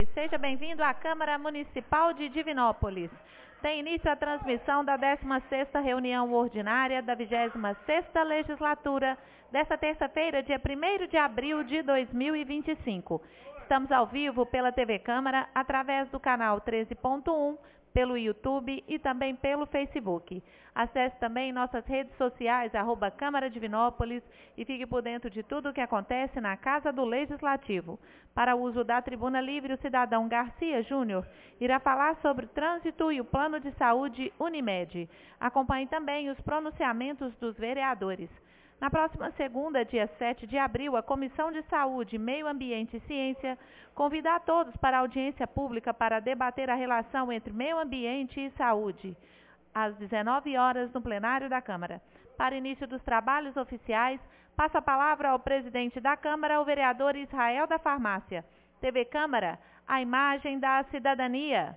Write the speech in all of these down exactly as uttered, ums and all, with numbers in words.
Seja bem-vindo à Câmara Municipal de Divinópolis. Tem início a transmissão da décima sexta reunião ordinária da vigésima sexta legislatura, desta terça-feira, dia primeiro de abril de dois mil e vinte e cinco. Estamos ao vivo pela T V Câmara, através do canal treze ponto um, pelo YouTube e também pelo Facebook. Acesse também nossas redes sociais, arroba Câmara Divinópolis, e fique por dentro de tudo o que acontece na Casa do Legislativo. Para o uso da tribuna livre, o cidadão Garcia Júnior irá falar sobre o trânsito e o plano de saúde Unimed. Acompanhe também os pronunciamentos dos vereadores. Na próxima segunda, dia sete de abril, a Comissão de Saúde, Meio Ambiente e Ciência convida a todos para a audiência pública para debater a relação entre meio ambiente e saúde, às dezenove horas, no plenário da Câmara. Para início dos trabalhos oficiais, passo a palavra ao presidente da Câmara, o vereador Israel da Farmácia. T V Câmara, a imagem da cidadania.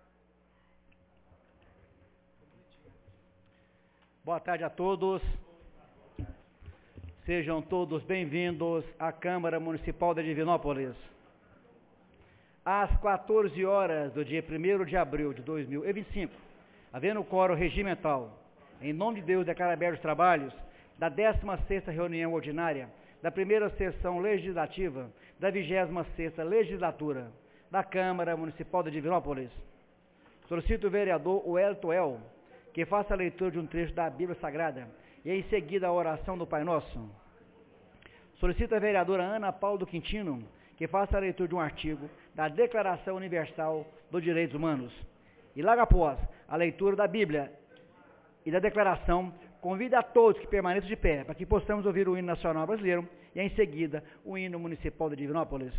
Boa tarde a todos. Sejam todos bem-vindos à Câmara Municipal de Divinópolis. Às quatorze horas do dia primeiro de abril de dois mil e vinte e cinco, havendo quórum regimental, em nome de Deus, declaro abertos os trabalhos da décima sexta reunião ordinária da primeira sessão legislativa da vigésima sexta legislatura da Câmara Municipal de Divinópolis. Solicito o vereador Wellington El que faça a leitura de um trecho da Bíblia Sagrada e em seguida a oração do Pai Nosso. Solicito a vereadora Ana Paula do Quintino que faça a leitura de um artigo da Declaração Universal dos Direitos Humanos. E logo após a leitura da Bíblia e da declaração, convido a todos que permaneçam de pé para que possamos ouvir o hino nacional brasileiro e em seguida o hino municipal de Divinópolis.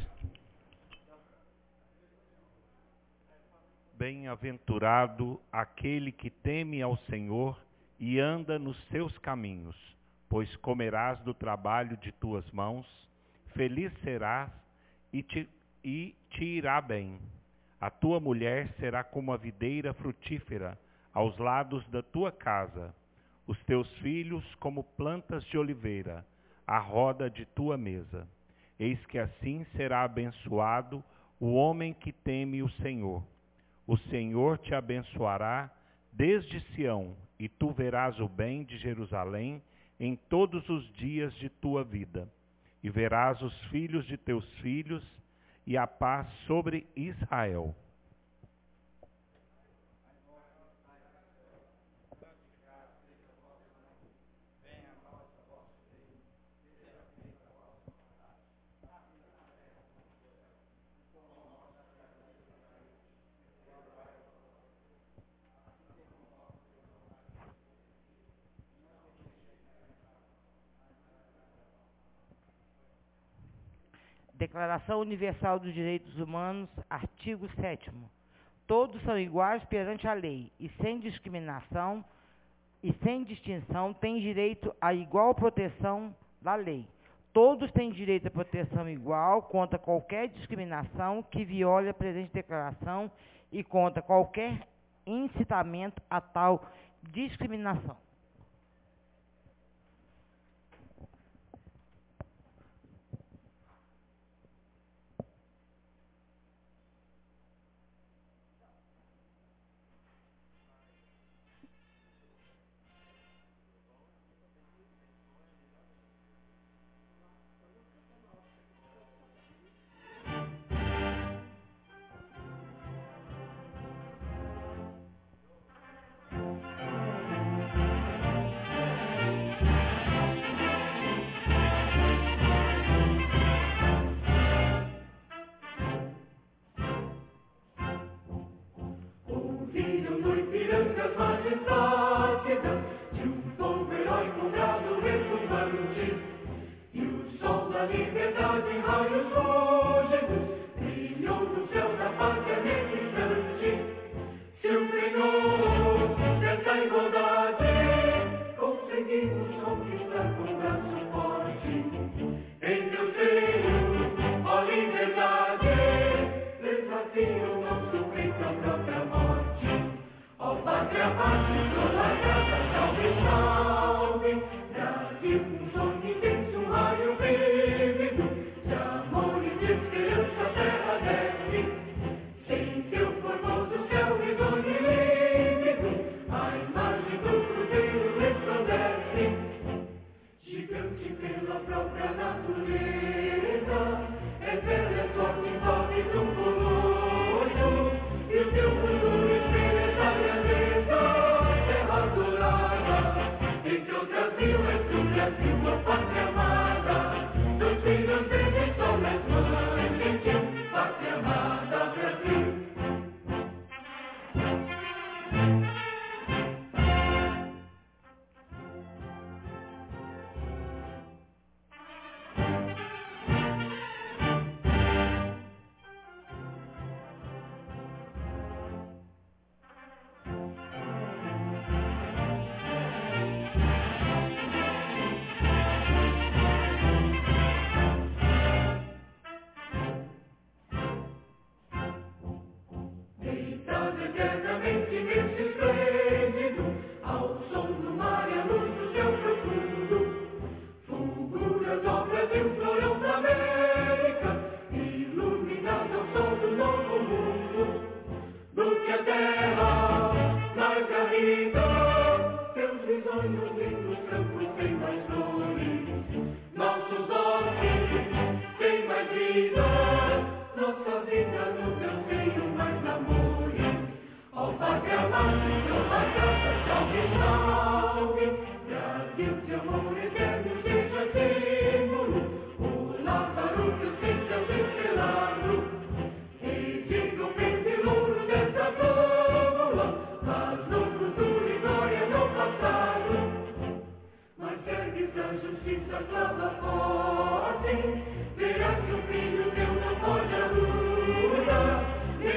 Bem-aventurado aquele que teme ao Senhor e anda nos seus caminhos, pois comerás do trabalho de tuas mãos, feliz serás e te, e te irá bem. A tua mulher será como a videira frutífera aos lados da tua casa, os teus filhos como plantas de oliveira, à roda de tua mesa. Eis que assim será abençoado o homem que teme o Senhor. O Senhor te abençoará desde Sião, e tu verás o bem de Jerusalém em todos os dias de tua vida. E verás os filhos de teus filhos, e a paz sobre Israel. Declaração Universal dos Direitos Humanos, artigo sétimo. Todos são iguais perante a lei e sem discriminação e sem distinção têm direito à igual proteção da lei. Todos têm direito à proteção igual contra qualquer discriminação que viole a presente declaração e contra qualquer incitamento a tal discriminação.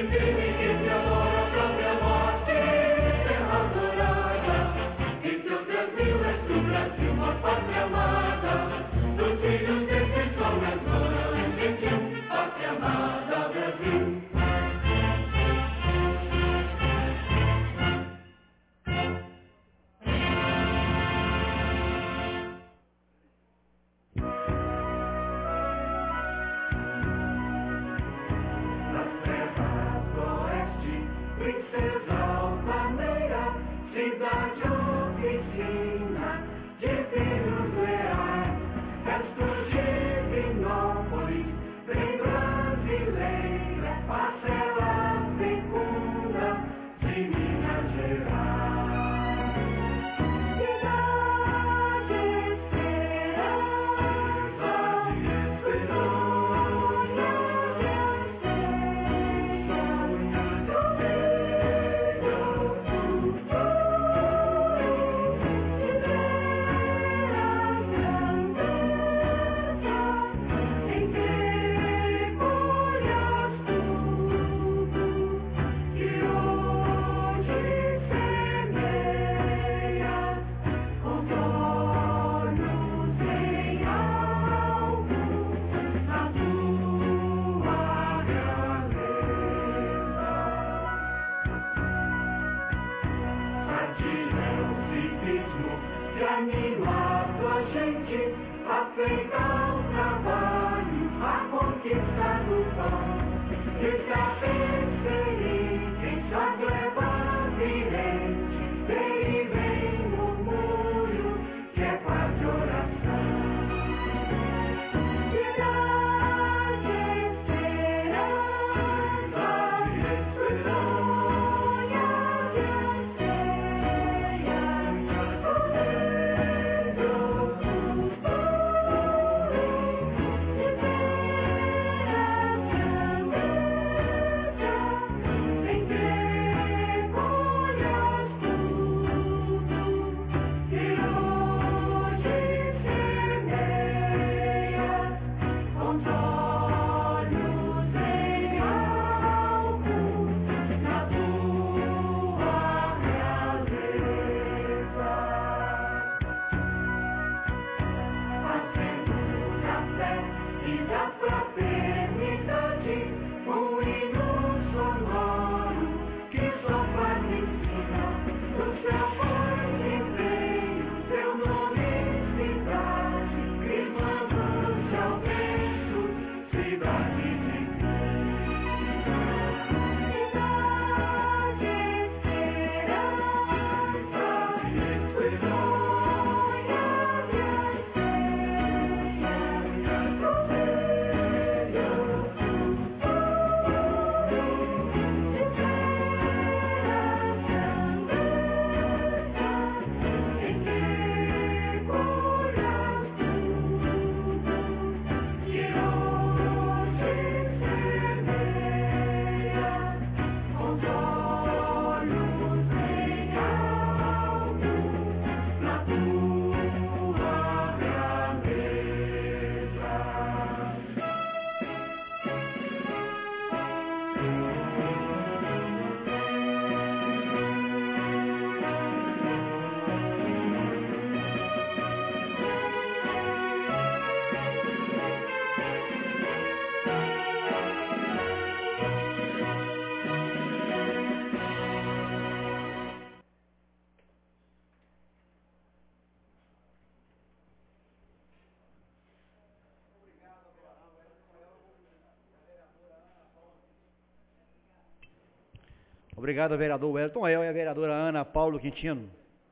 Obrigado, vereador Wellington El e a vereadora Ana Paulo Quintino.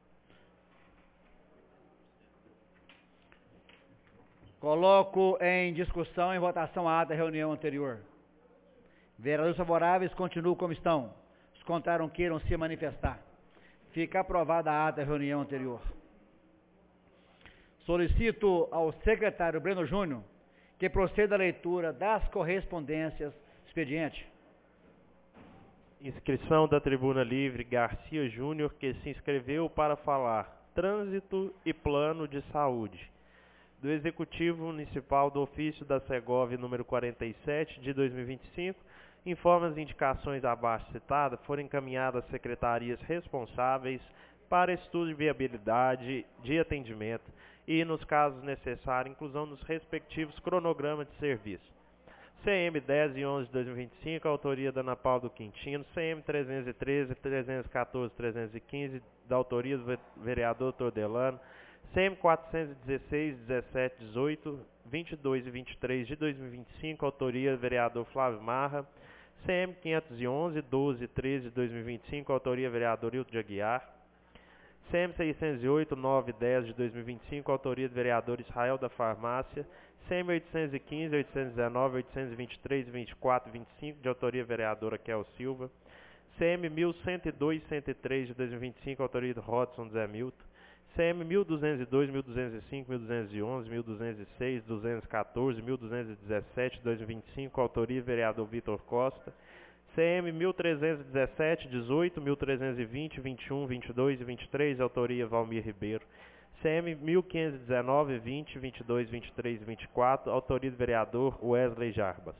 Coloco em discussão, em votação, a ata da reunião anterior. Vereadores favoráveis continuam como estão. Os contrários não queiram se manifestar. Fica aprovada a ata da reunião anterior. Solicito ao secretário Breno Júnior que proceda à leitura das correspondências do expediente. Inscrição da Tribuna Livre Garcia Júnior, que se inscreveu para falar Trânsito e Plano de Saúde, do Executivo Municipal do Ofício da Segov número quarenta e sete, de dois mil e vinte e cinco, Informa as indicações abaixo citadas foram encaminhadas às secretarias responsáveis para estudo de viabilidade de atendimento e, nos casos necessários, inclusão nos respectivos cronogramas de serviço. C M dez e onze de dois mil e vinte e cinco, autoria da Ana Paula do Quintino. C M trezentos e treze, trezentos e quatorze, trezentos e quinze, da autoria do vereador doutor Delano. C M quatrocentos e dezesseis, dezessete, dezoito, vinte e dois e vinte e três de dois mil e vinte e cinco, autoria do vereador Flávio Marra. C M quinhentos e onze, doze e treze de dois mil e vinte e cinco, autoria do vereador Hilton de Aguiar. C M seiscentos e oito, nove e dez de dois mil e vinte e cinco, autoria do vereador Israel da Farmácia. C M oitocentos e quinze, oitocentos e dezenove, oitocentos e vinte e três, vinte e quatro e vinte e cinco, de autoria do vereador Kel Silva. C M mil cento e dois, cento e três de dois mil e vinte e cinco, autoria do Rodson Zé Milton. C M mil duzentos e dois, mil duzentos e cinco, mil duzentos e onze, mil duzentos e seis, duzentos e quatorze, mil duzentos e dezessete de dois mil e vinte e cinco, autoria do vereador Vitor Costa. C M mil trezentos e dezessete, dezoito, mil trezentos e vinte, vinte e um, vinte e dois e vinte e três, autoria Valmir Ribeiro. C M mil quinhentos e dezenove, vinte, vinte e dois, vinte e três e vinte e quatro, autoria do vereador Wesley Jarbas.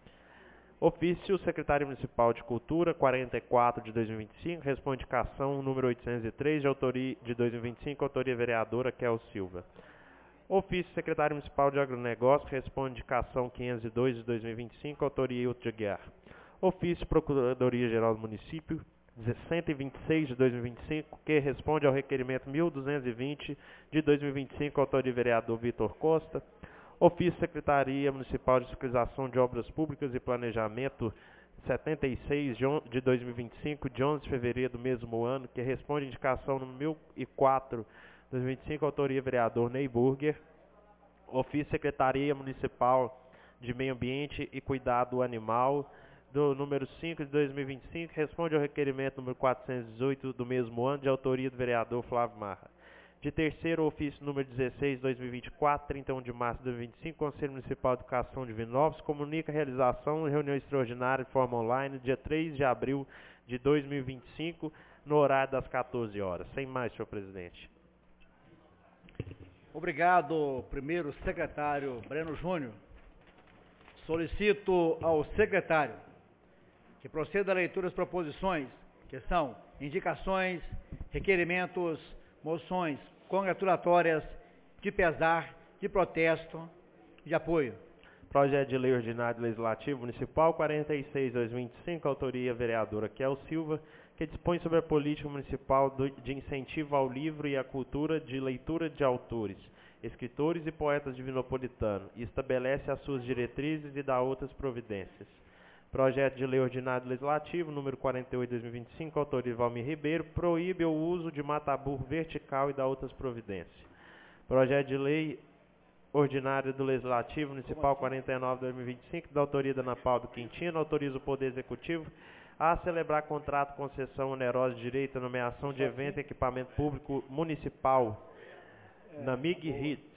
Ofício Secretário Municipal de Cultura, quarenta e quatro de dois mil e vinte e cinco, responde indicação número oitocentos e três de, autoria, de dois mil e vinte e cinco, autoria vereadora Kel Silva. Ofício Secretário Municipal de Agronegócio, responde indicação quinhentos e dois de dois mil e vinte e cinco, autoria Hilton de Aguiar. Ofício Procuradoria-Geral do Município, cento e vinte e seis de dois mil e vinte e cinco, que responde ao requerimento mil duzentos e vinte de dois mil e vinte e cinco, autoria vereador Vitor Costa. Ofício Secretaria Municipal de Fiscalização de Obras Públicas e Planejamento, setenta e seis de dois mil e vinte e cinco, de onze de fevereiro do mesmo ano, que responde à indicação número mil e quatro de dois mil e vinte e cinco, autoria vereador Ney Burger. Ofício Secretaria Municipal de Meio Ambiente e Cuidado Animal, do número cinco de dois mil e vinte e cinco, responde ao requerimento número quatrocentos e dezoito do mesmo ano, de autoria do vereador Flávio Marra. De terceiro, ofício número dezesseis de dois mil e vinte e quatro, trinta e um de março de dois mil e vinte e cinco, Conselho Municipal de Educação de Divinópolis comunica a realização de reunião extraordinária de forma online, dia três de abril de dois mil e vinte e cinco, no horário das quatorze horas. Sem mais, senhor presidente. Obrigado, primeiro secretário Breno Júnior. Solicito ao secretário que proceda à leitura das proposições, que são indicações, requerimentos, moções congratulatórias, de pesar, de protesto, de apoio. Projeto de Lei Ordinário Legislativo Municipal quarenta e seis de dois mil e vinte e cinco, autoria vereadora Kel Silva, que dispõe sobre a política municipal de incentivo ao livro e à cultura de leitura de autores, escritores e poetas divinopolitanos, e estabelece as suas diretrizes e dá outras providências. Projeto de Lei Ordinário Legislativo, número quarenta e oito de dois mil e vinte e cinco, autoria Valmir Ribeiro, proíbe o uso de mataburro vertical e dá outras providências. Projeto de Lei Ordinário do Legislativo Municipal quarenta e nove de dois mil e vinte e cinco, da autoria da Ana Paula do Quintino, autoriza o Poder Executivo a celebrar contrato com concessão onerosa de direito à nomeação de evento e equipamento público municipal na M I G R I T.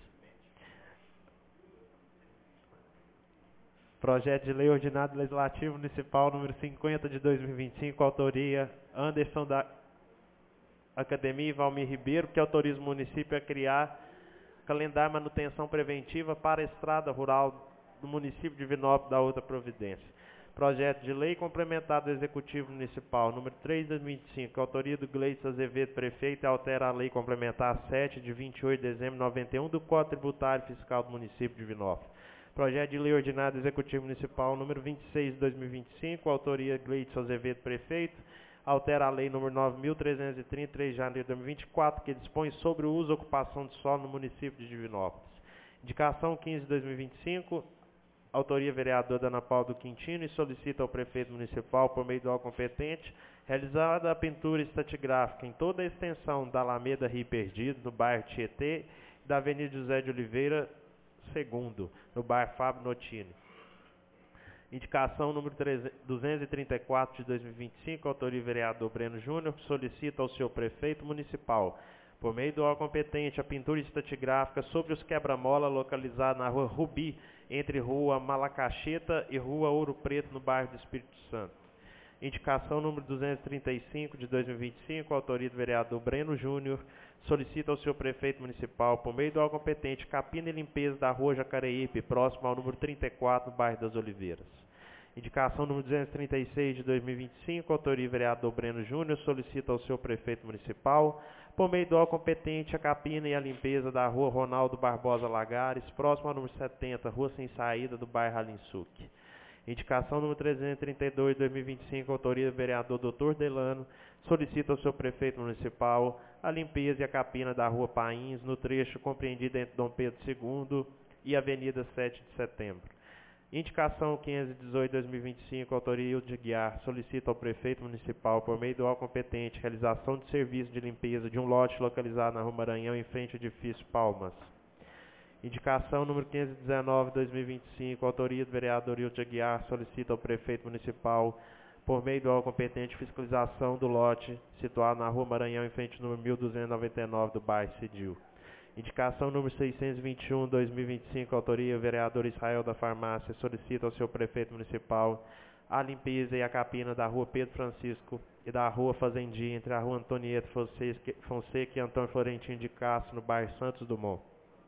Projeto de Lei Ordinário Legislativo Municipal número cinquenta de dois mil e vinte e cinco, autoria Anderson da Academia e Valmir Ribeiro, que autoriza o município a criar calendário de manutenção preventiva para a estrada rural do município de Divinópolis, da outra providência. Projeto de Lei complementar do Executivo Municipal número três de dois mil e vinte e cinco, autoria do Gleison Azevedo, prefeito, e altera a Lei Complementar sete de vinte e oito de dezembro de noventa e um do Código Tributário Fiscal do município de Divinópolis. Projeto de Lei Ordinário do Executivo Municipal número vinte e seis de dois mil e vinte e cinco, autoria Gleison Azevedo, prefeito, altera a Lei número nove mil trezentos e trinta, três de janeiro de dois mil e vinte e quatro, que dispõe sobre o uso e ocupação de solo no município de Divinópolis. Indicação quinze de dois mil e vinte e cinco, autoria vereador da Ana Paula do Quintino, e solicita ao prefeito municipal, por meio do órgão competente, realizada a pintura estratigráfica em toda a extensão da Alameda Rio Perdido, no bairro Tietê, e da Avenida José de Oliveira segundo, no bairro Fábio Notini. Indicação número duzentos e trinta e quatro de dois mil e vinte e cinco, autoria vereador Breno Júnior, solicita ao seu prefeito municipal, por meio do órgão competente, a pintura estratigráfica sobre os quebra-mola localizados na rua Rubi, entre rua Malacacheta e rua Ouro Preto, no bairro do Espírito Santo. Indicação número duzentos e trinta e cinco de dois mil e vinte e cinco, autoria do vereador Breno Júnior, solicita ao seu prefeito municipal, por meio do órgão competente, capina e limpeza da rua Jacareípe, próximo ao número trinta e quatro, no bairro das Oliveiras. Indicação número duzentos e trinta e seis de dois mil e vinte e cinco, autoria vereador Breno Júnior, solicita ao seu prefeito municipal, por meio do órgão competente, a capina e a limpeza da rua Ronaldo Barbosa Lagares, próximo ao número setenta, rua sem saída do bairro Alinsuque. Indicação número trezentos e trinta e dois de dois mil e vinte e cinco, autoria do vereador doutor Delano, solicita ao seu prefeito municipal a limpeza e a capina da rua Pains, no trecho compreendido entre Dom Pedro segundo e Avenida sete de Setembro. Indicação quinhentos e dezoito de dois mil e vinte e cinco, autoria de Guiar, solicita ao prefeito municipal, por meio do órgão competente, realização de serviço de limpeza de um lote localizado na rua Maranhão, em frente ao edifício Palmas. Indicação número quinhentos e dezenove de dois mil e vinte e cinco, autoria do vereador Hilde Aguiar, solicita ao prefeito municipal, por meio do órgão competente, fiscalização do lote situado na rua Maranhão, em frente ao número mil duzentos e noventa e nove do bairro Cidil. Indicação número seiscentos e vinte e um de dois mil e vinte e cinco, autoria vereador Israel da Farmácia, solicita ao seu prefeito municipal a limpeza e a capina da rua Pedro Francisco e da rua Fazendia, entre a rua Antonieta Fonseca e Antônio Florentino de Castro, no bairro Santos Dumont.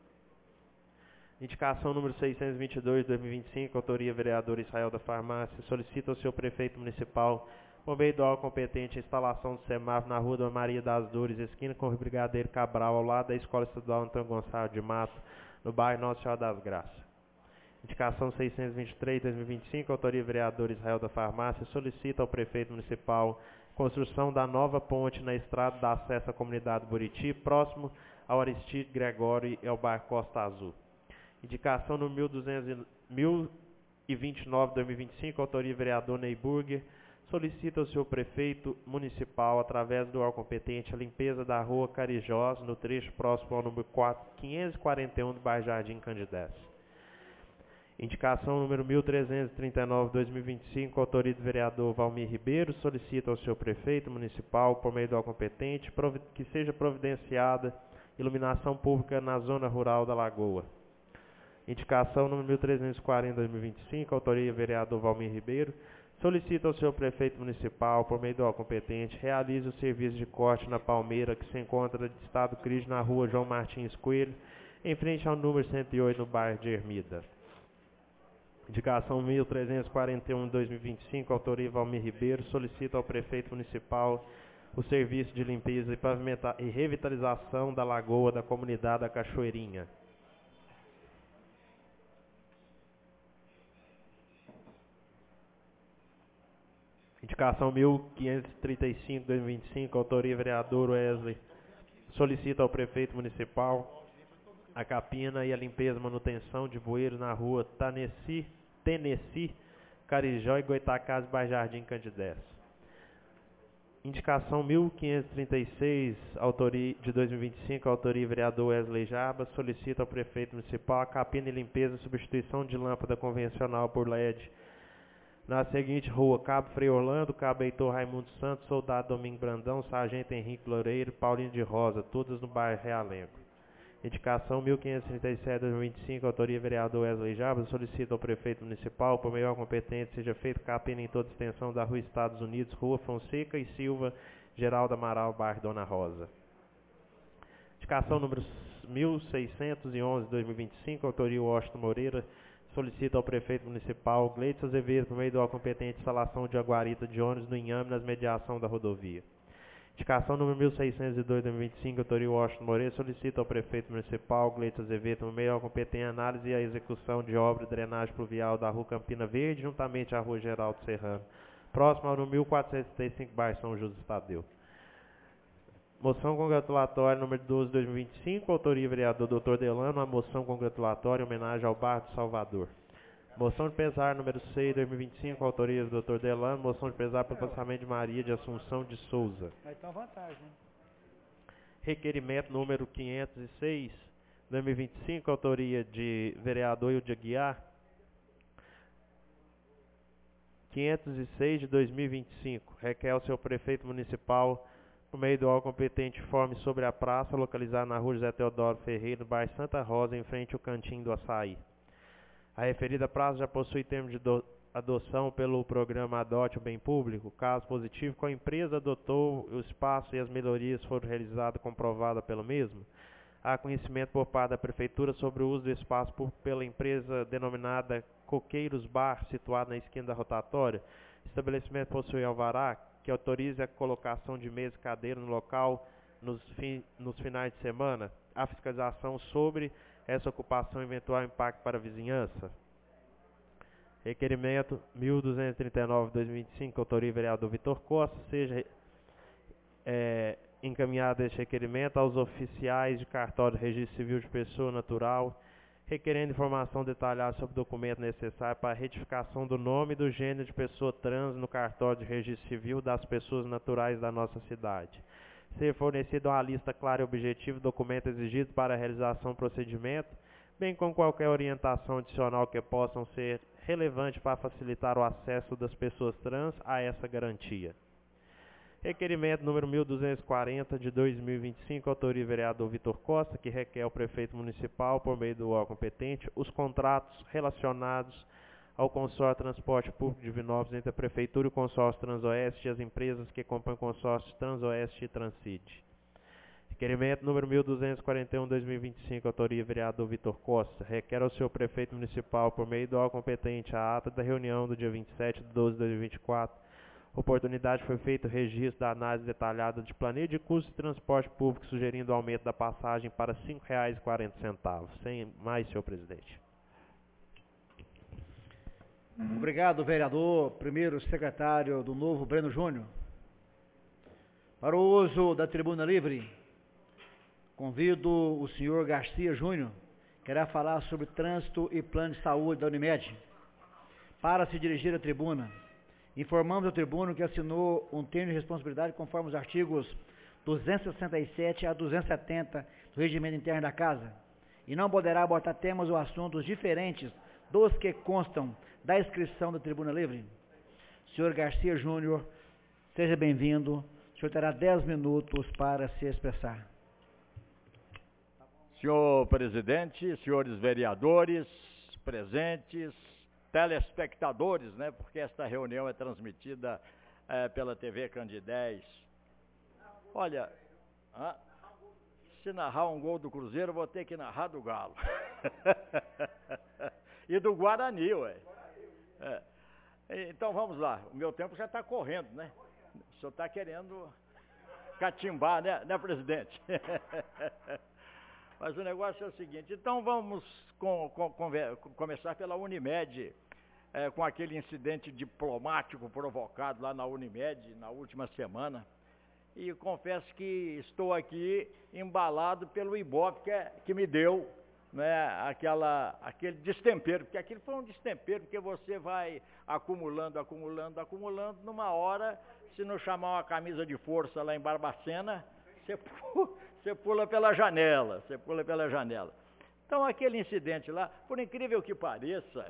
Indicação número seiscentos e vinte e dois de dois mil e vinte e cinco, autoria vereador Israel da Farmácia, solicita ao seu prefeito municipal, por meio do órgão competente, a instalação do semáforo na rua Dona Maria das Dores, esquina com o Brigadeiro Cabral, ao lado da Escola Estadual Antônio Gonçalves de Mato, no bairro Nossa Senhora das Graças. Indicação seiscentos e vinte e três de dois mil e vinte e cinco, autoria vereador Israel da Farmácia, solicita ao prefeito municipal construção da nova ponte na estrada de acesso à comunidade Buriti, próximo ao Aristide Gregório e ao bairro Costa Azul. Indicação no mil e vinte e nove de dois mil e vinte e cinco, autoria vereador Ney Burger, solicita ao seu prefeito municipal, através do órgão competente, a limpeza da rua Carijós, no trecho próximo ao número quinhentos e quarenta e um do bairro Jardim Candidez. Indicação número mil trezentos e trinta e nove de dois mil e vinte e cinco, autoria do vereador Valmir Ribeiro, solicita ao seu prefeito municipal, por meio do órgão competente, que seja providenciada iluminação pública na zona rural da Lagoa. Indicação número mil trezentos e quarenta de dois mil e vinte e cinco, autoria do vereador Valmir Ribeiro, solicita ao seu prefeito municipal, por meio do órgão competente, realize o serviço de corte na palmeira que se encontra de estado crítico na rua João Martins Coelho, em frente ao número cento e oito, no bairro de Ermida. Indicação mil trezentos e quarenta e um de dois mil e vinte e cinco, autoria Valmir Ribeiro, solicita ao prefeito municipal o serviço de limpeza e, pavimenta e revitalização da lagoa da comunidade da Cachoeirinha. Indicação mil quinhentos e trinta e cinco de dois mil e vinte e cinco, autoria vereador Wesley, solicita ao prefeito municipal a capina e a limpeza e manutenção de bueiros na rua Tanesi, Tenesi, Carijó e Goitacazes, bairro Jardim Candidez. Indicação mil quinhentos e trinta e seis autoria, de dois mil e vinte e cinco, autoria vereador Wesley Jarbas, solicita ao prefeito municipal a capina e limpeza e substituição de lâmpada convencional por L E D na seguinte rua: Cabo Frei Orlando, Cabo Heitor Raimundo Santos, Soldado Domingo Brandão, Sargento Henrique Loureiro, Paulinho de Rosa, todas no bairro Realengo. Indicação mil quinhentos e trinta e sete de dois mil e vinte e cinco, autoria vereador Wesley Jarbas, solicita ao prefeito municipal, por meio competente, seja feito capina em toda a extensão da rua Estados Unidos, rua Fonseca e Silva, Geraldo Amaral, bairro Dona Rosa. Indicação número mil seiscentos e onze de dois mil e vinte e cinco, autoria Washington Moreira, solicita ao prefeito municipal Gleitson Azevedo, por meio do competente, instalação de guarita de ônibus no inhame nas mediação da rodovia. Indicação número mil seiscentos e dois de dois mil e vinte e cinco, autoria Washington Moreira, solicita ao prefeito municipal Gleitson Azevedo, por meio do competente, análise e a execução de obra de drenagem pluvial da rua Campina Verde, juntamente à rua Geraldo Serrano, próximo ao número mil quatrocentos e trinta e cinco, bairro São José Tadeu. Moção congratulatória número doze de dois mil e vinte e cinco, autoria vereador doutor Delano, uma moção congratulatória em homenagem ao bairro de Salvador. Moção de pesar número seis de dois mil e vinte e cinco, autoria do doutor Delano, moção de pesar pelo passamento de Maria de Assunção de Souza. Vai ter uma vantagem, né? Requerimento número quinhentos e seis de dois mil e vinte e cinco, autoria de vereador Hilde Aguiar. quinhentos e seis de dois mil e vinte e cinco, requer ao seu prefeito municipal, por meio do órgão competente, informe sobre a praça localizada na rua José Teodoro Ferreira, no bairro Santa Rosa, em frente ao Cantinho do Açaí. A referida praça já possui termo de adoção pelo programa Adote o Bem Público. Caso positivo, qual empresa adotou o espaço e as melhorias foram realizadas comprovada pelo mesmo. Há conhecimento por parte da Prefeitura sobre o uso do espaço público pela empresa denominada Coqueiros Bar, situado na esquina da rotatória. O estabelecimento possui alvará que autoriza a colocação de mesa e cadeira no local nos, fi, nos finais de semana. A fiscalização sobre essa ocupação e eventual impacto para a vizinhança. Requerimento mil duzentos e trinta e nove barra dois mil e vinte e cinco, autoria vereador Vitor Costa, seja é, encaminhado este requerimento aos oficiais de cartório de registro civil de pessoa natural, requerendo informação detalhada sobre o documento necessário para a retificação do nome e do gênero de pessoa trans no cartório de registro civil das pessoas naturais da nossa cidade. Ser fornecida uma lista clara e objetiva de documentos exigidos para a realização do procedimento, bem como qualquer orientação adicional que possam ser relevante para facilitar o acesso das pessoas trans a essa garantia. Requerimento número mil duzentos e quarenta de dois mil e vinte e cinco, autoria vereador Vitor Costa, que requer ao prefeito municipal, por meio do órgão competente, os contratos relacionados ao consórcio Transporte Público de Divinópolis entre a Prefeitura e o consórcio Transoeste e as empresas que compõem o consórcio Transoeste e Transcid. Requerimento número mil duzentos e quarenta e um de dois mil e vinte e cinco, autoria vereador Vitor Costa, requer ao senhor prefeito municipal, por meio do órgão competente, a ata da reunião do dia vinte e sete de doze de dois mil e vinte e quatro, oportunidade foi feito o registro da análise detalhada de planilha de custo de transporte público, sugerindo o aumento da passagem para cinco reais e quarenta centavos. Sem mais, senhor presidente. Obrigado, vereador. Primeiro secretário do Novo, Breno Júnior. Para o uso da tribuna livre, convido o senhor Garcia Júnior, que irá falar sobre trânsito e plano de saúde da Unimed. Para se dirigir à tribuna, informamos ao tribuno que assinou um termo de responsabilidade conforme os artigos duzentos e sessenta e sete a duzentos e setenta do regimento interno da Casa, e não poderá abordar temas ou assuntos diferentes dos que constam da inscrição da tribuna livre. senhor Garcia Júnior, seja bem-vindo. O senhor terá dez minutos para se expressar. Senhor presidente, senhores vereadores, presentes, telespectadores, né, porque esta reunião é transmitida é, pela T V Candidez. Olha, ah, se narrar um gol do Cruzeiro, vou ter que narrar do Galo. E do Guarani, ué. É. Então vamos lá, o meu tempo já está correndo, né? O senhor está querendo catimbar, né, né presidente? Mas o negócio é o seguinte, então vamos com, com, com, começar pela Unimed, é, com aquele incidente diplomático provocado lá na Unimed na última semana. E confesso que estou aqui embalado pelo Ibope que, é, que me deu, né, aquela, aquele destempero, porque aquilo foi um destempero, porque você vai acumulando, acumulando, acumulando, numa hora, se não chamar uma camisa de força lá em Barbacena, você pula, você pula pela janela, você pula pela janela. Então aquele incidente lá, por incrível que pareça,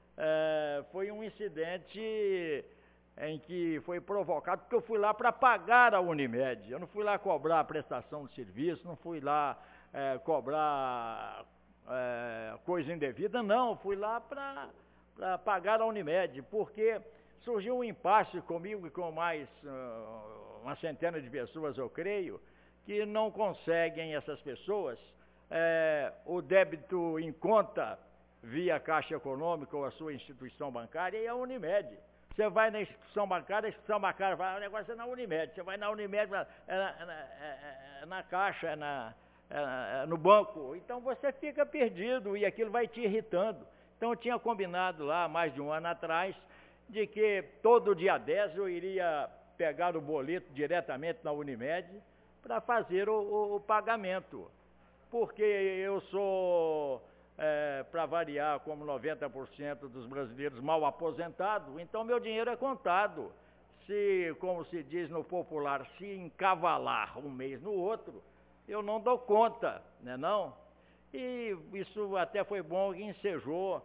é, foi um incidente em que foi provocado, porque eu fui lá para pagar a Unimed, eu não fui lá cobrar a prestação de serviço, não fui lá é, cobrar é, coisa indevida, não, fui lá para pagar a Unimed, porque surgiu um impasse comigo e com mais uh, uma centena de pessoas, eu creio, que não conseguem, essas pessoas, é, o débito em conta via Caixa Econômica ou a sua instituição bancária e a Unimed. Você vai na instituição bancária, a instituição bancária fala, o negócio é na Unimed. Você vai na Unimed, é na, é na, é na Caixa, é, na, é no banco. Então você fica perdido e aquilo vai te irritando. Então eu tinha combinado lá, mais de um ano atrás, de que todo dia dez eu iria pegar o boleto diretamente na Unimed para fazer o, o, o pagamento. Porque eu sou... É, para variar, como noventa por cento dos brasileiros mal aposentados, então meu dinheiro é contado. Se, como se diz no popular, se encavalar um mês no outro, eu não dou conta, né não? E isso até foi bom que ensejou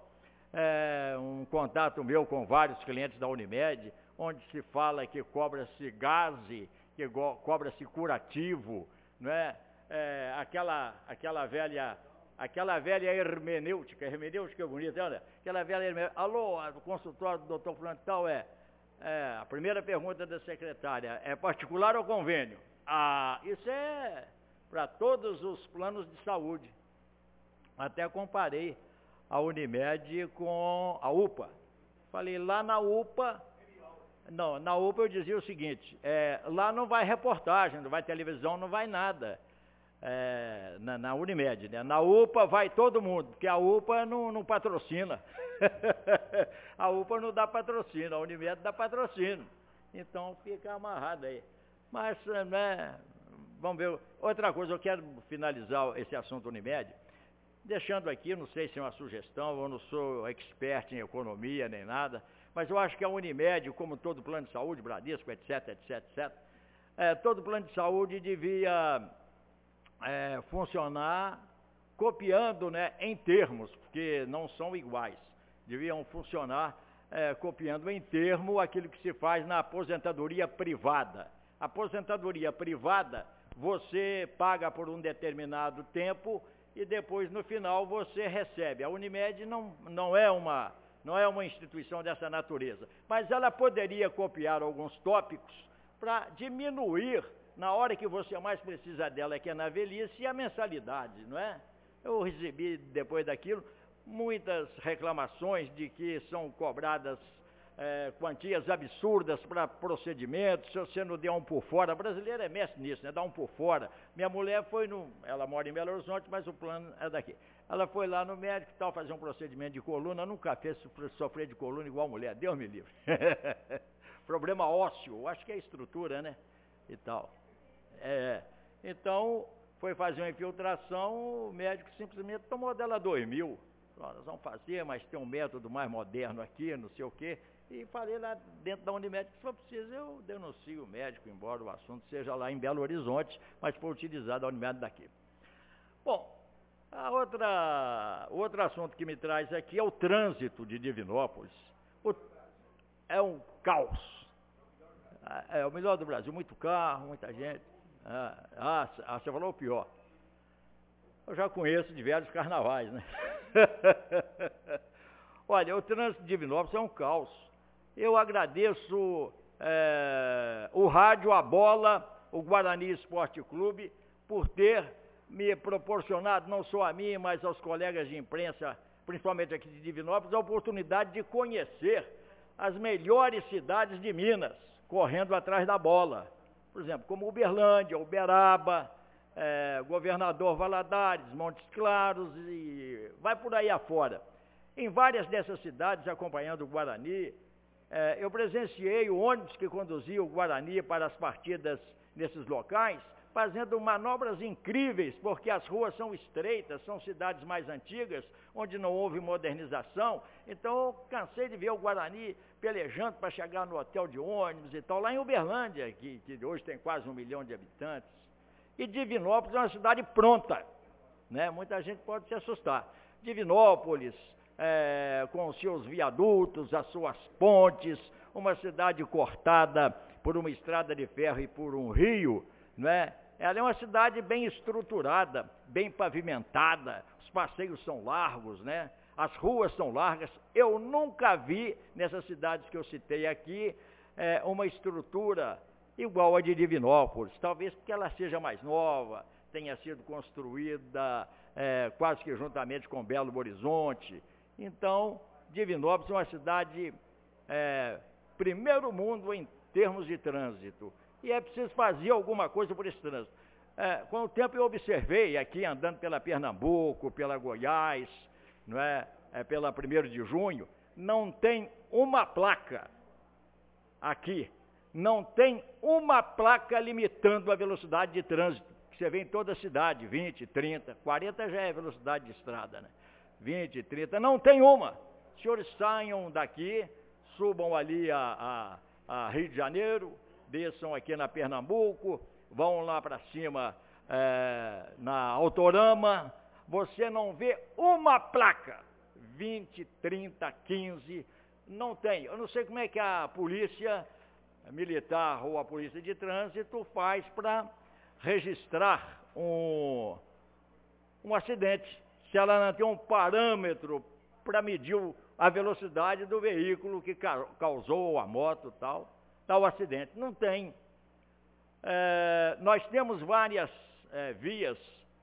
é, um contato meu com vários clientes da Unimed, onde se fala que cobra-se gase, que cobra-se curativo, não é? É, aquela, aquela velha... Aquela velha hermenêutica, hermenêutica é bonita, olha, aquela velha hermenêutica, alô, o consultório do doutor Fulano tal é, é, a primeira pergunta da secretária, é particular ou convênio? Ah, isso é para todos os planos de saúde. Até comparei a Unimed com a U P A. Falei, lá na U P A, não, na U P A eu dizia o seguinte, é, lá não vai reportagem, não vai televisão, não vai nada, é, na, na Unimed, né? Na U P A vai todo mundo, porque a U P A não, não patrocina, a U P A não dá patrocínio, a Unimed dá patrocínio, então fica amarrado aí. Mas, né, vamos ver, outra coisa, eu quero finalizar esse assunto Unimed, deixando aqui, não sei se é uma sugestão, eu não sou expert em economia nem nada, mas eu acho que a Unimed, como todo plano de saúde, Bradesco, etc, etc, etcétera, é, todo plano de saúde devia é, funcionar copiando, né, em termos, porque não são iguais, deviam funcionar é, copiando em termo aquilo que se faz na aposentadoria privada. A aposentadoria privada, você paga por um determinado tempo e depois no final você recebe. A Unimed não, não, é uma, não é uma instituição dessa natureza, mas ela poderia copiar alguns tópicos para diminuir, na hora que você mais precisa dela, que é na velhice, a mensalidade, não é? Eu recebi, depois daquilo, muitas reclamações de que são cobradas É, quantias absurdas para procedimentos, se você não der um por fora, a brasileira é mestre nisso, né? Dá um por fora. Minha mulher foi no, ela mora em Belo Horizonte, mas o plano é daqui. Ela foi lá no médico e tal, fazer um procedimento de coluna, nunca fez sofrer de coluna igual mulher, Deus me livre. Problema ósseo, acho que é estrutura, né? E tal. É, então, foi fazer uma infiltração, o médico simplesmente tomou dela dois mil. Nós vamos fazer, mas tem um método mais moderno aqui, não sei o quê. E falei lá dentro da Unimed que se for preciso eu denuncio o médico, embora o assunto seja lá em Belo Horizonte, mas foi utilizado a Unimed daqui. Bom, a outra, outro assunto que me traz aqui é o trânsito de Divinópolis. O, é um caos. É o melhor do Brasil, muito carro, muita gente. Ah, ah, você falou o pior. Eu já conheço diversos carnavais, né? Olha, o trânsito de Divinópolis é um caos. Eu agradeço é, o rádio, a bola, o Guarani Esporte Clube, por ter me proporcionado, não só a mim, mas aos colegas de imprensa, principalmente aqui de Divinópolis, a oportunidade de conhecer as melhores cidades de Minas, correndo atrás da bola. Por exemplo, como Uberlândia, Uberaba, é, Governador Valadares, Montes Claros e vai por aí afora. Em várias dessas cidades, acompanhando o Guarani, é, eu presenciei o ônibus que conduzia o Guarani para as partidas nesses locais, fazendo manobras incríveis, porque as ruas são estreitas, são cidades mais antigas, onde não houve modernização. Então, eu cansei de ver o Guarani pelejando para chegar no hotel de ônibus e tal, lá em Uberlândia, que, que hoje tem quase um milhão de habitantes. E Divinópolis é uma cidade pronta, né? Muita gente pode se assustar. Divinópolis, é, com os seus viadutos, as suas pontes, uma cidade cortada por uma estrada de ferro e por um rio, né? Ela é uma cidade bem estruturada, bem pavimentada, os passeios são largos, né? As ruas são largas. Eu nunca vi, nessas cidades que eu citei aqui, é, uma estrutura igual a de Divinópolis, talvez porque ela seja mais nova, tenha sido construída é, quase que juntamente com Belo Horizonte. Então, Divinópolis é uma cidade é, primeiro mundo em termos de trânsito. E é preciso fazer alguma coisa por esse trânsito. É, com o tempo eu observei aqui, andando pela Pernambuco, pela Goiás, não é? É, pela primeiro de junho, não tem uma placa aqui, não tem uma placa limitando a velocidade de trânsito, que você vê em toda a cidade, vinte, trinta, quarenta já é velocidade de estrada, né? vinte, trinta, não tem uma. Os senhores saiam daqui, subam ali a, a, a Rio de Janeiro, desçam aqui na Pernambuco, vão lá para cima é, na Autorama, você não vê uma placa, vinte, trinta, quinze, não tem. Eu não sei como é que a polícia militar ou a polícia de trânsito faz para registrar um, um acidente, se ela não tem um parâmetro para medir a velocidade do veículo que ca causou a moto tal, tal acidente. Não tem. É, nós temos várias é, vias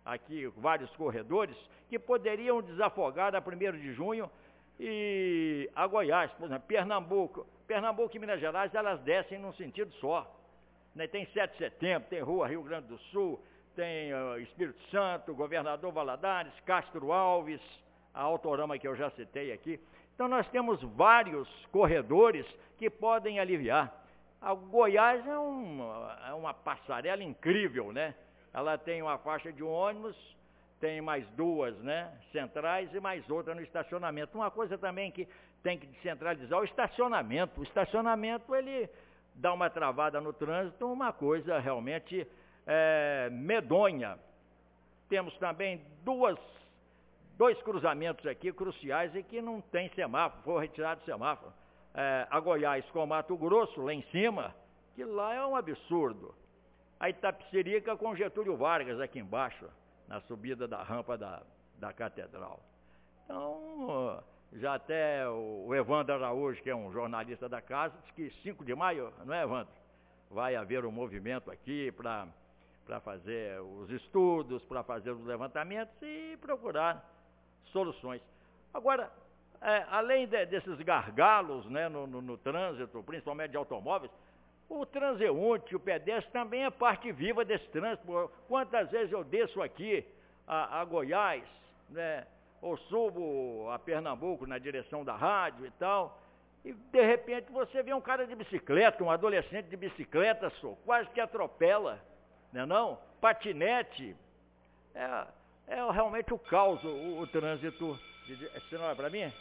aqui vários corredores que poderiam desafogar a primeiro de junho e a Goiás, por exemplo, Pernambuco. Pernambuco e Minas Gerais, elas descem num sentido só. Né? Tem sete de setembro, tem Rua Rio Grande do Sul, tem uh, Espírito Santo, Governador Valadares, Castro Alves, a Autorama que eu já citei aqui. Então nós temos vários corredores que podem aliviar. A Goiás é uma, é uma passarela incrível, né? Ela tem uma faixa de ônibus, tem mais duas, né, centrais e mais outra no estacionamento. Uma coisa também que tem que descentralizar é o estacionamento. O estacionamento, ele dá uma travada no trânsito, uma coisa realmente é, medonha. Temos também duas, dois cruzamentos aqui cruciais e que não tem semáforo, foi retirado o semáforo. É, a Goiás com Mato Grosso, lá em cima, que lá é um absurdo. A Itapecerica com Getúlio Vargas, aqui embaixo, na subida da rampa da, da Catedral. Então, já até o Evandro Araújo, que é um jornalista da casa, disse que cinco de maio, não é, Evandro? Vai haver um movimento aqui para para fazer os estudos, para fazer os levantamentos e procurar soluções. Agora, é, além de, desses gargalos, né, no, no, no trânsito, principalmente de automóveis, o transeunte, o pedestre também é parte viva desse trânsito. Quantas vezes eu desço aqui a, a Goiás, né, ou subo a Pernambuco na direção da rádio e tal, e de repente você vê um cara de bicicleta, um adolescente de bicicleta, só, quase que atropela, né não? Patinete, é, é realmente o caos, o, o trânsito. Esse não é para mim?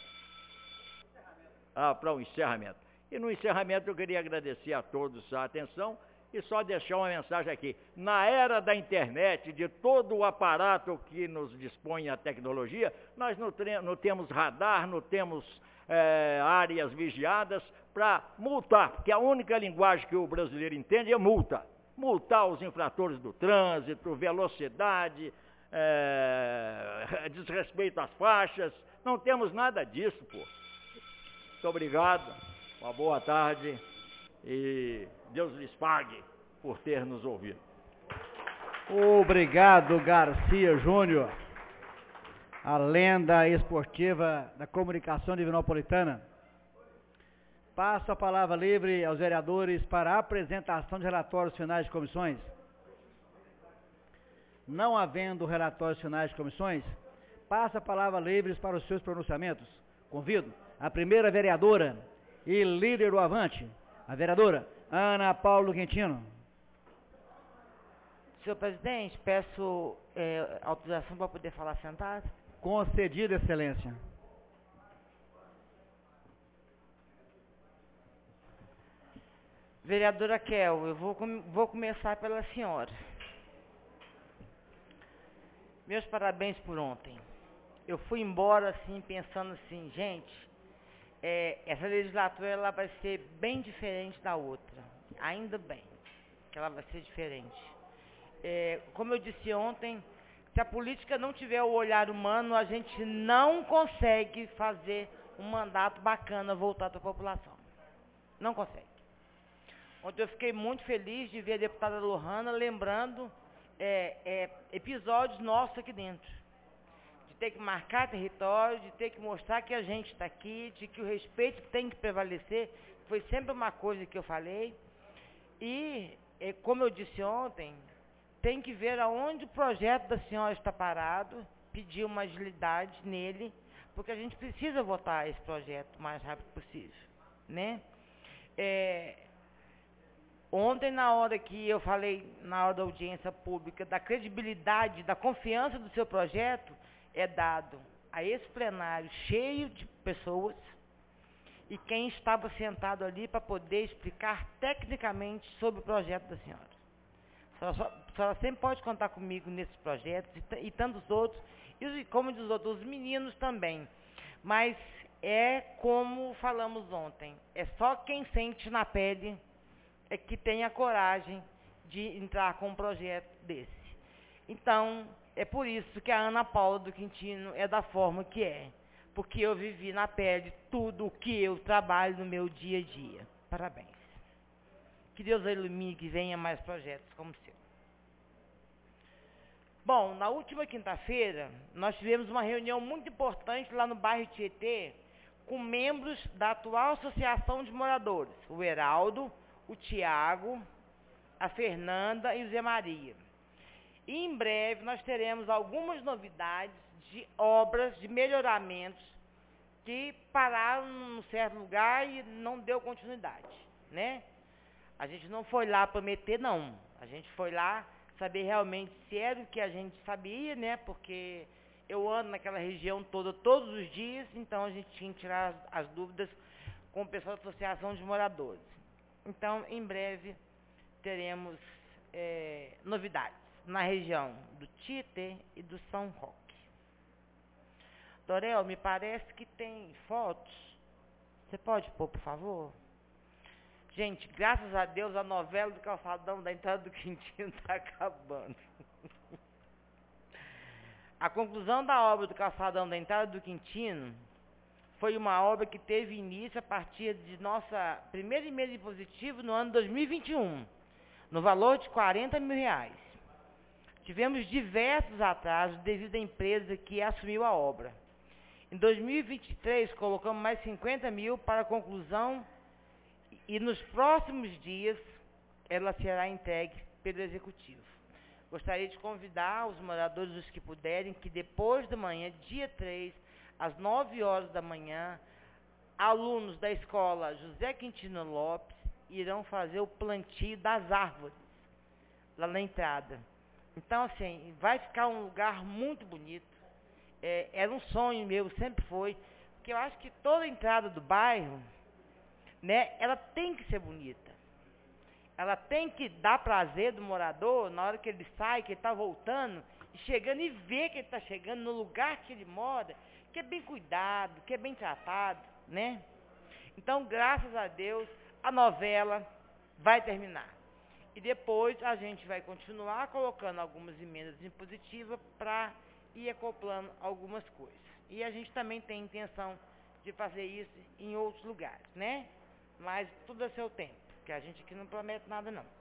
Ah, para o encerramento. E no encerramento eu queria agradecer a todos a atenção e só deixar uma mensagem aqui. Na era da internet, de todo o aparato que nos dispõe a tecnologia, nós não, não temos radar, não temos é, áreas vigiadas para multar, porque a única linguagem que o brasileiro entende é multa. Multar os infratores do trânsito, velocidade, é, desrespeito às faixas, não temos nada disso, pô. Muito obrigado. Uma boa tarde e Deus lhes pague por ter nos ouvido. Obrigado, Garcia Júnior, a lenda esportiva da comunicação divinopolitana. Passo a palavra livre aos vereadores para a apresentação de relatórios finais de comissões. Não havendo relatórios finais de comissões, passo a palavra livre para os seus pronunciamentos. Convido a primeira vereadora e líder do Avante, a vereadora Ana Paula Quintino. Senhor presidente, peço é, autorização para poder falar sentado. Concedida, excelência. Vereadora Kel, eu vou, com, vou começar pela senhora. Meus parabéns por ontem. Eu fui embora assim, pensando assim, gente, é, essa legislatura ela vai ser bem diferente da outra. Ainda bem que ela vai ser diferente. É, como eu disse ontem, se a política não tiver o olhar humano, a gente não consegue fazer um mandato bacana voltado à população. Não consegue. Ontem eu fiquei muito feliz de ver a deputada Lohana lembrando é, é, episódios nossos aqui dentro. De ter que marcar território, de ter que mostrar que a gente está aqui, de que o respeito tem que prevalecer. Foi sempre uma coisa que eu falei. E, é, como eu disse ontem, tem que ver aonde o projeto da senhora está parado, pedir uma agilidade nele, porque a gente precisa votar esse projeto o mais rápido possível, né? É, ontem, na hora que eu falei, na hora da audiência pública, da credibilidade, da confiança do seu projeto, é dado a esse plenário cheio de pessoas e quem estava sentado ali para poder explicar tecnicamente sobre o projeto da senhora. A senhora, a senhora sempre pode contar comigo nesses projetos e, e tantos outros, e como diz os outros, os meninos também. Mas é como falamos ontem, é só quem sente na pele é que tem a coragem de entrar com um projeto desse. Então, é por isso que a Ana Paula do Quintino é da forma que é, porque eu vivi na pele tudo o que eu trabalho no meu dia a dia. Parabéns. Que Deus ilumine que venha mais projetos como o seu. Bom, na última quinta-feira, nós tivemos uma reunião muito importante lá no bairro Tietê, com membros da atual Associação de Moradores, o Heraldo, o Tiago, a Fernanda e o Zé Maria. E em breve nós teremos algumas novidades de obras, de melhoramentos, que pararam num certo lugar e não deu continuidade, né? A gente não foi lá prometer, não. A gente foi lá saber realmente se era o que a gente sabia, né? Porque eu ando naquela região toda todos os dias, então a gente tinha que tirar as, as dúvidas com o pessoal da Associação de Moradores. Então, em breve, teremos é, novidades na região do Tietê e do São Roque. Dorel, me parece que tem fotos. Você pode pôr, por favor? Gente, graças a Deus, a novela do Calçadão da Entrada do Quintino está acabando. A conclusão da obra do Calçadão da Entrada do Quintino foi uma obra que teve início a partir de nossa primeira emenda impositiva no ano dois mil e vinte e um, no valor de quarenta mil reais. Tivemos diversos atrasos devido à empresa que assumiu a obra. Em dois mil e vinte e três, colocamos mais cinquenta mil para a conclusão e nos próximos dias ela será entregue pelo Executivo. Gostaria de convidar os moradores, os que puderem, que depois da manhã, dia três, às nove horas da manhã, alunos da escola José Quintino Lopes irão fazer o plantio das árvores lá na entrada. Então, assim, vai ficar um lugar muito bonito. É, era um sonho meu, sempre foi, porque eu acho que toda entrada do bairro, né, ela tem que ser bonita. Ela tem que dar prazer do morador na hora que ele sai, que ele está voltando, e chegando e ver que ele está chegando no lugar que ele mora, que é bem cuidado, que é bem tratado, né? Então, graças a Deus, a novela vai terminar. E depois a gente vai continuar colocando algumas emendas impositivas para ir acoplando algumas coisas. E a gente também tem intenção de fazer isso em outros lugares, né? Mas tudo a seu tempo, porque a gente aqui não promete nada, não.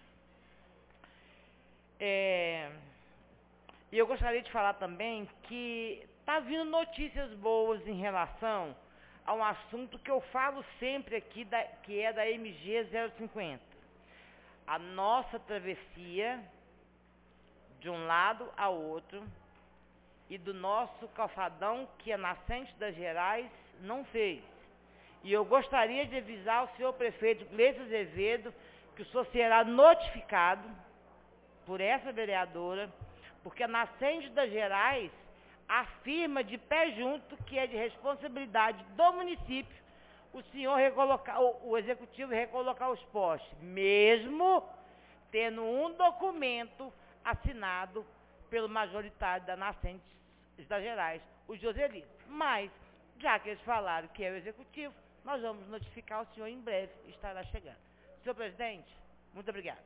É... E eu gostaria de falar também que está vindo notícias boas em relação a um assunto que eu falo sempre aqui, da, que é da M G zero cinquenta. A nossa travessia, de um lado ao outro, e do nosso calçadão, que a Nascente das Gerais não fez. E eu gostaria de avisar o senhor prefeito Gleison Azevedo que o senhor será notificado por essa vereadora, porque a Nascente das Gerais afirma de pé junto que é de responsabilidade do município o senhor recolocar, o, o executivo recolocar os postes, mesmo tendo um documento assinado pelo majoritário da Nascente das Gerais, o Joselito. Mas, já que eles falaram que é o executivo, nós vamos notificar o senhor em breve, estará chegando. Senhor presidente, muito obrigado.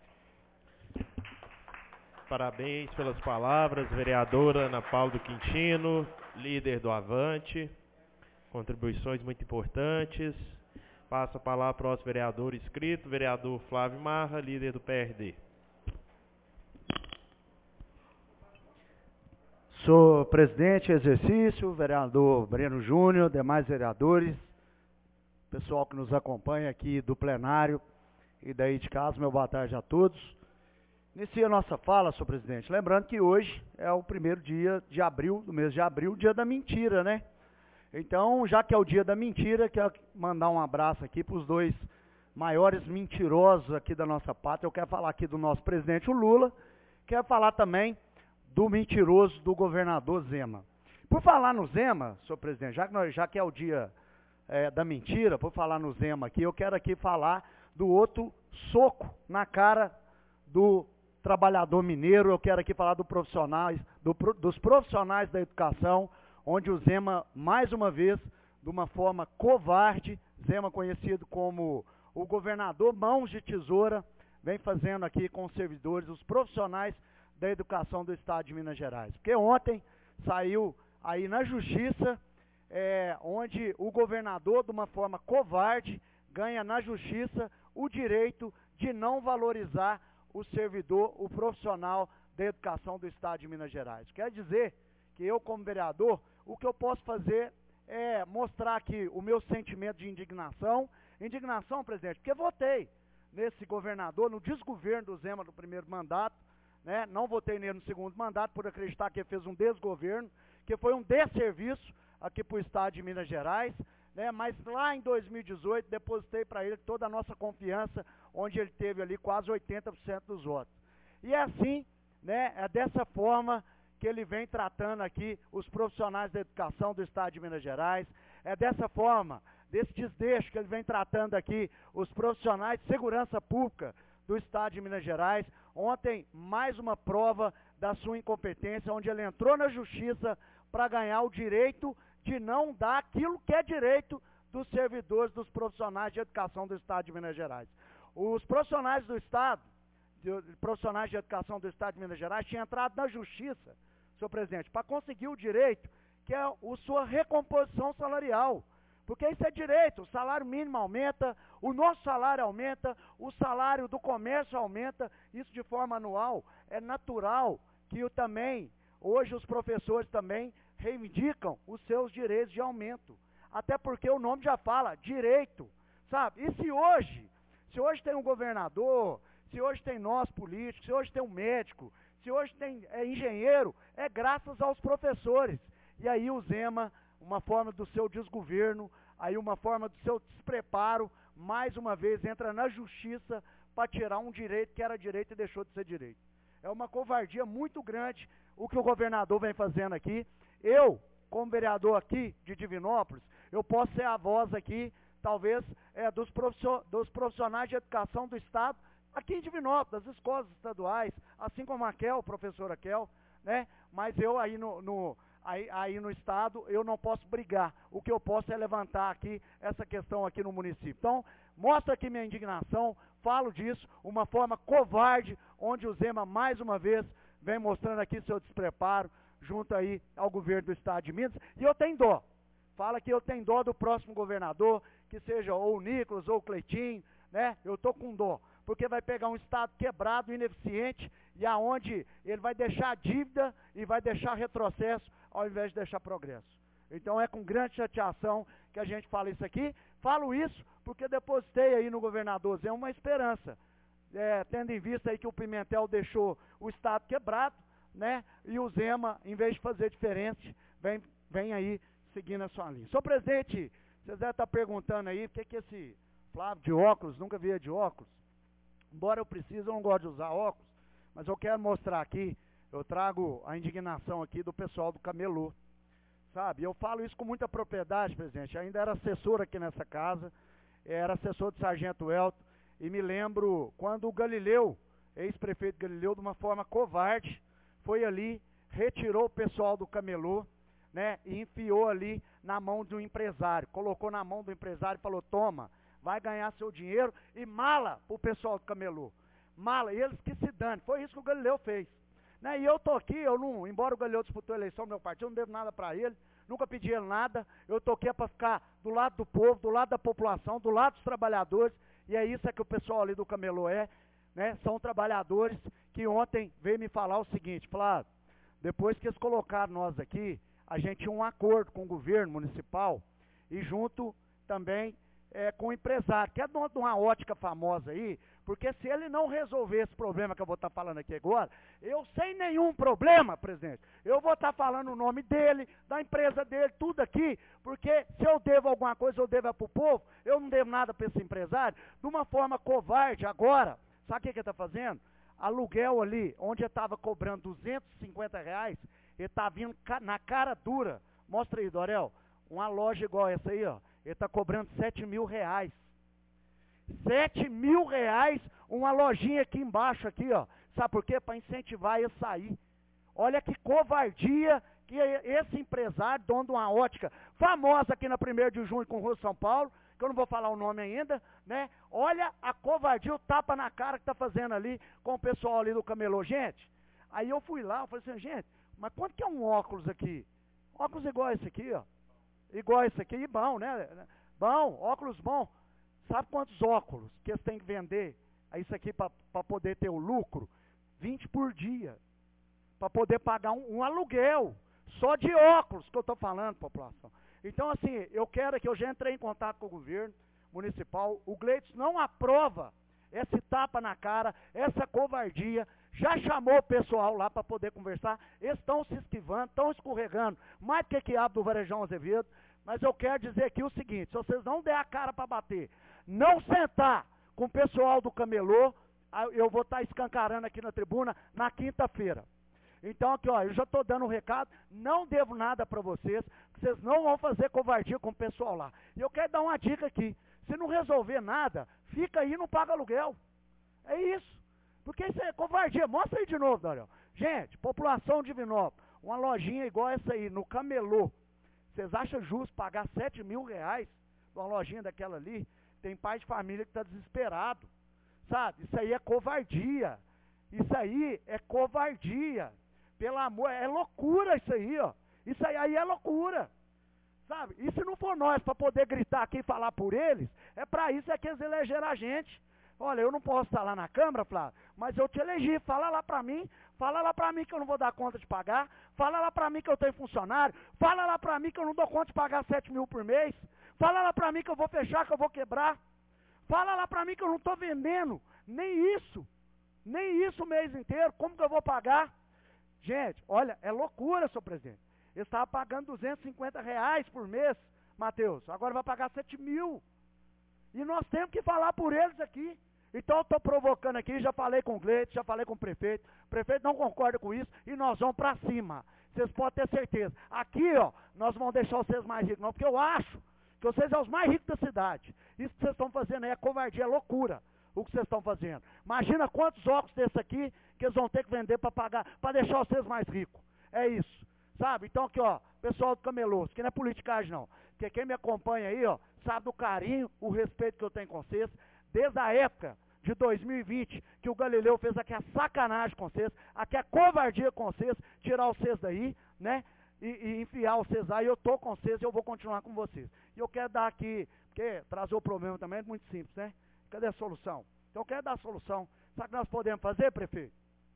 Parabéns pelas palavras, vereadora Ana Paula do Quintino, líder do Avante. Contribuições muito importantes. Passo a palavra para o nosso vereador inscrito, vereador Flávio Marra, líder do P R D. Sou presidente em exercício, vereador Breno Júnior, demais vereadores, pessoal que nos acompanha aqui do plenário e daí de casa, meu boa tarde a todos. Inicia a nossa fala, senhor presidente, lembrando que hoje é o primeiro dia de abril, do mês de abril, dia da mentira, né? Então, já que é o dia da mentira, quero mandar um abraço aqui para os dois maiores mentirosos aqui da nossa pátria. Eu quero falar aqui do nosso presidente, o Lula, quero falar também do mentiroso do governador Zema. Por falar no Zema, senhor presidente, já que, nós, já que é o dia é, da mentira, por falar no Zema aqui, eu quero aqui falar do outro soco na cara do trabalhador mineiro. Eu quero aqui falar do profissionais, do, dos profissionais da educação, onde o Zema, mais uma vez, de uma forma covarde, Zema conhecido como o governador mãos de tesoura, vem fazendo aqui com os servidores, os profissionais da educação do estado de Minas Gerais. Porque ontem saiu aí na justiça, é, onde o governador, de uma forma covarde, ganha na justiça o direito de não valorizar o servidor, o profissional da educação do Estado de Minas Gerais. Quer dizer que eu, como vereador, o que eu posso fazer é mostrar aqui o meu sentimento de indignação. Indignação, presidente, porque votei nesse governador, no desgoverno do Zema no primeiro mandato, né? Não votei nele no segundo mandato por acreditar que ele fez um desgoverno, que foi um desserviço aqui para o Estado de Minas Gerais, né? Mas lá em dois mil e dezoito depositei para ele toda a nossa confiança, onde ele teve ali quase oitenta por cento dos votos. E é assim, né? É dessa forma que ele vem tratando aqui os profissionais da educação do Estado de Minas Gerais, é dessa forma, desse desdeixo que ele vem tratando aqui os profissionais de segurança pública do Estado de Minas Gerais. Ontem, mais uma prova da sua incompetência, onde ele entrou na justiça para ganhar o direito de não dar aquilo que é direito dos servidores, dos profissionais de educação do Estado de Minas Gerais. Os profissionais do Estado, de, profissionais de educação do Estado de Minas Gerais, tinham entrado na justiça, senhor presidente, para conseguir o direito, que é a sua recomposição salarial. Porque isso é direito, o salário mínimo aumenta, o nosso salário aumenta, o salário do comércio aumenta, isso de forma anual. É natural que eu também, hoje os professores também reivindicam os seus direitos de aumento. Até porque o nome já fala, direito, sabe? E se hoje, se hoje tem um governador, se hoje tem nós políticos, se hoje tem um médico, se hoje tem é, engenheiro, é graças aos professores. E aí o Zema, uma forma do seu desgoverno, aí uma forma do seu despreparo, mais uma vez entra na justiça para tirar um direito que era direito e deixou de ser direito. É uma covardia muito grande o que o governador vem fazendo aqui. Eu, como vereador aqui de Divinópolis, eu posso ser a voz aqui, talvez, é, dos, dos profissionais de educação do Estado, aqui em Divinópolis, das escolas estaduais, assim como a Kel, professora Kel, né? Mas eu aí no... no Aí, aí no Estado, eu não posso brigar. O que eu posso é levantar aqui essa questão aqui no município. Então, mostra aqui minha indignação, falo disso, uma forma covarde, onde o Zema, mais uma vez, vem mostrando aqui seu despreparo, junto aí ao governo do Estado de Minas. E eu tenho dó. Fala que eu tenho dó do próximo governador, que seja ou o Nicolas ou o Cleitinho, né? Eu tô com dó. Porque vai pegar um Estado quebrado, ineficiente, e aonde ele vai deixar dívida e vai deixar retrocesso, ao invés de deixar progresso. Então é com grande chateação que a gente fala isso aqui. Falo isso porque depositei aí no governador Zé uma esperança, é, tendo em vista aí que o Pimentel deixou o Estado quebrado, né? E o Zema, em vez de fazer diferente, vem, vem aí seguindo a sua linha. Senhor presidente, vocês devem estar perguntando aí, por que que esse Flávio de óculos, nunca via de óculos? Embora eu precise, eu não gosto de usar óculos, mas eu quero mostrar aqui, eu trago a indignação aqui do pessoal do Camelô, sabe? Eu falo isso com muita propriedade, presidente, ainda era assessor aqui nessa casa, era assessor do Sargento Elton, e me lembro quando o Galileu, ex-prefeito Galileu, de uma forma covarde, foi ali, retirou o pessoal do Camelô, né, e enfiou ali na mão de um empresário, colocou na mão do empresário e falou, toma, vai ganhar seu dinheiro e mala pro pessoal do Camelô. Mala, e eles que se dane. Foi isso que o Galileu fez. Né? E eu tô aqui, eu não, embora o Galileu disputou a eleição do meu partido, eu não devo nada para ele, nunca pedi ele nada, eu tô aqui para ficar do lado do povo, do lado da população, do lado dos trabalhadores, e é isso é que o pessoal ali do Camelô é, né? São trabalhadores que ontem veio me falar o seguinte, Flávio, depois que eles colocaram nós aqui, a gente tinha um acordo com o governo municipal, e junto também É, com o empresário, que é dono de uma ótica famosa aí, porque se ele não resolver esse problema que eu vou estar falando aqui agora, eu sem nenhum problema, presidente, eu vou estar falando o nome dele, da empresa dele, tudo aqui, porque se eu devo alguma coisa, eu devo para o povo, eu não devo nada para esse empresário, de uma forma covarde agora, sabe o que, que ele está fazendo? Aluguel ali, onde ele estava cobrando duzentos e cinquenta reais, ele está vindo na cara dura, mostra aí, Dorel, uma loja igual essa aí, ó, ele está cobrando sete mil reais. Sete mil reais, uma lojinha aqui embaixo, aqui, ó. Sabe por quê? Para incentivar ele a sair. Olha que covardia que esse empresário, dono de uma ótica famosa aqui na primeiro de junho com o Rua São Paulo, que eu não vou falar o nome ainda, né? Olha a covardia, o tapa na cara que está fazendo ali com o pessoal ali do Camelô. Gente, aí eu fui lá, eu falei assim, gente, mas quanto que é um óculos aqui? Óculos igual esse aqui, ó. Igual esse aqui, bom, né? Bom, óculos bom. Sabe quantos óculos que eles têm que vender isso aqui para poder ter o lucro, vinte por dia, para poder pagar um, um aluguel, só de óculos que eu estou falando, população. Então, assim, eu quero que eu já entrei em contato com o governo municipal, o Gleidson não aprova esse tapa na cara, essa covardia, já chamou o pessoal lá para poder conversar, eles estão se esquivando, estão escorregando, mais do que quiabo do Varejão Azevedo, mas eu quero dizer aqui o seguinte, se vocês não der a cara para bater, não sentar com o pessoal do camelô, eu vou estar escancarando aqui na tribuna na quinta-feira. Então aqui, ó, eu já estou dando um recado, não devo nada para vocês, vocês não vão fazer covardia com o pessoal lá. E eu quero dar uma dica aqui, se não resolver nada, fica aí e não paga aluguel. É isso. Porque isso é covardia. Mostra aí de novo, Daniel. Gente, população de Divinópolis, uma lojinha igual essa aí, no camelô. Vocês acham justo pagar sete mil reais numa lojinha daquela ali? Tem pai de família que está desesperado. Sabe? Isso aí é covardia. Isso aí é covardia. Pelo amor, é loucura isso aí, ó. Isso aí, aí é loucura. Sabe? E se não for nós para poder gritar aqui e falar por eles, é para isso é que eles elegeram a gente. Olha, eu não posso estar lá na Câmara, Flávio, mas eu te elegi, fala lá para mim, fala lá para mim que eu não vou dar conta de pagar, fala lá para mim que eu tenho funcionário, fala lá para mim que eu não dou conta de pagar sete mil por mês, fala lá para mim que eu vou fechar, que eu vou quebrar, fala lá para mim que eu não estou vendendo, nem isso, nem isso o mês inteiro, como que eu vou pagar? Gente, olha, é loucura, senhor presidente. Ele estava pagando duzentos e cinquenta reais por mês, Matheus, agora vai pagar sete mil. E nós temos que falar por eles aqui. Então eu estou provocando aqui, já falei com o Gleidson, já falei com o prefeito. O prefeito não concorda com isso e nós vamos para cima. Vocês podem ter certeza. Aqui, ó, nós vamos deixar vocês mais ricos, não, porque eu acho que vocês são os mais ricos da cidade. Isso que vocês estão fazendo aí é covardia, é loucura. O que vocês estão fazendo. Imagina quantos óculos desse aqui que eles vão ter que vender para pagar, para deixar vocês mais ricos. É isso. Sabe? Então aqui, ó, pessoal do camelô, isso aqui não é politicagem não. Porque quem me acompanha aí, ó, sabe do carinho, o respeito que eu tenho com vocês, desde a época de dois mil e vinte, que o Galileu fez aqui a sacanagem com vocês, aqui a covardia com vocês, tirar vocês daí, né? E, e enfiar vocês lá, e eu tô com vocês e eu vou continuar com vocês. E eu quero dar aqui, porque trazer o problema também é muito simples, né? Cadê a solução? Então eu quero dar a solução. Sabe o que nós podemos fazer, prefeito?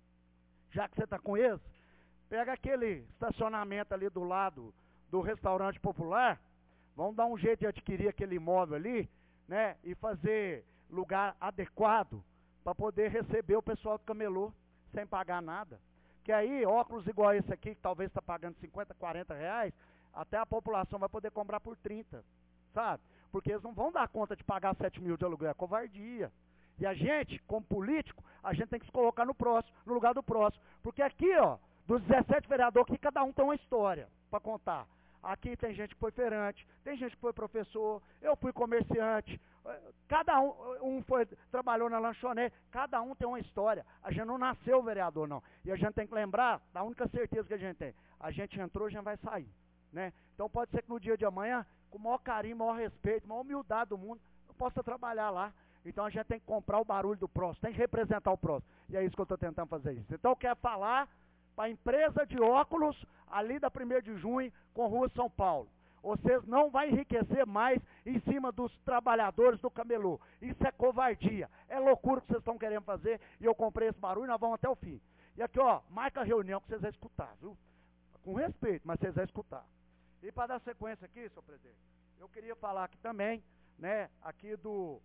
Já que você está com eles, pega aquele estacionamento ali do lado do restaurante popular, vamos dar um jeito de adquirir aquele imóvel ali, né? E fazer lugar adequado para poder receber o pessoal do camelô sem pagar nada. Que aí, óculos igual esse aqui, que talvez está pagando cinquenta, quarenta reais, até a população vai poder comprar por trinta, sabe? Porque eles não vão dar conta de pagar sete mil de aluguel, é covardia. E a gente, como político, a gente tem que se colocar no próximo, no lugar do próximo. Porque aqui, ó, dos dezessete vereadores, aqui cada um tem uma história para contar. Aqui tem gente que foi feirante, tem gente que foi professor, eu fui comerciante, cada um, um foi, trabalhou na lanchonete, cada um tem uma história. A gente não nasceu vereador, não. E a gente tem que lembrar da única certeza que a gente tem. A gente entrou, a gente vai sair, né? Então pode ser que no dia de amanhã, com o maior carinho, maior respeito, maior humildade do mundo, eu possa trabalhar lá. Então a gente tem que comprar o barulho do próximo, tem que representar o próximo. E é isso que eu estou tentando fazer isso. Então eu quero falar para a empresa de óculos, ali da primeiro de junho, com Rua São Paulo. Vocês não vão enriquecer mais em cima dos trabalhadores do camelô. Isso é covardia. É loucura que vocês estão querendo fazer. E eu comprei esse barulho e nós vamos até o fim. E aqui, ó, marca a reunião que vocês vão escutar, viu? Com respeito, mas vocês vão escutar. E para dar sequência aqui, senhor presidente, eu queria falar aqui também, né, aqui do,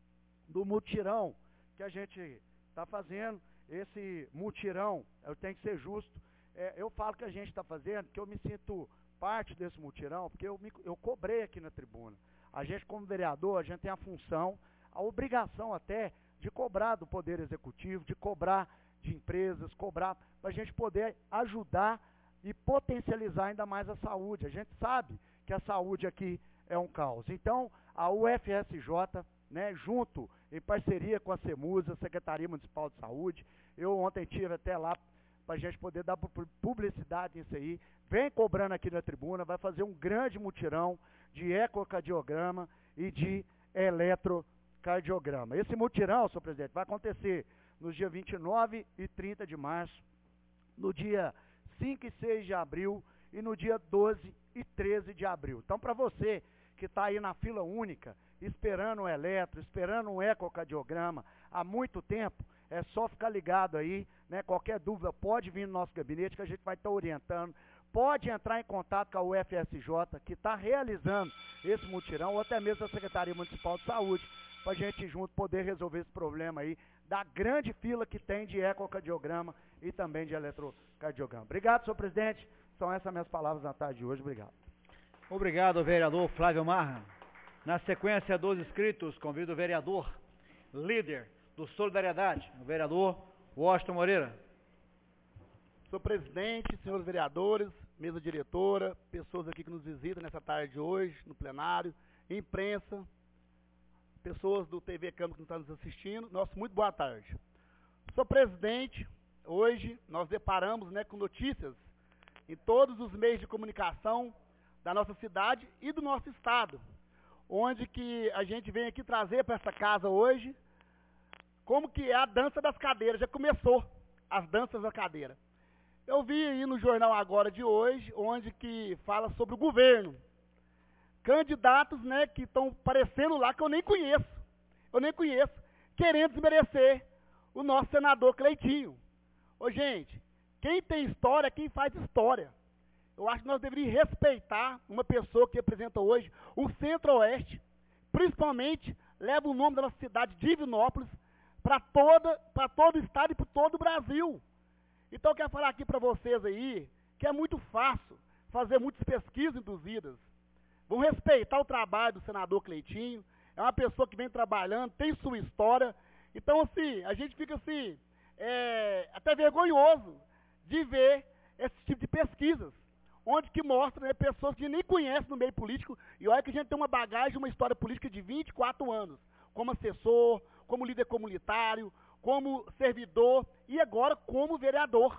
do mutirão que a gente está fazendo. Esse mutirão, eu tenho que ser justo, é, eu falo que a gente está fazendo, que eu me sinto parte desse mutirão, porque eu, me, eu cobrei aqui na tribuna. A gente, como vereador, a gente tem a função, a obrigação até, de cobrar do Poder Executivo, de cobrar de empresas, cobrar, para a gente poder ajudar e potencializar ainda mais a saúde. A gente sabe que a saúde aqui é um caos. Então, a U F S J, né, junto, em parceria com a CEMUSA, Secretaria Municipal de Saúde, eu ontem estive até lá para a gente poder dar publicidade nisso aí, vem cobrando aqui na tribuna, vai fazer um grande mutirão de ecocardiograma e de eletrocardiograma. Esse mutirão, senhor presidente, vai acontecer nos dias vinte e nove e trinta de março, no dia cinco e seis de abril e no dia doze e treze de abril. Então, para você que está aí na fila única, esperando um eletro, esperando um ecocardiograma, há muito tempo, é só ficar ligado aí, né? Qualquer dúvida pode vir no nosso gabinete que a gente vai estar orientando. Pode entrar em contato com a U F S J, que está realizando esse mutirão, ou até mesmo a Secretaria Municipal de Saúde, para a gente junto poder resolver esse problema aí, da grande fila que tem de ecocardiograma e também de eletrocardiograma. Obrigado, senhor presidente. São essas minhas palavras na tarde de hoje. Obrigado. Obrigado, vereador Flávio Marra. Na sequência dos inscritos, convido o vereador, líder do Solidariedade, o vereador Washington Moreira. Senhor presidente, senhores vereadores, mesa diretora, pessoas aqui que nos visitam nessa tarde de hoje, no plenário, imprensa, pessoas do T V Câmara que estão nos assistindo, nosso muito boa tarde. Senhor presidente, hoje nós deparamos, né, com notícias em todos os meios de comunicação da nossa cidade e do nosso estado, onde que a gente vem aqui trazer para essa casa hoje como que é a dança das cadeiras. Já começou as danças da cadeira. Eu vi aí no jornal agora de hoje, onde que fala sobre o governo. Candidatos, né, que estão aparecendo lá que eu nem conheço. Eu nem conheço, querendo desmerecer o nosso senador Cleitinho. Ô, gente, quem tem história, quem faz história. Eu acho que nós deveríamos respeitar uma pessoa que representa hoje o Centro-Oeste, principalmente leva o nome da nossa cidade, Divinópolis, para toda, para todo o estado e para todo o Brasil. Então eu quero falar aqui para vocês aí, que é muito fácil fazer muitas pesquisas induzidas. Vão respeitar o trabalho do senador Cleitinho, é uma pessoa que vem trabalhando, tem sua história. Então, assim, a gente fica assim, é, até vergonhoso de ver esse tipo de pesquisas, onde que mostra, né, pessoas que nem conhecem no meio político, e olha que a gente tem uma bagagem, uma história política de vinte e quatro anos, como assessor, como líder comunitário, como servidor e agora como vereador.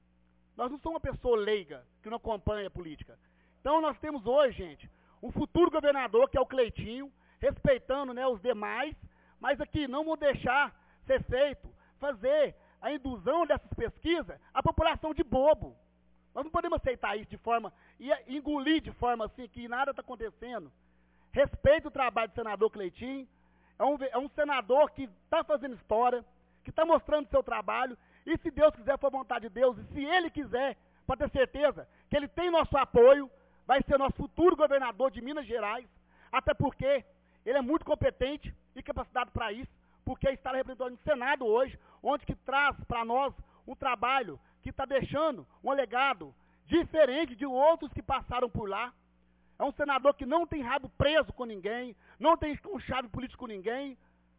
Nós não somos uma pessoa leiga que não acompanha a política. Então nós temos hoje, gente, um futuro governador que é o Cleitinho, respeitando, né, os demais, mas aqui não vou deixar ser feito, fazer a induzão dessas pesquisas a população de bobo. Nós não podemos aceitar isso de forma, e engolir de forma assim, que nada está acontecendo. Respeito o trabalho do senador Cleitinho, é um, é um senador que está fazendo história, que está mostrando o seu trabalho, e se Deus quiser, for a vontade de Deus, e se Ele quiser, pode ter certeza que Ele tem nosso apoio, vai ser nosso futuro governador de Minas Gerais, até porque Ele é muito competente e capacitado para isso, porque está representando no Senado hoje, onde que traz para nós um trabalho que está deixando um legado diferente de outros que passaram por lá. É um senador que não tem rabo preso com ninguém, não tem conchave político com ninguém.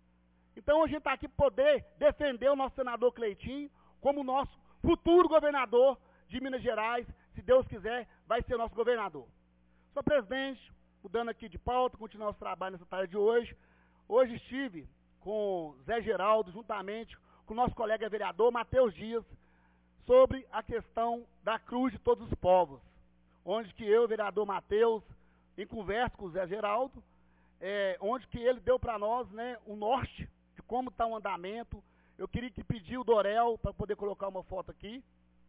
Então a gente está aqui para poder defender o nosso senador Cleitinho como nosso futuro governador de Minas Gerais. Se Deus quiser, vai ser nosso governador. Senhor presidente, mudando aqui de pauta, continuar nosso trabalho nessa tarde de hoje. Hoje estive com Zé Geraldo, juntamente com o nosso colega vereador Matheus Dias, sobre a questão da Cruz de Todos os Povos, onde que eu, o vereador Matheus, em conversa com o Zé Geraldo, é, onde que ele deu para nós, né, o norte de como está o andamento. Eu queria que pedir o Dorel para poder colocar uma foto aqui.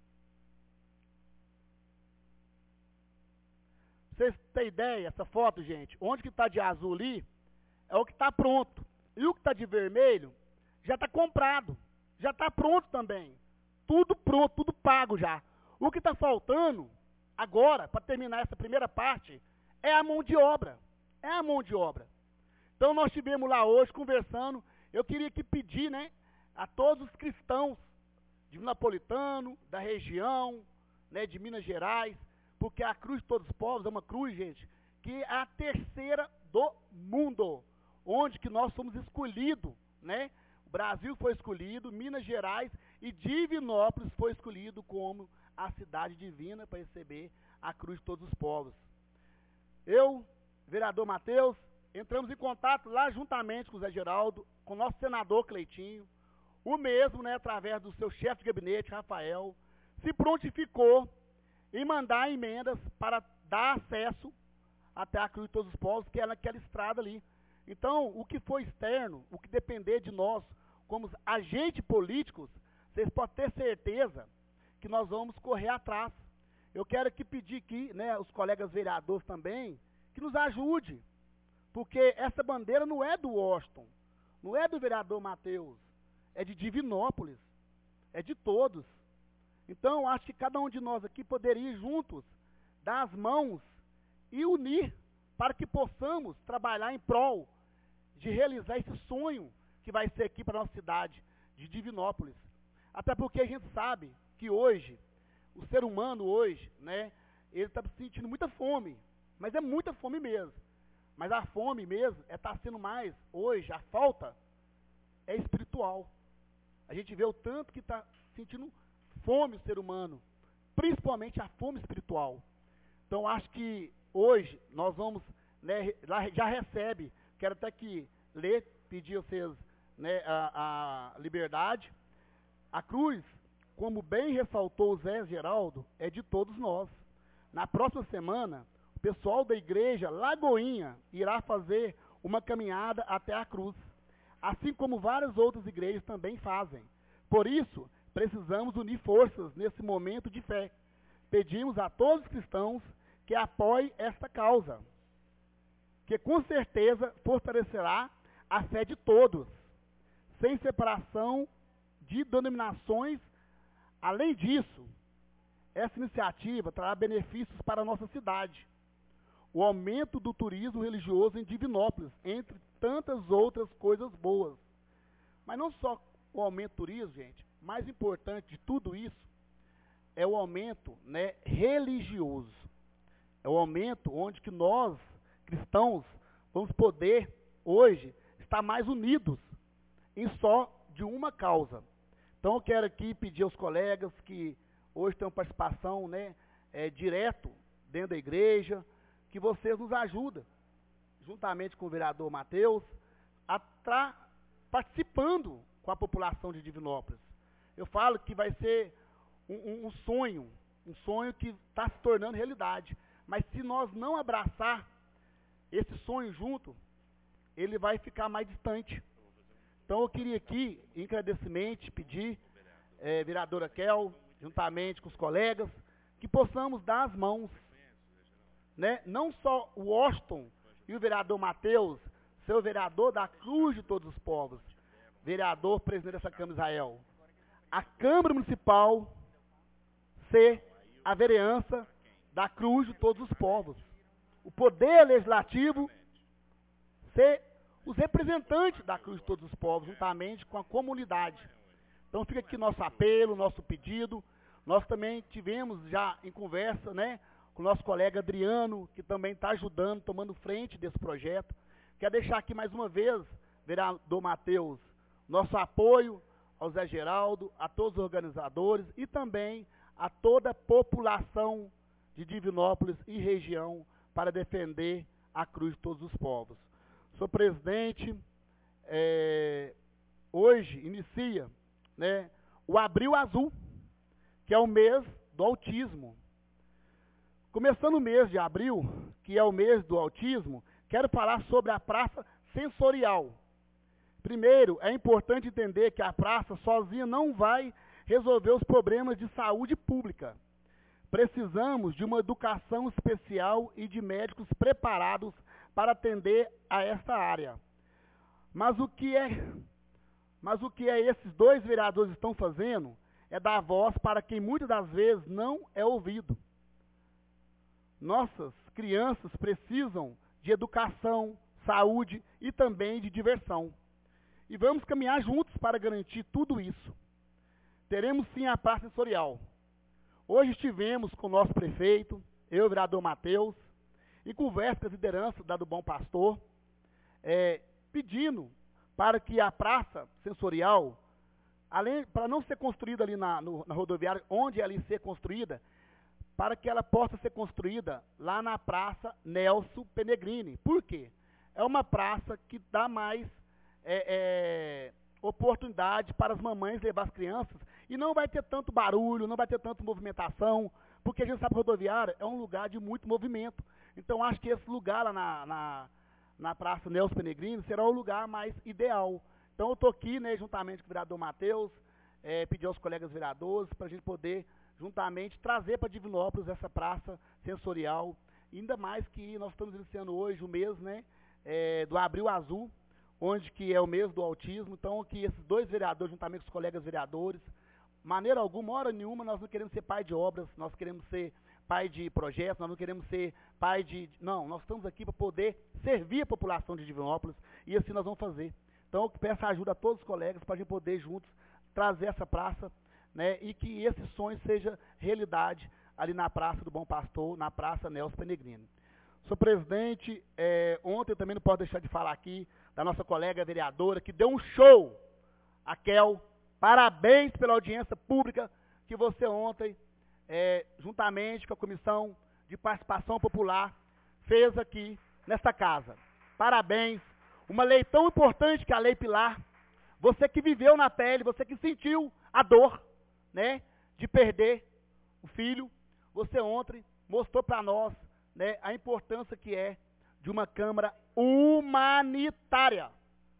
Vocês têm ideia, essa foto, gente, onde que está de azul ali, é o que está pronto. E o que está de vermelho, já está comprado, já está pronto também. Tudo pronto, tudo pago já. O que está faltando agora, para terminar essa primeira parte, é a mão de obra. É a mão de obra. Então nós estivemos lá hoje conversando. Eu queria que pedir, né, a todos os cristãos de Napolitano, da região, né, de Minas Gerais, porque a Cruz de Todos os Povos é uma cruz, gente, que é a terceira do mundo, onde que nós somos escolhidos, né? O Brasil foi escolhido, Minas Gerais e Divinópolis foi escolhido como a cidade divina para receber a Cruz de Todos os Povos. Eu, vereador Matheus, entramos em contato lá juntamente com o Zé Geraldo, com o nosso senador Cleitinho, o mesmo, né, através do seu chefe de gabinete, Rafael, se prontificou em mandar emendas para dar acesso até a Cruz de Todos os Povos, que é naquela estrada ali. Então, o que for externo, o que depender de nós, como agentes políticos, vocês podem ter certeza que nós vamos correr atrás. Eu quero aqui pedir aqui, né, os colegas vereadores também, que nos ajude, porque essa bandeira não é do Washington, não é do vereador Matheus, é de Divinópolis, é de todos. Então, acho que cada um de nós aqui poderia ir juntos, dar as mãos e unir para que possamos trabalhar em prol de realizar esse sonho que vai ser aqui para a nossa cidade de Divinópolis. Até porque a gente sabe que hoje, o ser humano hoje, né, ele está sentindo muita fome, mas é muita fome mesmo. Mas a fome mesmo é estar sendo mais, hoje, a falta é espiritual. A gente vê o tanto que está sentindo fome o ser humano, principalmente a fome espiritual. Então, acho que hoje nós vamos, né, lá já recebe, quero até que ler, pedir a vocês, né, a, a liberdade. A cruz, como bem ressaltou o Zé Geraldo, é de todos nós. Na próxima semana, o pessoal da igreja Lagoinha irá fazer uma caminhada até a cruz, assim como várias outras igrejas também fazem. Por isso, precisamos unir forças nesse momento de fé. Pedimos a todos os cristãos que apoiem esta causa, que com certeza fortalecerá a fé de todos, sem separação de denominações. Além disso, essa iniciativa trará benefícios para a nossa cidade. O aumento do turismo religioso em Divinópolis, entre tantas outras coisas boas. Mas não só o aumento do turismo, gente, mais importante de tudo isso é o aumento, né, religioso. É o aumento onde que nós, cristãos, vamos poder, hoje, estar mais unidos em só de uma causa. Então eu quero aqui pedir aos colegas que hoje têm uma participação, né, é, direto dentro da igreja, que vocês nos ajudem, juntamente com o vereador Matheus, a estar participando com a população de Divinópolis. Eu falo que vai ser um, um, um sonho, um sonho que está se tornando realidade. Mas se nós não abraçar esse sonho junto, ele vai ficar mais distante. Então eu queria aqui, encarecidamente, pedir, é, vereadora Kel, juntamente com os colegas, que possamos dar as mãos, né? Não só o Washington e o vereador Matheus, seu vereador da Cruz de Todos os Povos, vereador presidente dessa Câmara Israel, a Câmara Municipal ser a vereança da Cruz de Todos os Povos, o Poder Legislativo ser os representantes da Cruz de Todos os Povos, juntamente com a comunidade. Então fica aqui nosso apelo, nosso pedido. Nós também tivemos já em conversa, né, com o nosso colega Adriano, que também está ajudando, tomando frente desse projeto. Quero deixar aqui mais uma vez, vereador Matheus, nosso apoio ao Zé Geraldo, a todos os organizadores e também a toda a população de Divinópolis e região para defender a Cruz de Todos os Povos. Senhor presidente, é, hoje inicia, né, o Abril Azul, que é o mês do autismo. Começando o mês de abril, que é o mês do autismo, quero falar sobre a praça sensorial. Primeiro, é importante entender que a praça sozinha não vai resolver os problemas de saúde pública. Precisamos de uma educação especial e de médicos preparados para atender a esta área. Mas o que é, mas o que é esses dois vereadores estão fazendo é dar voz para quem muitas das vezes não é ouvido. Nossas crianças precisam de educação, saúde e também de diversão. E vamos caminhar juntos para garantir tudo isso. Teremos sim a praça sensorial. Hoje estivemos com o nosso prefeito, eu, o vereador Matheus, em conversa com a liderança da do Bom Pastor, é, pedindo para que a praça sensorial, além, para não ser construída ali na, no, na rodoviária, onde ela ia ser construída, para que ela possa ser construída lá na Praça Nelson Penegrini. Por quê? É uma praça que dá mais é, é, oportunidade para as mamães levar as crianças e não vai ter tanto barulho, não vai ter tanta movimentação, porque a gente sabe que a rodoviária é um lugar de muito movimento. Então, acho que esse lugar lá na, na, na Praça Nelson Penegrini será o lugar mais ideal. Então, eu estou aqui, né, juntamente com o vereador Matheus, é, pedir aos colegas vereadores para a gente poder, juntamente, trazer para Divinópolis essa praça sensorial. Ainda mais que nós estamos iniciando hoje o mês, né, é, do Abril Azul, onde que é o mês do autismo, então que esses dois vereadores, juntamente com os colegas vereadores, maneira alguma, hora nenhuma, nós não queremos ser pai de obras, nós queremos ser pai de projetos, nós não queremos ser pai de... Não, nós estamos aqui para poder servir a população de Divinópolis e assim nós vamos fazer. Então eu peço ajuda a todos os colegas para a gente poder juntos trazer essa praça, né, e que esse sonho seja realidade ali na Praça do Bom Pastor, na Praça Nelson Pellegrini. Senhor presidente, é, ontem eu também não posso deixar de falar aqui da nossa colega vereadora que deu um show, a Kel. Parabéns pela audiência pública que você ontem, é, juntamente com a Comissão de Participação Popular, fez aqui nesta casa. Parabéns. Uma lei tão importante que a Lei Pilar. Você que viveu na pele, você que sentiu a dor, né, de perder o filho, você ontem mostrou para nós, né, a importância que é de uma Câmara humanitária.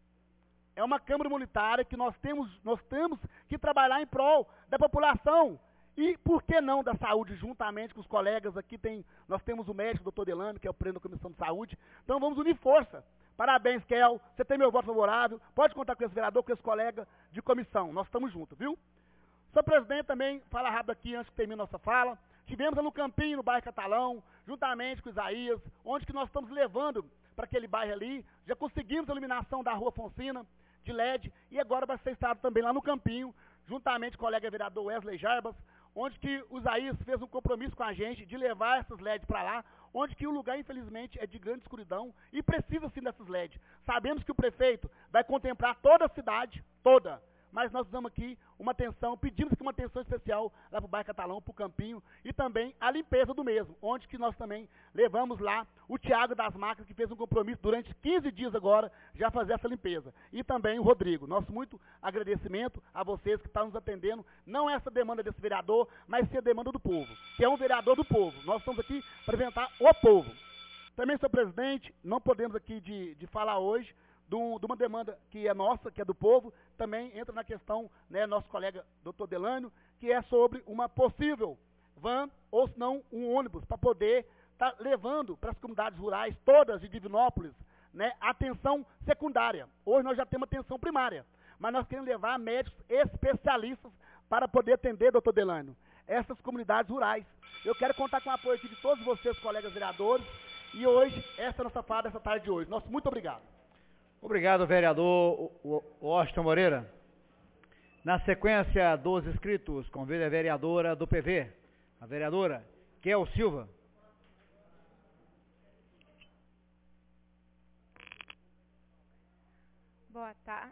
É uma Câmara humanitária que nós temos, nós temos que trabalhar em prol da população. E por que não da saúde, juntamente com os colegas aqui, tem, nós temos o médico, o doutor Delano, que é o presidente da Comissão de Saúde. Então vamos unir força. Parabéns, Kel. Você tem meu voto favorável. Pode contar com esse vereador, com esse colega de comissão. Nós estamos juntos, viu? Senhor presidente, também, fala rápido aqui antes que termine nossa fala. Tivemos lá no Campinho, no bairro Catalão, juntamente com o Isaías, onde que nós estamos levando para aquele bairro ali. Já conseguimos a iluminação da Rua Fonsina, de L E D, e agora vai ser instalado também lá no Campinho, juntamente com o colega vereador Wesley Jarbas, onde que o Isaías fez um compromisso com a gente de levar essas L E Ds para lá, onde que o lugar, infelizmente, é de grande escuridão e precisa sim dessas L E Ds. Sabemos que o prefeito vai contemplar toda a cidade, toda, mas nós damos aqui uma atenção, pedimos aqui uma atenção especial lá para o bairro Catalão, para o Campinho, e também a limpeza do mesmo, onde que nós também levamos lá o Tiago das Máquinas, que fez um compromisso durante quinze dias agora, já fazer essa limpeza. E também o Rodrigo. Nosso muito agradecimento a vocês que estão nos atendendo, não essa demanda desse vereador, mas sim a demanda do povo, que é um vereador do povo. Nós estamos aqui para representar o povo. Também, senhor presidente, não podemos aqui de, de falar hoje, de uma demanda que é nossa, que é do povo, também entra na questão, né, nosso colega doutor Delânio, que é sobre uma possível van, ou se não, um ônibus, para poder estar tá levando para as comunidades rurais, todas de Divinópolis, né, atenção secundária. Hoje nós já temos atenção primária, mas nós queremos levar médicos especialistas para poder atender, doutor Delânio, essas comunidades rurais. Eu quero contar com o apoio aqui de todos vocês, colegas vereadores, e hoje, essa é a nossa fala dessa tarde de hoje. Nosso muito obrigado. Obrigado, vereador Washington Moreira. Na sequência dos inscritos, convido a vereadora do P V, a vereadora Kel Silva. Boa tarde.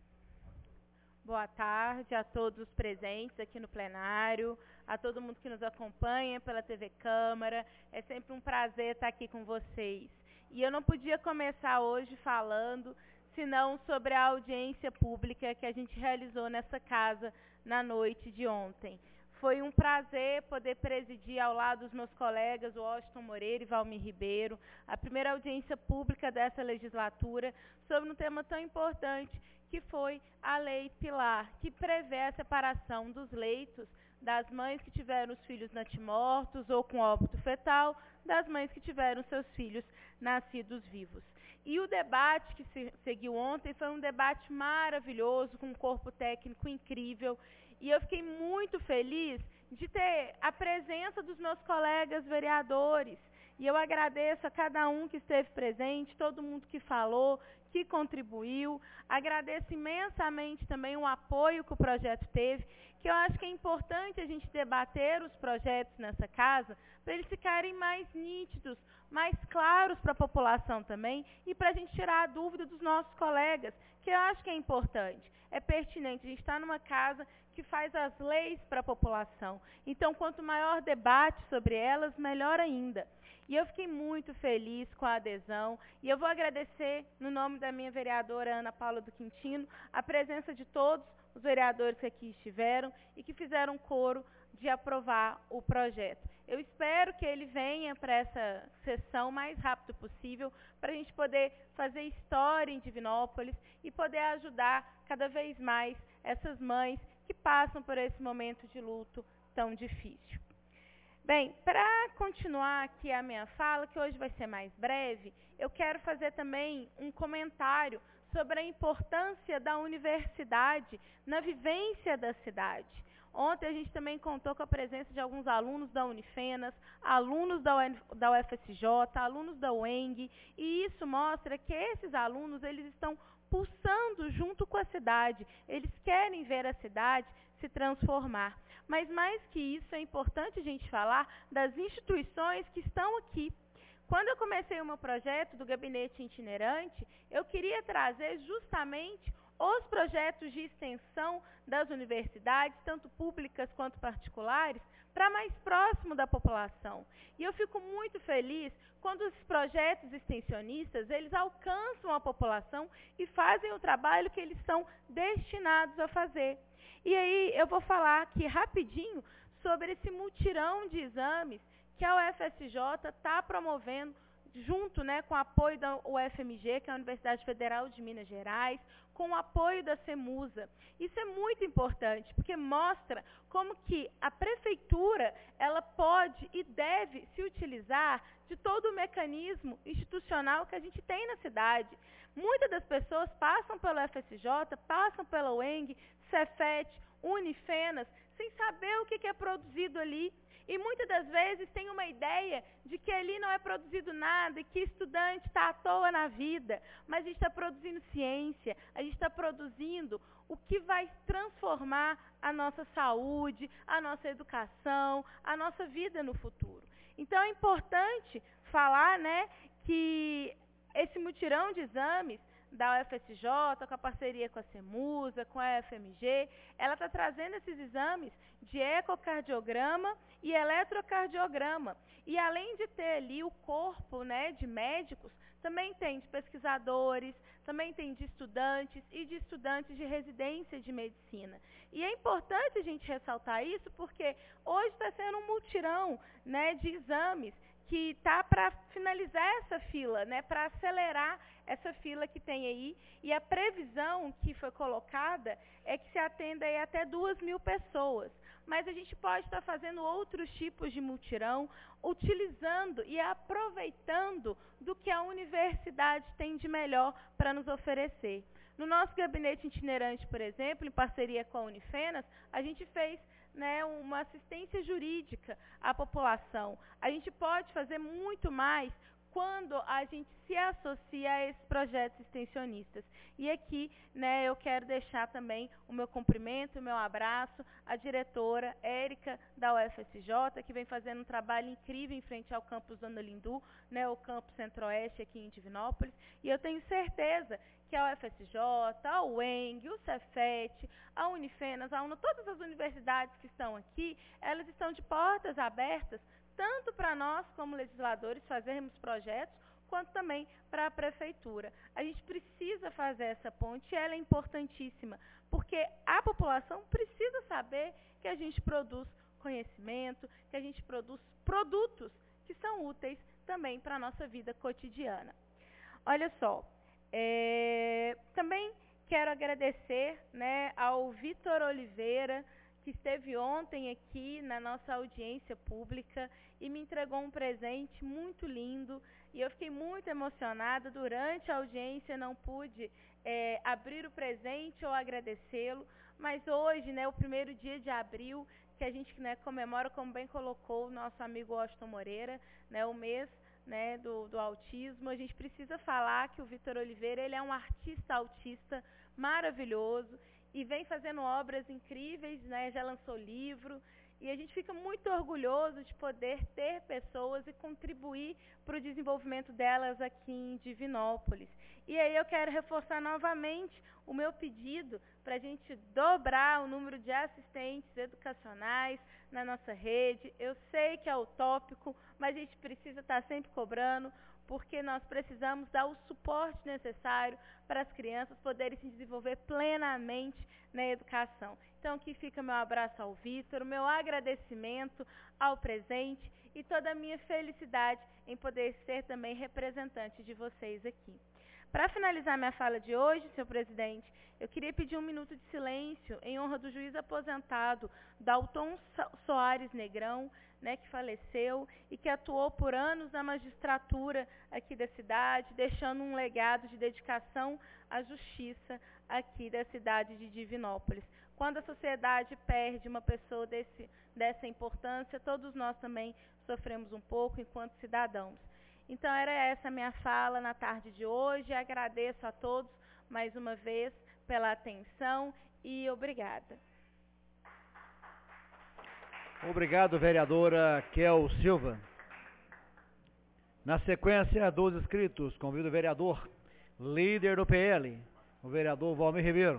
Boa tarde a todos os presentes aqui no plenário, a todo mundo que nos acompanha pela T V Câmara. É sempre um prazer estar aqui com vocês. E eu não podia começar hoje falando, senão sobre a audiência pública que a gente realizou nessa casa na noite de ontem. Foi um prazer poder presidir ao lado dos meus colegas, Washington Moreira e Valmir Ribeiro, a primeira audiência pública dessa legislatura sobre um tema tão importante que foi a Lei Pilar, que prevê a separação dos leitos das mães que tiveram os filhos natimortos ou com óbito fetal, das mães que tiveram seus filhos nascidos vivos. E o debate que se seguiu ontem foi um debate maravilhoso, com um corpo técnico incrível, e eu fiquei muito feliz de ter a presença dos meus colegas vereadores, e eu agradeço a cada um que esteve presente, todo mundo que falou, que contribuiu, agradeço imensamente também o apoio que o projeto teve, que eu acho que é importante a gente debater os projetos nessa casa, para eles ficarem mais nítidos, mais claros para a população também, e para a gente tirar a dúvida dos nossos colegas, que eu acho que é importante, é pertinente. A gente está numa casa que faz as leis para a população, então quanto maior debate sobre elas, melhor ainda. E eu fiquei muito feliz com a adesão, e eu vou agradecer, no nome da minha vereadora Ana Paula do Quintino, a presença de todos os vereadores que aqui estiveram e que fizeram coro de aprovar o projeto. Eu espero que ele venha para essa sessão o mais rápido possível, para a gente poder fazer história em Divinópolis e poder ajudar cada vez mais essas mães que passam por esse momento de luto tão difícil. Bem, para continuar aqui a minha fala, que hoje vai ser mais breve, eu quero fazer também um comentário sobre a importância da universidade na vivência da cidade. Ontem a gente também contou com a presença de alguns alunos da Unifenas, alunos da U F S J, alunos da U E N G, e isso mostra que esses alunos eles estão pulsando junto com a cidade, eles querem ver a cidade se transformar. Mas mais que isso, é importante a gente falar das instituições que estão aqui. Quando eu comecei o meu projeto do gabinete itinerante, eu queria trazer justamente os projetos de extensão das universidades, tanto públicas quanto particulares, para mais próximo da população. E eu fico muito feliz quando os projetos extensionistas, eles alcançam a população e fazem o trabalho que eles são destinados a fazer. E aí eu vou falar aqui rapidinho sobre esse mutirão de exames que a U F S J está promovendo, junto, né, com o apoio da U F M G, que é a Universidade Federal de Minas Gerais, com o apoio da CEMUSA. Isso é muito importante, porque mostra como que a prefeitura ela pode e deve se utilizar de todo o mecanismo institucional que a gente tem na cidade. Muitas das pessoas passam pela U F S J, passam pela U E N G, Cefet, Unifenas, sem saber o que é produzido ali. E muitas das vezes tem uma ideia de que ali não é produzido nada e que estudante está à toa na vida. Mas a gente está produzindo ciência, a gente está produzindo o que vai transformar a nossa saúde, a nossa educação, a nossa vida no futuro. Então é importante falar, né, que esse mutirão de exames da U F S J, com a parceria com a CEMUSA, com a F M G, ela está trazendo esses exames de ecocardiograma e eletrocardiograma. E além de ter ali o corpo, né, de médicos, também tem de pesquisadores, também tem de estudantes e de estudantes de residência de medicina. E é importante a gente ressaltar isso porque hoje está sendo um mutirão, né, de exames que está para finalizar essa fila, né, para acelerar essa fila que tem aí, e a previsão que foi colocada é que se atenda aí até duas mil pessoas. Mas a gente pode estar fazendo outros tipos de mutirão, utilizando e aproveitando do que a universidade tem de melhor para nos oferecer. No nosso gabinete itinerante, por exemplo, em parceria com a Unifenas, a gente fez, né, uma assistência jurídica à população. A gente pode fazer muito mais quando a gente se associa a esses projetos extensionistas. E aqui, né, eu quero deixar também o meu cumprimento, o meu abraço à diretora Érica da U F S J, que vem fazendo um trabalho incrível em frente ao campus Dona Lindu, né, o campus Centro-Oeste aqui em Divinópolis. E eu tenho certeza que a U F S J, a U E N G, o Cefet, a Unifenas, a UNA, todas as universidades que estão aqui, elas estão de portas abertas, tanto para nós, como legisladores, fazermos projetos, quanto também para a prefeitura. A gente precisa fazer essa ponte, e ela é importantíssima, porque a população precisa saber que a gente produz conhecimento, que a gente produz produtos que são úteis também para a nossa vida cotidiana. Olha só, é, também quero agradecer, né, ao Vitor Oliveira, que esteve ontem aqui na nossa audiência pública e me entregou um presente muito lindo, e eu fiquei muito emocionada. Durante a audiência não pude é, abrir o presente ou agradecê-lo, mas hoje, né, o primeiro dia de abril, que a gente, né, comemora, como bem colocou o nosso amigo Washington Moreira, né, o mês, né, do, do autismo, a gente precisa falar que o Vitor Oliveira, ele é um artista autista maravilhoso, e vem fazendo obras incríveis, né, já lançou livro, e a gente fica muito orgulhoso de poder ter pessoas e contribuir para o desenvolvimento delas aqui em Divinópolis. E aí eu quero reforçar novamente o meu pedido para a gente dobrar o número de assistentes educacionais na nossa rede. Eu sei que é utópico, mas a gente precisa estar sempre cobrando, porque nós precisamos dar o suporte necessário para as crianças poderem se desenvolver plenamente na educação. Então, aqui fica meu abraço ao Vitor, o meu agradecimento ao presente e toda a minha felicidade em poder ser também representante de vocês aqui. Para finalizar minha fala de hoje, senhor presidente, eu queria pedir um minuto de silêncio em honra do juiz aposentado Dalton Soares Negrão, né, que faleceu e que atuou por anos na magistratura aqui da cidade, deixando um legado de dedicação à justiça aqui da cidade de Divinópolis. Quando a sociedade perde uma pessoa desse, dessa importância, todos nós também sofremos um pouco enquanto cidadãos. Então, era essa a minha fala na tarde de hoje. Agradeço a todos mais uma vez pela atenção e obrigada. Obrigado, vereadora Kel Silva. Na sequência dos inscritos, convido o vereador, líder do P L, o vereador Valmir Ribeiro.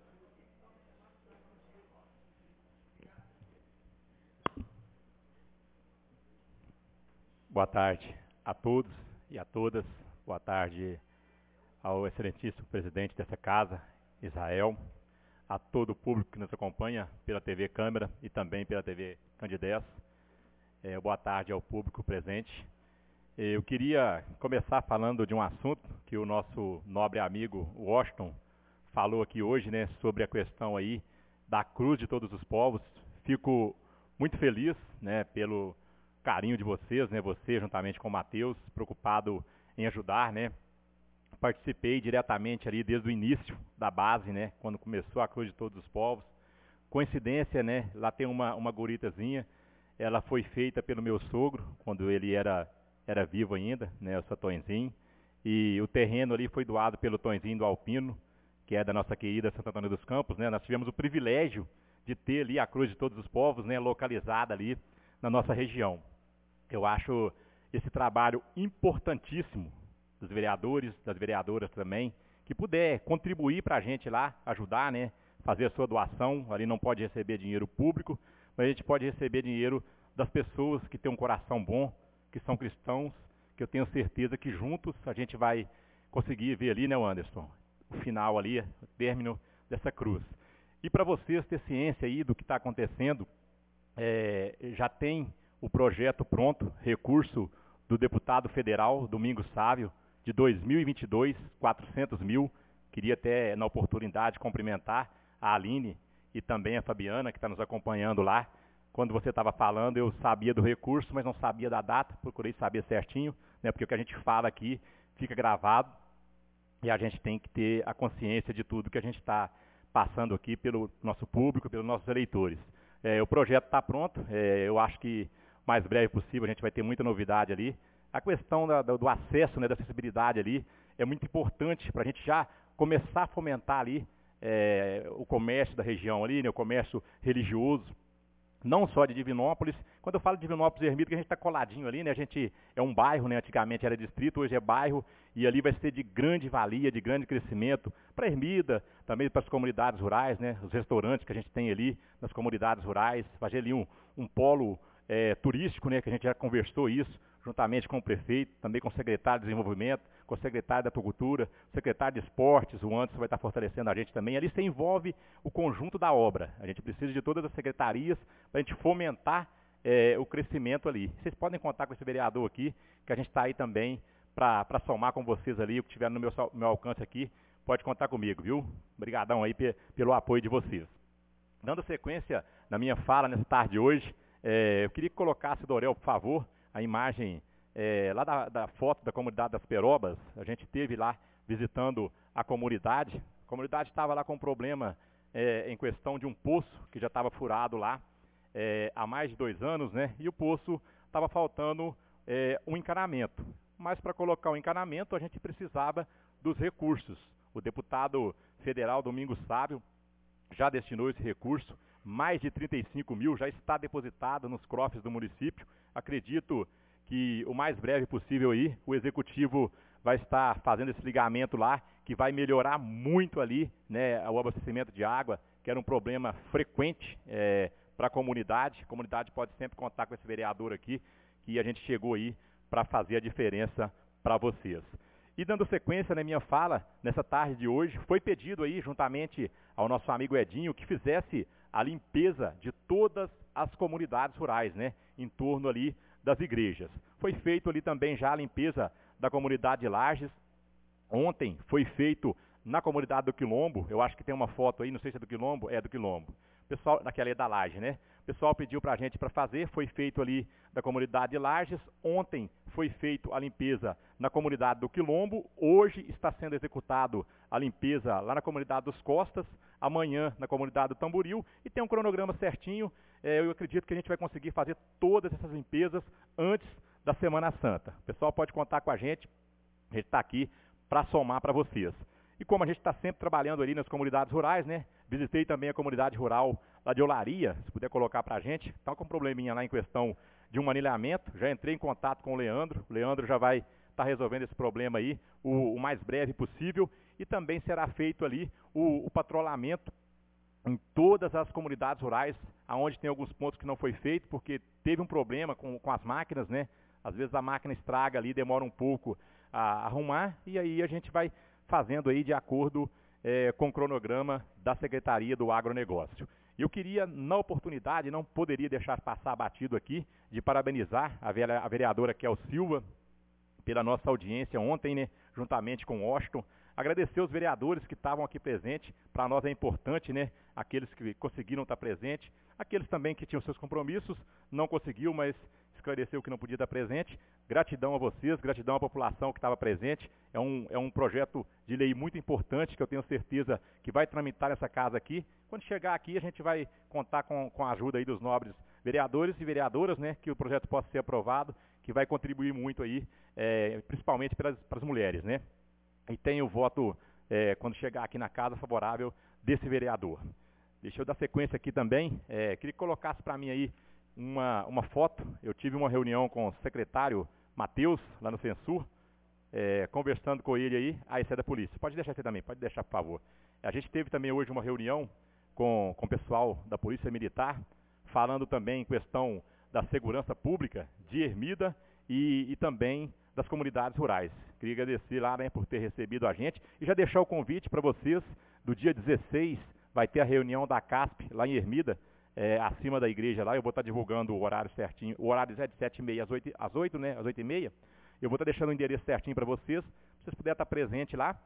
Boa tarde a todos e a todas. Boa tarde ao excelentíssimo presidente dessa casa, Israel, a todo o público que nos acompanha pela T V Câmara e também pela T V Candidez. É, boa tarde ao público presente. Eu queria começar falando de um assunto que o nosso nobre amigo Washington falou aqui hoje, né, sobre a questão aí da Cruz de Todos os Povos. Fico muito feliz, né, pelo carinho de vocês, né, você juntamente com o Matheus, preocupado em ajudar, né. Participei diretamente ali desde o início da base, né, quando começou a Cruz de Todos os Povos. Coincidência, né, lá tem uma, uma guritazinha, ela foi feita pelo meu sogro, quando ele era, era vivo ainda, né, o seu Tonzinho, e o terreno ali foi doado pelo Tonzinho do Alpino, que é da nossa querida Santo Antônio dos Campos, né. Nós tivemos o privilégio de ter ali a Cruz de Todos os Povos, né, localizada ali na nossa região. Eu acho esse trabalho importantíssimo dos vereadores, das vereadoras também, que puder contribuir para a gente lá, ajudar, né, fazer a sua doação. Ali não pode receber dinheiro público, mas a gente pode receber dinheiro das pessoas que têm um coração bom, que são cristãos, que eu tenho certeza que juntos a gente vai conseguir ver ali, né, Anderson, o final ali, o término dessa cruz. E para vocês ter ciência aí do que está acontecendo, é, já tem o projeto pronto, recurso do deputado federal Domingos Sávio, de dois mil e vinte e dois, quatrocentos mil. Queria até, na oportunidade, cumprimentar a Aline e também a Fabiana, que está nos acompanhando lá. Quando você estava falando, eu sabia do recurso, mas não sabia da data, procurei saber certinho, né, porque o que a gente fala aqui fica gravado e a gente tem que ter a consciência de tudo que a gente está passando aqui pelo nosso público, pelos nossos eleitores. É, o projeto está pronto, é, eu acho que o mais breve possível a gente vai ter muita novidade ali. A questão da, do, do acesso, né, da acessibilidade ali, é muito importante para a gente já começar a fomentar ali é, o comércio da região ali, né, o comércio religioso, não só de Divinópolis. Quando eu falo de Divinópolis e Ermida, que a gente está coladinho ali, né, a gente é um bairro, né, antigamente era distrito, hoje é bairro, e ali vai ser de grande valia, de grande crescimento para Ermida, também para as comunidades rurais, né, os restaurantes que a gente tem ali nas comunidades rurais, fazer ali um, um polo é, turístico, né, que a gente já conversou isso, juntamente com o prefeito, também com o secretário de Desenvolvimento, com o secretário da Agricultura, o secretário de Esportes, o Anderson vai estar fortalecendo a gente também. Ali se envolve o conjunto da obra. A gente precisa de todas as secretarias para a gente fomentar é, o crescimento ali. Vocês podem contar com esse vereador aqui, que a gente está aí também para somar com vocês ali, o que tiver no meu, meu alcance aqui, pode contar comigo, viu? Obrigadão aí pe, pelo apoio de vocês. Dando sequência na minha fala nessa tarde de hoje, é, eu queria que colocasse, Dorel, por favor, a imagem é, lá da, da foto da comunidade das Perobas. A gente esteve lá visitando a comunidade. A comunidade estava lá com um problema é, em questão de um poço que já estava furado lá é, há mais de dois anos, né? E o poço estava faltando é, um encanamento. Mas para colocar o encanamento a gente precisava dos recursos. O deputado federal Domingos Sávio já destinou esse recurso. Mais de trinta e cinco mil já está depositado nos cofres do município. Acredito que o mais breve possível aí, o executivo vai estar fazendo esse ligamento lá, que vai melhorar muito ali, né, o abastecimento de água, que era um problema frequente é, para a comunidade. A comunidade pode sempre contar com esse vereador aqui, que a gente chegou aí para fazer a diferença para vocês. E dando sequência na minha fala, nessa tarde de hoje, foi pedido aí, juntamente ao nosso amigo Edinho, que fizesse a limpeza de todas as comunidades rurais, né, em torno ali das igrejas. Foi feito ali também já a limpeza da comunidade de Lages, ontem foi feito na comunidade do Quilombo, eu acho que tem uma foto aí, não sei se é do Quilombo, é do Quilombo. O pessoal, naquela ali da Laje, né? O pessoal pediu para a gente para fazer, foi feito ali da comunidade de Lages. Ontem foi feito a limpeza na comunidade do Quilombo. Hoje está sendo executado a limpeza lá na comunidade dos Costas. Amanhã na comunidade do Tamboril. E tem um cronograma certinho. É, eu acredito que a gente vai conseguir fazer todas essas limpezas antes da Semana Santa. O pessoal pode contar com a gente. A gente está aqui para somar para vocês. E como a gente está sempre trabalhando ali nas comunidades rurais, né? Visitei também a comunidade rural lá de Olaria, se puder colocar para a gente. Está com um probleminha lá em questão de um anilhamento. Já entrei em contato com o Leandro. O Leandro já vai estar tá resolvendo esse problema aí o, o mais breve possível. E também será feito ali o, o patrulhamento em todas as comunidades rurais, aonde tem alguns pontos que não foi feito, porque teve um problema com, com as máquinas, né? Às vezes a máquina estraga ali, demora um pouco a arrumar, e aí a gente vai fazendo aí de acordo é, com o cronograma da Secretaria do Agronegócio. Eu queria, na oportunidade, não poderia deixar passar batido aqui, de parabenizar a vereadora Kel Silva pela nossa audiência ontem, né, juntamente com o Washington. Agradecer os vereadores que estavam aqui presentes, para nós é importante, né, aqueles que conseguiram estar presentes, aqueles também que tinham seus compromissos, não conseguiu, mas esclareceu que não podia estar presente. Gratidão a vocês, gratidão à população que estava presente. É um, é um projeto de lei muito importante que eu tenho certeza que vai tramitar nessa casa aqui. Quando chegar aqui, a gente vai contar com, com a ajuda aí dos nobres vereadores e vereadoras, né, que o projeto possa ser aprovado, que vai contribuir muito aí, é, principalmente para as mulheres, né. E tem o voto, é, quando chegar aqui na casa, favorável desse vereador. Deixa eu dar sequência aqui também. É, queria que colocasse para mim aí Uma, uma foto. Eu tive uma reunião com o secretário Matheus, lá no Censur, é, conversando com ele aí. Ah, esse é da polícia. Pode deixar aqui também, pode deixar, por favor. A gente teve também hoje uma reunião com, com o pessoal da Polícia Militar, falando também em questão da segurança pública de Ermida e, e também das comunidades rurais. Queria agradecer lá, né, por ter recebido a gente e já deixar o convite para vocês. Do dia dezesseis vai ter a reunião da CASP lá em Ermida, É, acima da igreja lá. Eu vou estar divulgando o horário certinho. O horário é de sete e meia às oito, às oito, né? Às oito e meia. Eu vou estar deixando o endereço certinho para vocês, para vocês puderem estar presente lá.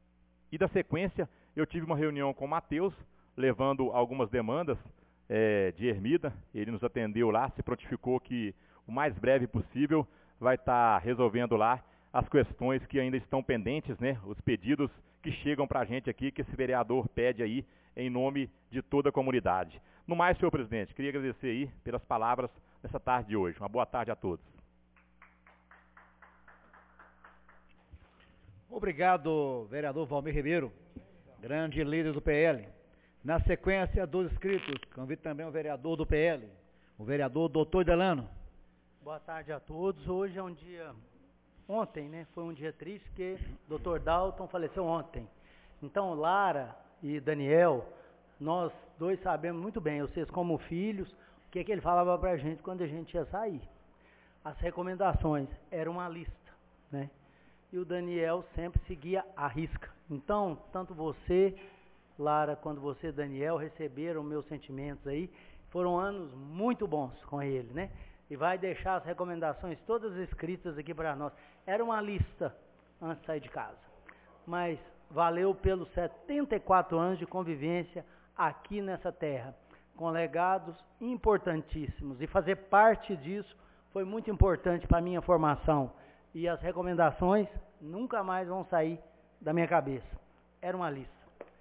E da sequência, eu tive uma reunião com o Matheus, levando algumas demandas é, de Ermida. Ele nos atendeu lá, se prontificou que o mais breve possível vai estar resolvendo lá as questões que ainda estão pendentes, né? Os pedidos que chegam para a gente aqui, que esse vereador pede aí em nome de toda a comunidade. No mais, senhor presidente, queria agradecer aí pelas palavras nessa tarde de hoje. Uma boa tarde a todos. Obrigado, vereador Valmir Ribeiro, grande líder do P L. Na sequência dos inscritos, convido também o vereador do P L, o vereador doutor Delano. Boa tarde a todos. Hoje é um dia, ontem, né, foi um dia triste, porque o doutor Dalton faleceu ontem. Então, Lara e Daniel, nós dois sabemos muito bem, vocês como filhos, o que, é que ele falava pra gente quando a gente ia sair. As recomendações, era uma lista, né? E o Daniel sempre seguia a risca. Então, tanto você, Lara, quanto você, Daniel, receberam meus sentimentos aí. Foram anos muito bons com ele, né? E vai deixar as recomendações todas escritas aqui para nós. Era uma lista antes de sair de casa. Mas valeu pelos setenta e quatro anos de convivência aqui nessa terra, com legados importantíssimos. E fazer parte disso foi muito importante para a minha formação. E as recomendações nunca mais vão sair da minha cabeça. Era uma lista.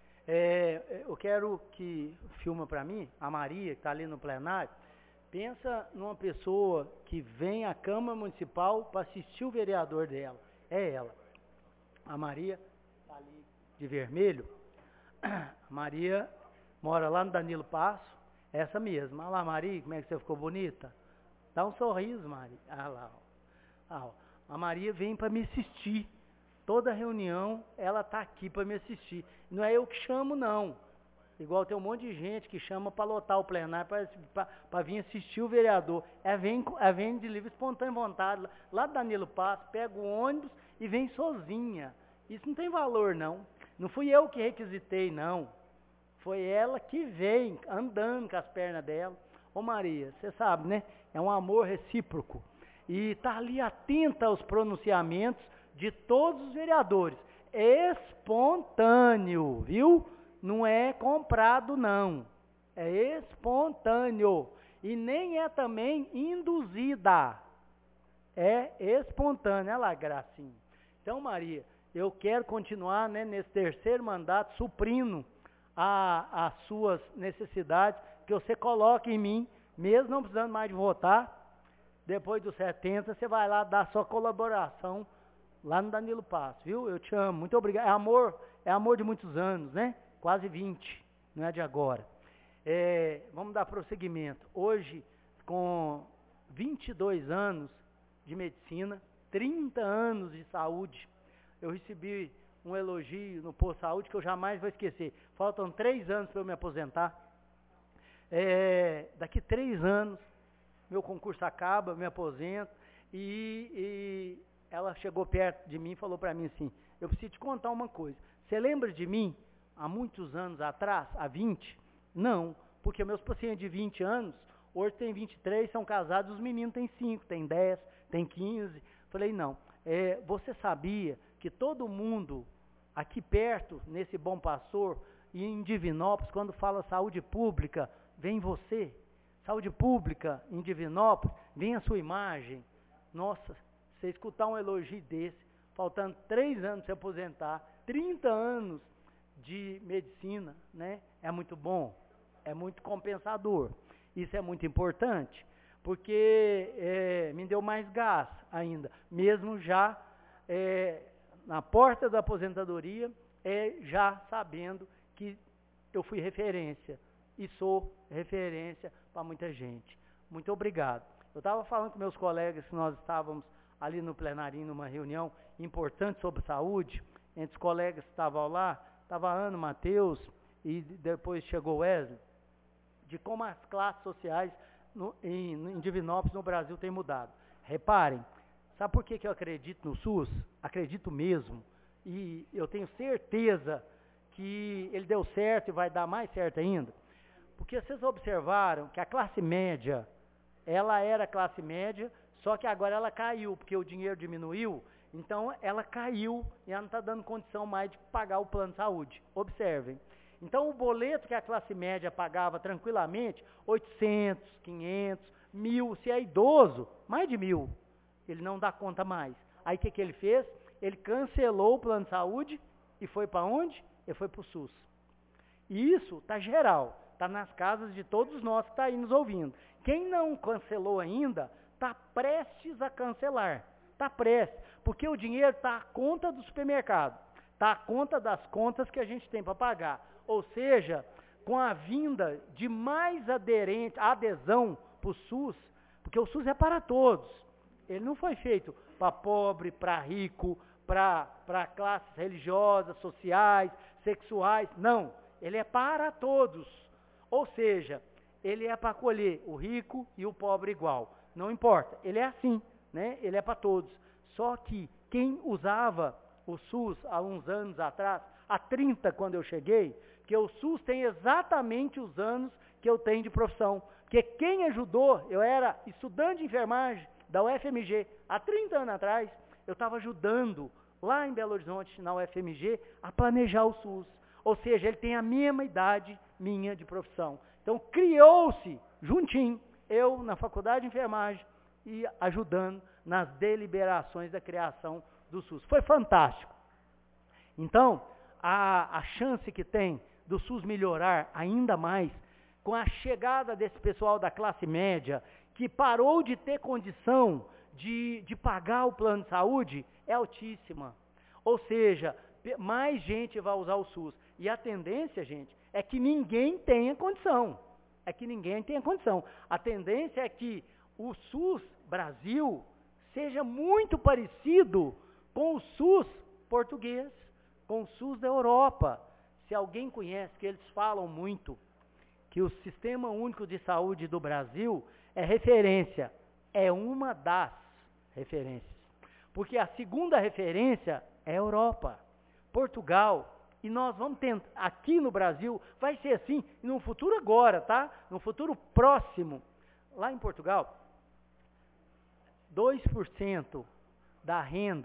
É, eu quero que filma para mim, a Maria, que está ali no plenário. Pensa numa pessoa que vem à Câmara Municipal para assistir o vereador dela. É ela. A Maria está ali de vermelho. A Maria mora lá no Danilo Passo. Essa mesma. Olha lá, Maria, como é que você ficou bonita? Dá um sorriso, Maria. Ah lá, ó. Ah, ó. A Maria vem para me assistir. Toda reunião, ela está aqui para me assistir. Não é eu que chamo, não. Igual tem um monte de gente que chama para lotar o plenário, para vir assistir o vereador. Ela vem, ela vem de livre espontânea vontade, lá do Danilo Passo, pega o ônibus e vem sozinha. Isso não tem valor, não. Não fui eu que requisitei, não. Foi ela que vem, andando com as pernas dela. Ô Maria, você sabe, né? É um amor recíproco. E está ali atenta aos pronunciamentos de todos os vereadores. espontâneo, viu? Não é comprado, não. É espontâneo. E nem é também induzida. É espontânea. Olha lá, Gracinha. Então, Maria, eu quero continuar, né, nesse terceiro mandato, suprindo a, as suas necessidades, que você coloque em mim, mesmo não precisando mais de votar. Depois dos setenta, você vai lá dar sua colaboração lá no Danilo Passo, viu? Eu te amo, muito obrigado. É amor, é amor de muitos anos, né? Quase vinte, não é de agora. É, vamos dar prosseguimento. Hoje, com vinte e dois anos de medicina, trinta anos de saúde, eu recebi um elogio no posto de saúde que eu jamais vou esquecer. Faltam três anos para eu me aposentar. É, daqui três anos, meu concurso acaba, eu me aposento, e, e ela chegou perto de mim e falou para mim assim, eu preciso te contar uma coisa. Você lembra de mim há muitos anos atrás, há vinte? Não, porque meus pacientes de vinte anos, hoje tem vinte e três, são casados, os meninos têm cinco, tem dez, tem quinze. Falei, não, é, você sabia que todo mundo aqui perto, nesse Bom Pastor, e em Divinópolis, quando fala saúde pública, vem você. Saúde pública em Divinópolis, vem a sua imagem. Nossa, você escutar um elogio desse, faltando três anos para se aposentar, trinta anos de medicina, né? É muito bom, é muito compensador. Isso é muito importante, porque é, me deu mais gás ainda, mesmo já é, na porta da aposentadoria, é, já sabendo que eu fui referência e sou referência para muita gente. Muito obrigado. Eu estava falando com meus colegas que nós estávamos ali no plenarinho, numa reunião importante sobre saúde, entre os colegas que estavam lá, estava Ana, Matheus, e depois chegou Wesley, de como as classes sociais no, em, em Divinópolis, no Brasil, têm mudado. Reparem, sabe por que, que eu acredito no SUS? Acredito mesmo, e eu tenho certeza que ele deu certo e vai dar mais certo ainda. Porque vocês observaram que a classe média, ela era classe média, só que agora ela caiu, porque o dinheiro diminuiu, então ela caiu e ela não está dando condição mais de pagar o plano de saúde. Observem. Então o boleto que a classe média pagava tranquilamente, oitocentos, quinhentos, mil, se é idoso, mais de mil, ele não dá conta mais. Aí o que, que ele fez? Ele cancelou o plano de saúde e foi para onde? Ele foi para o SUS. E isso está geral. Está nas casas de todos nós que estão aí nos ouvindo. Quem não cancelou ainda, está prestes a cancelar. Está prestes, porque o dinheiro está à conta do supermercado. Está à conta das contas que a gente tem para pagar. Ou seja, com a vinda de mais aderente, adesão para o SUS, porque o SUS é para todos. Ele não foi feito para pobre, para rico, para classes religiosas, sociais, sexuais. Não, ele é para todos. Ou seja, ele é para acolher o rico e o pobre igual. Não importa, ele é assim, né? Ele é para todos. Só que quem usava o SUS há uns anos atrás, há trinta quando eu cheguei, que o SUS tem exatamente os anos que eu tenho de profissão. Porque quem ajudou, eu era estudante de enfermagem da U F M G, há trinta anos atrás, eu estava ajudando lá em Belo Horizonte, na U F M G, a planejar o SUS. Ou seja, ele tem a mesma idade minha de profissão. Então, criou-se, juntinho, eu na faculdade de enfermagem e ajudando nas deliberações da criação do SUS. Foi fantástico. Então, a, a chance que tem do SUS melhorar ainda mais, com a chegada desse pessoal da classe média, que parou de ter condição de, de pagar o plano de saúde, é altíssima. Ou seja, mais gente vai usar o SUS. E a tendência, gente, é que ninguém tenha condição. É que ninguém tenha condição. A tendência é que o SUS Brasil seja muito parecido com o SUS português, com o SUS da Europa. Se alguém conhece, que eles falam muito, que o Sistema Único de Saúde do Brasil é referência. É uma das referências. Porque a segunda referência é a Europa, Portugal. E nós vamos tentar, aqui no Brasil, vai ser assim, no futuro agora, tá? No futuro próximo. Lá em Portugal, dois por cento da renda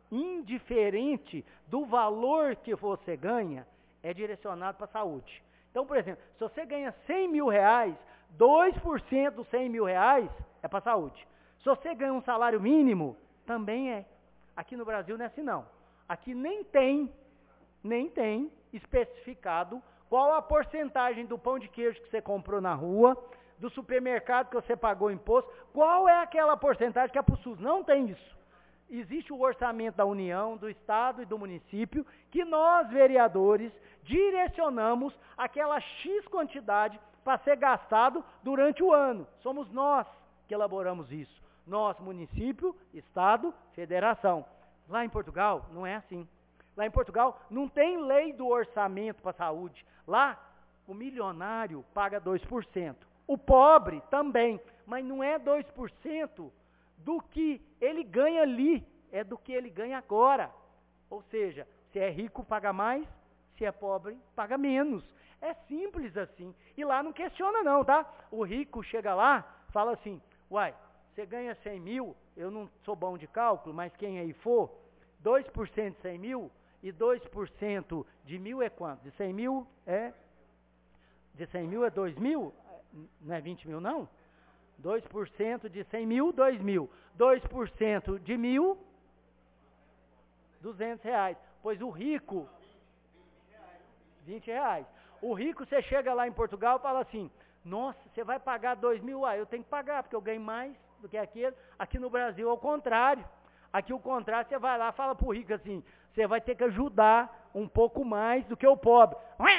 indiferente do valor que você ganha, é direcionado para a saúde. Então, por exemplo, se você ganha cem mil reais, dois por cento dos cem mil reais é para a saúde. Se você ganha um salário mínimo, também é. Aqui no Brasil não é assim não. Aqui nem tem, nem tem especificado qual a porcentagem do pão de queijo que você comprou na rua, do supermercado que você pagou imposto, qual é aquela porcentagem que é para o SUS. Não tem isso. Existe o orçamento da União, do Estado e do município, que nós, vereadores, direcionamos aquela X quantidade para ser gastado durante o ano. Somos nós que elaboramos isso. Nós, município, Estado, Federação. Lá em Portugal, não é assim. Lá em Portugal, não tem lei do orçamento para a saúde. Lá, o milionário paga dois por cento. O pobre também, mas não é dois por cento do que ele ganha ali, é do que ele ganha agora. Ou seja, se é rico, paga mais, se é pobre, paga menos. É simples assim. E lá não questiona não, tá? O rico chega lá, fala assim, uai, você ganha cem mil, eu não sou bom de cálculo, mas quem aí for, dois por cento de cem mil e dois por cento de mil é quanto? De cem mil é... De cem mil é dois mil? Não é vinte mil não? dois por cento de cem mil, dois mil. dois por cento de mil, duzentos reais. Pois o rico, vinte reais. O rico, você chega lá em Portugal e fala assim, nossa, você vai pagar dois mil? Ah, eu tenho que pagar, porque eu ganho mais do que aquele. Aqui no Brasil é o contrário. Aqui o contrário, você vai lá e fala pro rico assim, você vai ter que ajudar um pouco mais do que o pobre.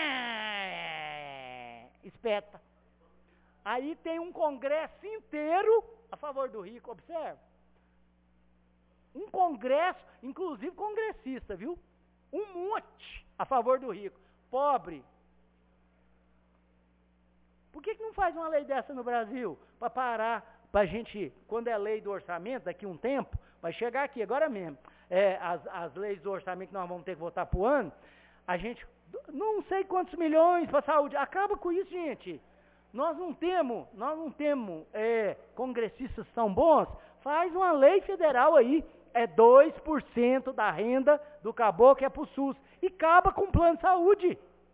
Espeta. Aí tem um congresso inteiro a favor do rico, observa. Um congresso, inclusive congressista, viu? Um monte a favor do rico. Pobre. Por que que não faz uma lei dessa no Brasil? Para parar, para a gente, quando é lei do orçamento, daqui a um tempo, vai chegar aqui, agora mesmo, é, as, as leis do orçamento que nós vamos ter que votar por ano, a gente, não sei quantos milhões para a saúde, acaba com isso, gente. Nós não temos, nós não temos é, congressistas tão bons, faz uma lei federal aí, é dois por cento da renda do caboclo é para o SUS, e acaba com o plano de saúde.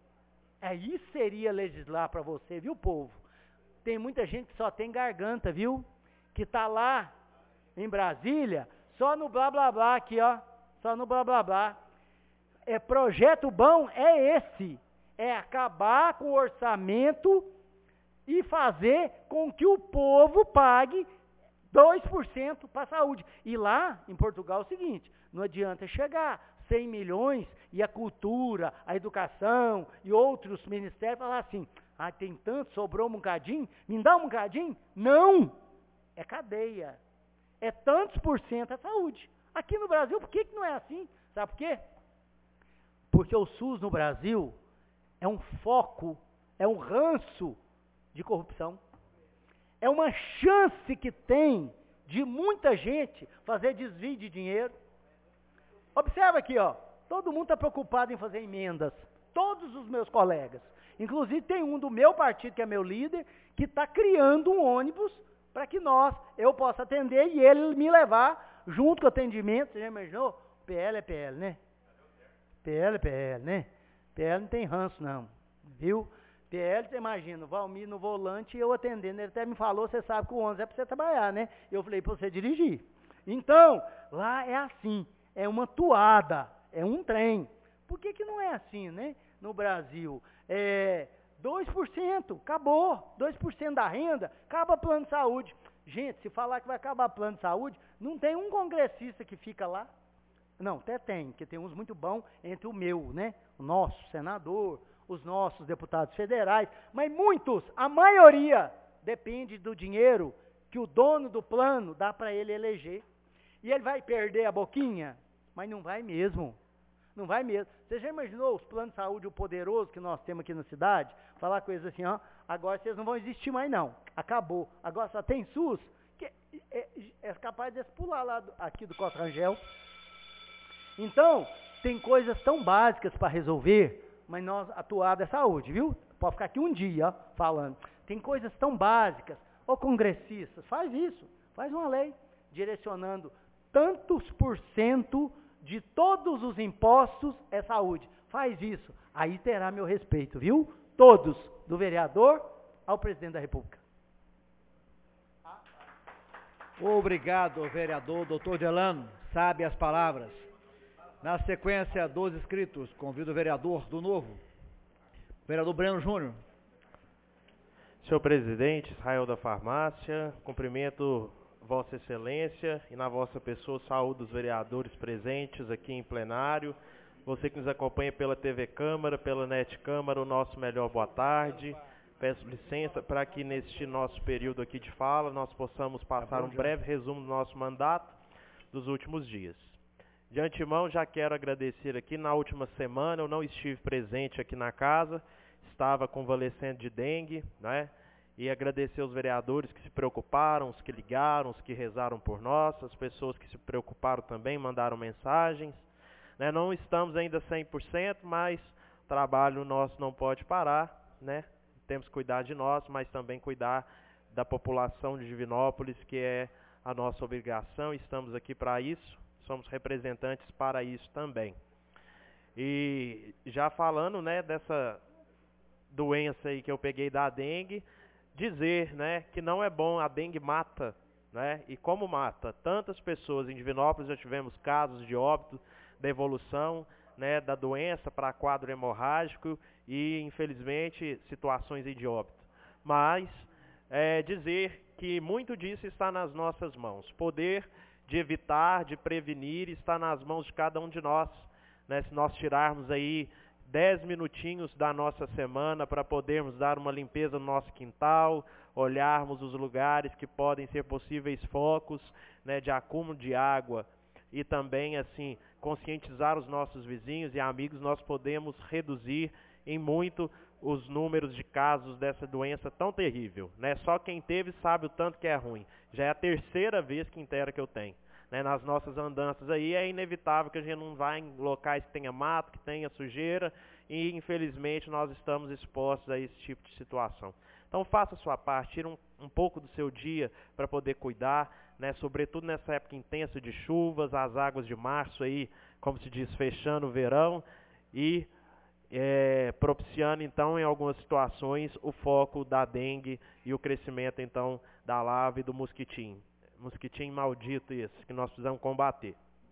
É isso seria legislar para você, viu, povo? Tem muita gente que só tem garganta, viu? Que está lá em Brasília, só no blá blá blá aqui, ó, só no blá blá blá. É, projeto bom é esse, é acabar com o orçamento e fazer com que o povo pague dois por cento para a saúde. E lá, em Portugal, é o seguinte, não adianta chegar cem milhões e a cultura, a educação e outros ministérios falar assim, ah, tem tanto, sobrou um bocadinho, me dá um bocadinho? Não! É cadeia. É tantos por cento a saúde. Aqui no Brasil, por que que não é assim? Sabe por quê? Porque o SUS no Brasil é um foco, é um ranço de corrupção. É uma chance que tem de muita gente fazer desvio de dinheiro. Observa aqui, ó, todo mundo está preocupado em fazer emendas. Todos os meus colegas. Inclusive tem um do meu partido, que é meu líder, que está criando um ônibus para que nós, eu possa atender e ele me levar junto com o atendimento. Você já imaginou? P L é P L, né? P L é P L, né? P L não tem ranço, não. Viu? P L, você imagina, o Valmir no volante e eu atendendo. Ele até me falou, você sabe que o ônibus é para você trabalhar, né? Eu falei, para você dirigir. Então, lá é assim, é uma toada, é um trem. Por que que não é assim, né? No Brasil, é dois por cento, acabou. dois por cento da renda, acaba plano de saúde. Gente, se falar que vai acabar plano de saúde, não tem um congressista que fica lá. Não, até tem, porque tem uns muito bons entre o meu, né? O nosso senador, os nossos deputados federais, mas muitos, a maioria, depende do dinheiro que o dono do plano dá para ele eleger. E ele vai perder a boquinha? Mas não vai mesmo. Não vai mesmo. Você já imaginou os planos de saúde, o poderoso que nós temos aqui na cidade? Falar coisas assim, ó, agora vocês não vão existir mais não. Acabou. Agora só tem SUS, que é, é capaz de pular lá do, aqui do Costa Rangel. Então, tem coisas tão básicas para resolver, mas nós atuar da saúde, viu? Pode ficar aqui um dia, ó, falando. Tem coisas tão básicas. Ô congressistas, faz isso. Faz uma lei direcionando tantos por cento de todos os impostos é saúde. Faz isso, aí terá meu respeito, viu? Todos, do vereador ao presidente da República. Obrigado, vereador doutor Delano. Sabe as palavras. Na sequência dos inscritos, convido o vereador do Novo, vereador Breno Júnior. Senhor presidente, Israel da Farmácia, cumprimento Vossa Excelência e na vossa pessoa saúdo os vereadores presentes aqui em plenário. Você que nos acompanha pela T V Câmara, pela Net Câmara, o nosso melhor boa tarde. Peço licença para que neste nosso período aqui de fala nós possamos passar um breve resumo do nosso mandato dos últimos dias. De antemão já quero agradecer aqui, na última semana eu não estive presente aqui na casa, estava convalescendo de dengue, né? E agradecer aos vereadores que se preocuparam, os que ligaram, os que rezaram por nós, as pessoas que se preocuparam também, mandaram mensagens. Né? Não estamos ainda cem por cento, mas o trabalho nosso não pode parar, né? Temos que cuidar de nós, mas também cuidar da população de Divinópolis, que é a nossa obrigação. Estamos aqui para isso, somos representantes para isso também. E já falando, né, dessa doença aí que eu peguei da dengue, dizer, né, que não é bom, a dengue mata, né? E como mata tantas pessoas em Divinópolis, já tivemos casos de óbito, da evolução, né, da doença para quadro hemorrágico e, infelizmente, situações de óbito. Mas é, dizer que muito disso está nas nossas mãos. Poder de evitar, de prevenir, está nas mãos de cada um de nós. Né? Se nós tirarmos aí dez minutinhos da nossa semana para podermos dar uma limpeza no nosso quintal, olharmos os lugares que podem ser possíveis focos, né, de acúmulo de água, e também, assim, conscientizar os nossos vizinhos e amigos, nós podemos reduzir em muito os números de casos dessa doença tão terrível. Né? Só quem teve sabe o tanto que é ruim. Já é a terceira vez que inteira que eu tenho. Né? Nas nossas andanças aí é inevitável que a gente não vá em locais que tenha mato, que tenha sujeira, e infelizmente nós estamos expostos a esse tipo de situação. Então faça a sua parte, tire um, um pouco do seu dia para poder cuidar, né, sobretudo nessa época intensa de chuvas, as águas de março aí, como se diz, fechando o verão e é, propiciando então em algumas situações o foco da dengue e o crescimento então da lava e do mosquitinho. Mosquitinho maldito esse, que nós precisamos combater.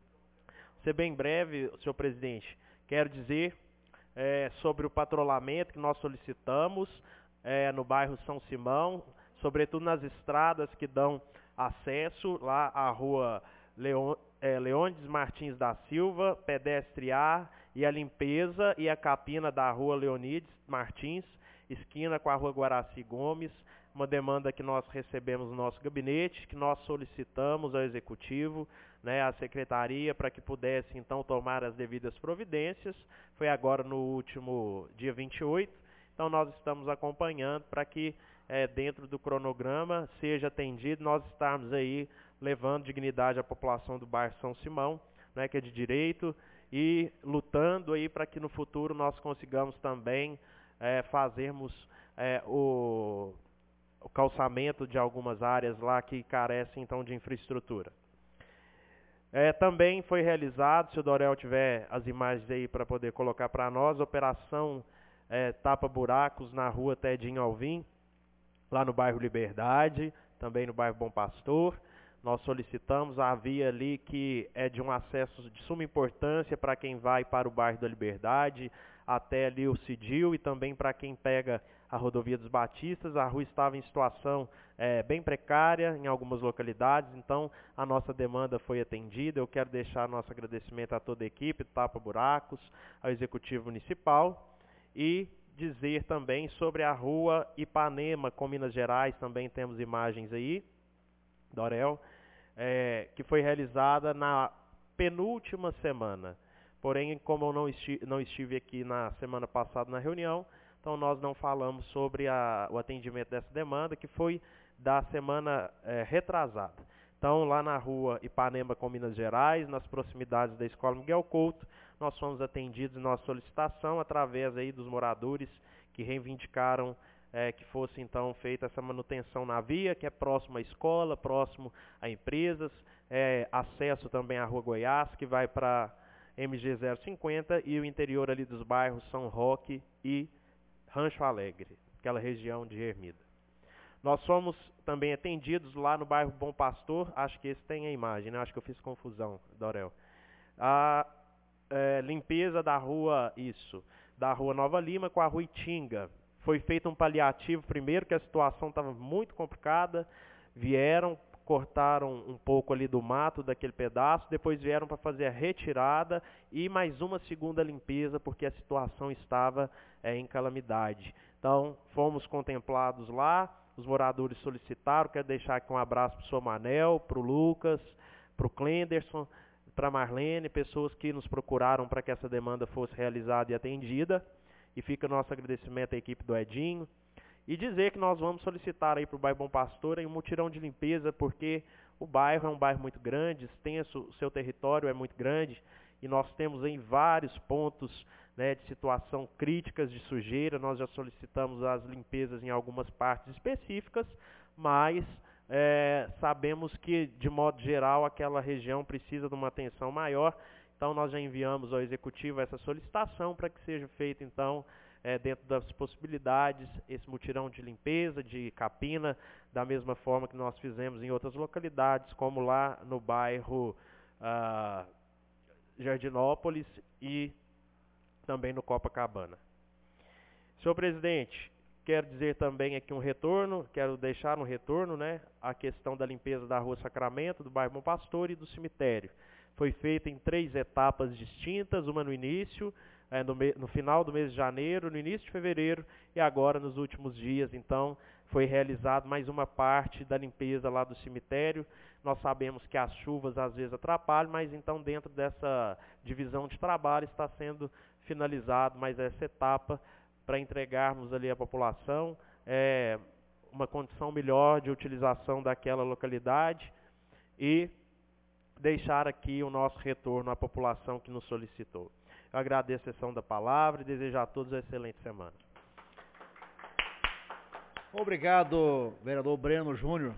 Ser bem breve, senhor presidente, quero dizer é, sobre o patrulhamento que nós solicitamos é, no bairro São Simão, sobretudo nas estradas que dão acesso lá à rua Leon, é, Leônidas Martins da Silva, pedestrear e a limpeza e a capina da rua Leonides Martins, esquina com a rua Guaraci Gomes, uma demanda que nós recebemos no nosso gabinete, que nós solicitamos ao Executivo, né, à Secretaria, para que pudesse então tomar as devidas providências. Foi agora no último dia vinte e oito, então nós estamos acompanhando para que É, dentro do cronograma, seja atendido, nós estarmos aí levando dignidade à população do bairro São Simão, né, que é de direito, e lutando aí para que no futuro nós consigamos também é, fazermos é, o, o calçamento de algumas áreas lá que carecem então de infraestrutura. É, também foi realizado, se o Dorel tiver as imagens aí para poder colocar para nós, operação é, Tapa Buracos na rua Tedinho Alvim, lá no bairro Liberdade, também no bairro Bom Pastor. Nós solicitamos a via ali que é de um acesso de suma importância para quem vai para o bairro da Liberdade, até ali o Cidil, e também para quem pega a rodovia dos Batistas. A rua estava em situação é, bem precária em algumas localidades, então a nossa demanda foi atendida. Eu quero deixar nosso agradecimento a toda a equipe do Tapa Buracos, ao Executivo Municipal, e dizer também sobre a rua Ipanema, com Minas Gerais, também temos imagens aí, Dorel, é, que foi realizada na penúltima semana. Porém, como eu não estive, não estive aqui na semana passada na reunião, então nós não falamos sobre a, o atendimento dessa demanda, que foi da semana é, retrasada. Então, lá na rua Ipanema, com Minas Gerais, nas proximidades da Escola Miguel Couto, nós fomos atendidos em nossa solicitação através aí dos moradores que reivindicaram é, que fosse então feita essa manutenção na via, que é próximo à escola, próximo a empresas, é, acesso também à Rua Goiás, que vai para M G zero cinquenta, e o interior ali dos bairros São Roque e Rancho Alegre, aquela região de Ermida. Nós somos também atendidos lá no bairro Bom Pastor, acho que esse tem a imagem, né? Acho que eu fiz confusão, Dorel. A é, limpeza da rua, isso, da rua Nova Lima com a rua Itinga. Foi feito um paliativo primeiro, que a situação estava muito complicada, vieram, cortaram um pouco ali do mato daquele pedaço, depois vieram para fazer a retirada e mais uma segunda limpeza, porque a situação estava é, em calamidade. Então, fomos contemplados lá, os moradores solicitaram, quero deixar aqui um abraço para o senhor Manel, para o Lucas, para o Clenderson, para a Marlene, pessoas que nos procuraram para que essa demanda fosse realizada e atendida, e fica o nosso agradecimento à equipe do Edinho. E dizer que nós vamos solicitar aí para o bairro Bom Pastor um mutirão de limpeza, porque o bairro é um bairro muito grande, extenso, o seu território é muito grande, e nós temos em vários pontos, né, de situação críticas de sujeira. Nós já solicitamos as limpezas em algumas partes específicas, mas é, sabemos que, de modo geral, aquela região precisa de uma atenção maior. Então, nós já enviamos ao Executivo essa solicitação para que seja feito, então, É, dentro das possibilidades, esse mutirão de limpeza, de capina, da mesma forma que nós fizemos em outras localidades, como lá no bairro ah, Jardinópolis e também no Copacabana. Senhor presidente, quero dizer também aqui um retorno, quero deixar um retorno, né, à questão da limpeza da Rua Sacramento, do bairro Bom Pastor e do cemitério. Foi feita em três etapas distintas, uma no início, É, no, me, no final do mês de janeiro, no início de fevereiro e agora nos últimos dias. Então, foi realizado mais uma parte da limpeza lá do cemitério. Nós sabemos que as chuvas às vezes atrapalham, mas então dentro dessa divisão de trabalho está sendo finalizado mais essa etapa para entregarmos ali à população é, uma condição melhor de utilização daquela localidade e deixar aqui o nosso retorno à população que nos solicitou. Eu agradeço a sessão da palavra e desejo a todos uma excelente semana. Obrigado, vereador Breno Júnior.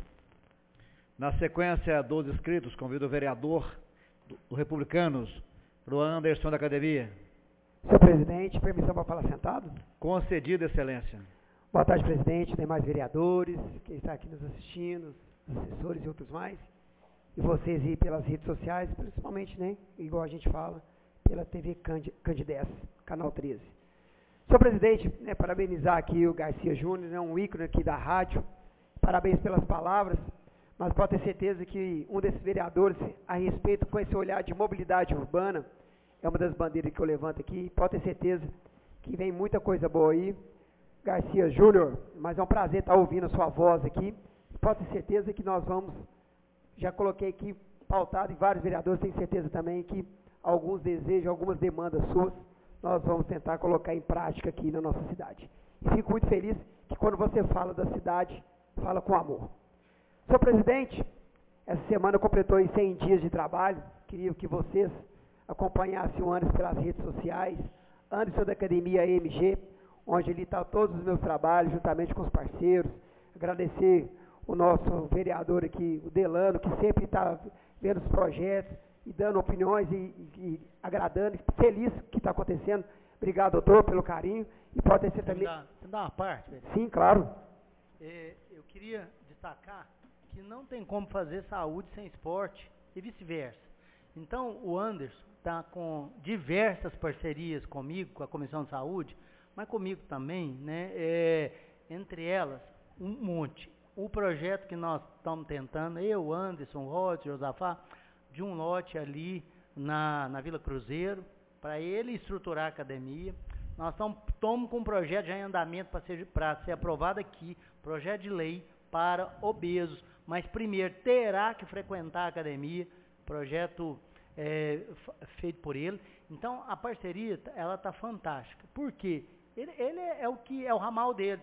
Na sequência dos inscritos, convido o vereador do, do Republicanos, para o Anderson da Academia. Senhor presidente, permissão para falar sentado? Concedido, excelência. Boa tarde, presidente, demais vereadores, quem está aqui nos assistindo, os assessores e outros mais, e vocês aí pelas redes sociais, principalmente, né, igual a gente fala, pela T V Candidez, canal treze. Senhor presidente, né, parabenizar aqui o Garcia Júnior, né, um ícone aqui da rádio, parabéns pelas palavras, mas pode ter certeza que um desses vereadores, a respeito com esse olhar de mobilidade urbana, é uma das bandeiras que eu levanto aqui, pode ter certeza que vem muita coisa boa aí. Garcia Júnior, mas é um prazer estar ouvindo a sua voz aqui, pode ter certeza que nós vamos, já coloquei aqui pautado em vários vereadores, tenho certeza também que alguns desejos, algumas demandas suas, nós vamos tentar colocar em prática aqui na nossa cidade. E fico muito feliz que quando você fala da cidade, fala com amor. Senhor presidente, essa semana completou aí cem dias de trabalho, queria que vocês acompanhassem o Anderson pelas redes sociais, Anderson da Academia M G, onde ali está todos os meus trabalhos, juntamente com os parceiros, agradecer o nosso vereador aqui, o Delano, que sempre está vendo os projetos, e dando opiniões e, e, e agradando, feliz que está acontecendo. Obrigado, doutor, pelo carinho. E pode ter também... Dá, você dá uma parte, velho? Sim, claro. É, eu queria destacar que não tem como fazer saúde sem esporte e vice-versa. Então, o Anderson está com diversas parcerias comigo, com a Comissão de Saúde, mas comigo também, né? É, entre elas, um monte. O projeto que nós estamos tentando, eu, Anderson, Roger, Josafá, de um lote ali na, na Vila Cruzeiro, para ele estruturar a academia. Nós estamos com um projeto já em andamento para ser, para ser aprovado aqui, projeto de lei para obesos, mas primeiro terá que frequentar a academia, projeto é, feito por ele. Então, a parceria, ela está fantástica. Por quê? Ele, ele é, é o que é o ramal dele,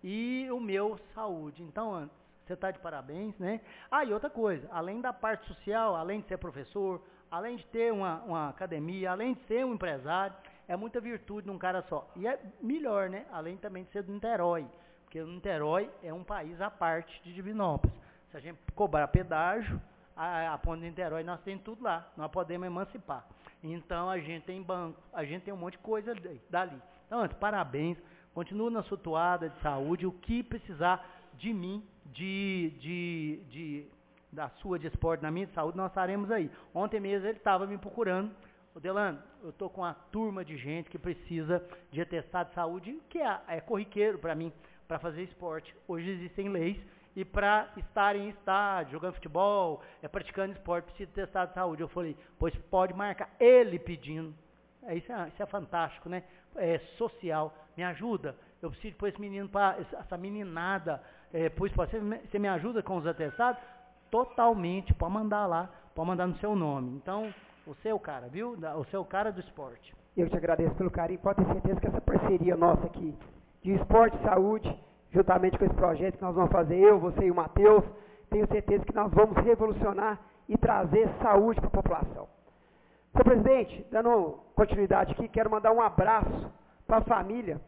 e o meu, saúde. Então, você está de parabéns, né? Ah, e outra coisa, além da parte social, além de ser professor, além de ter uma, uma academia, além de ser um empresário, é muita virtude num cara só. E é melhor, né? Além também de ser do Niterói, porque o Niterói é um país à parte de Divinópolis. Se a gente cobrar pedágio, a, a ponte de Niterói, nós temos tudo lá, nós podemos emancipar. Então, a gente tem banco, a gente tem um monte de coisa dali. Então, antes, parabéns, continue na sua toada de saúde, o que precisar de mim, de, de, de, da sua de esporte, na minha de saúde, nós estaremos aí. Ontem mesmo ele estava me procurando, ô Delano, eu estou com uma turma de gente que precisa de atestado de saúde, que é, é corriqueiro para mim, para fazer esporte. Hoje existem leis, e para estar em estádio, jogando futebol, é, praticando esporte, precisa ter atestado de saúde. Eu falei, pois pode marcar, ele pedindo. É, isso, é, isso é fantástico, né? É social, me ajuda. Eu preciso pôr esse menino, pra, essa meninada, é, pois você, você me ajuda com os atestados? Totalmente, pode mandar lá, pode mandar no seu nome. Então, você é o cara, viu? Você é o cara do esporte. Eu te agradeço pelo carinho, pode ter certeza que essa parceria nossa aqui, de esporte e saúde, juntamente com esse projeto que nós vamos fazer, eu, você e o Matheus, tenho certeza que nós vamos revolucionar e trazer saúde para a população. Senhor presidente, dando continuidade aqui, quero mandar um abraço para a família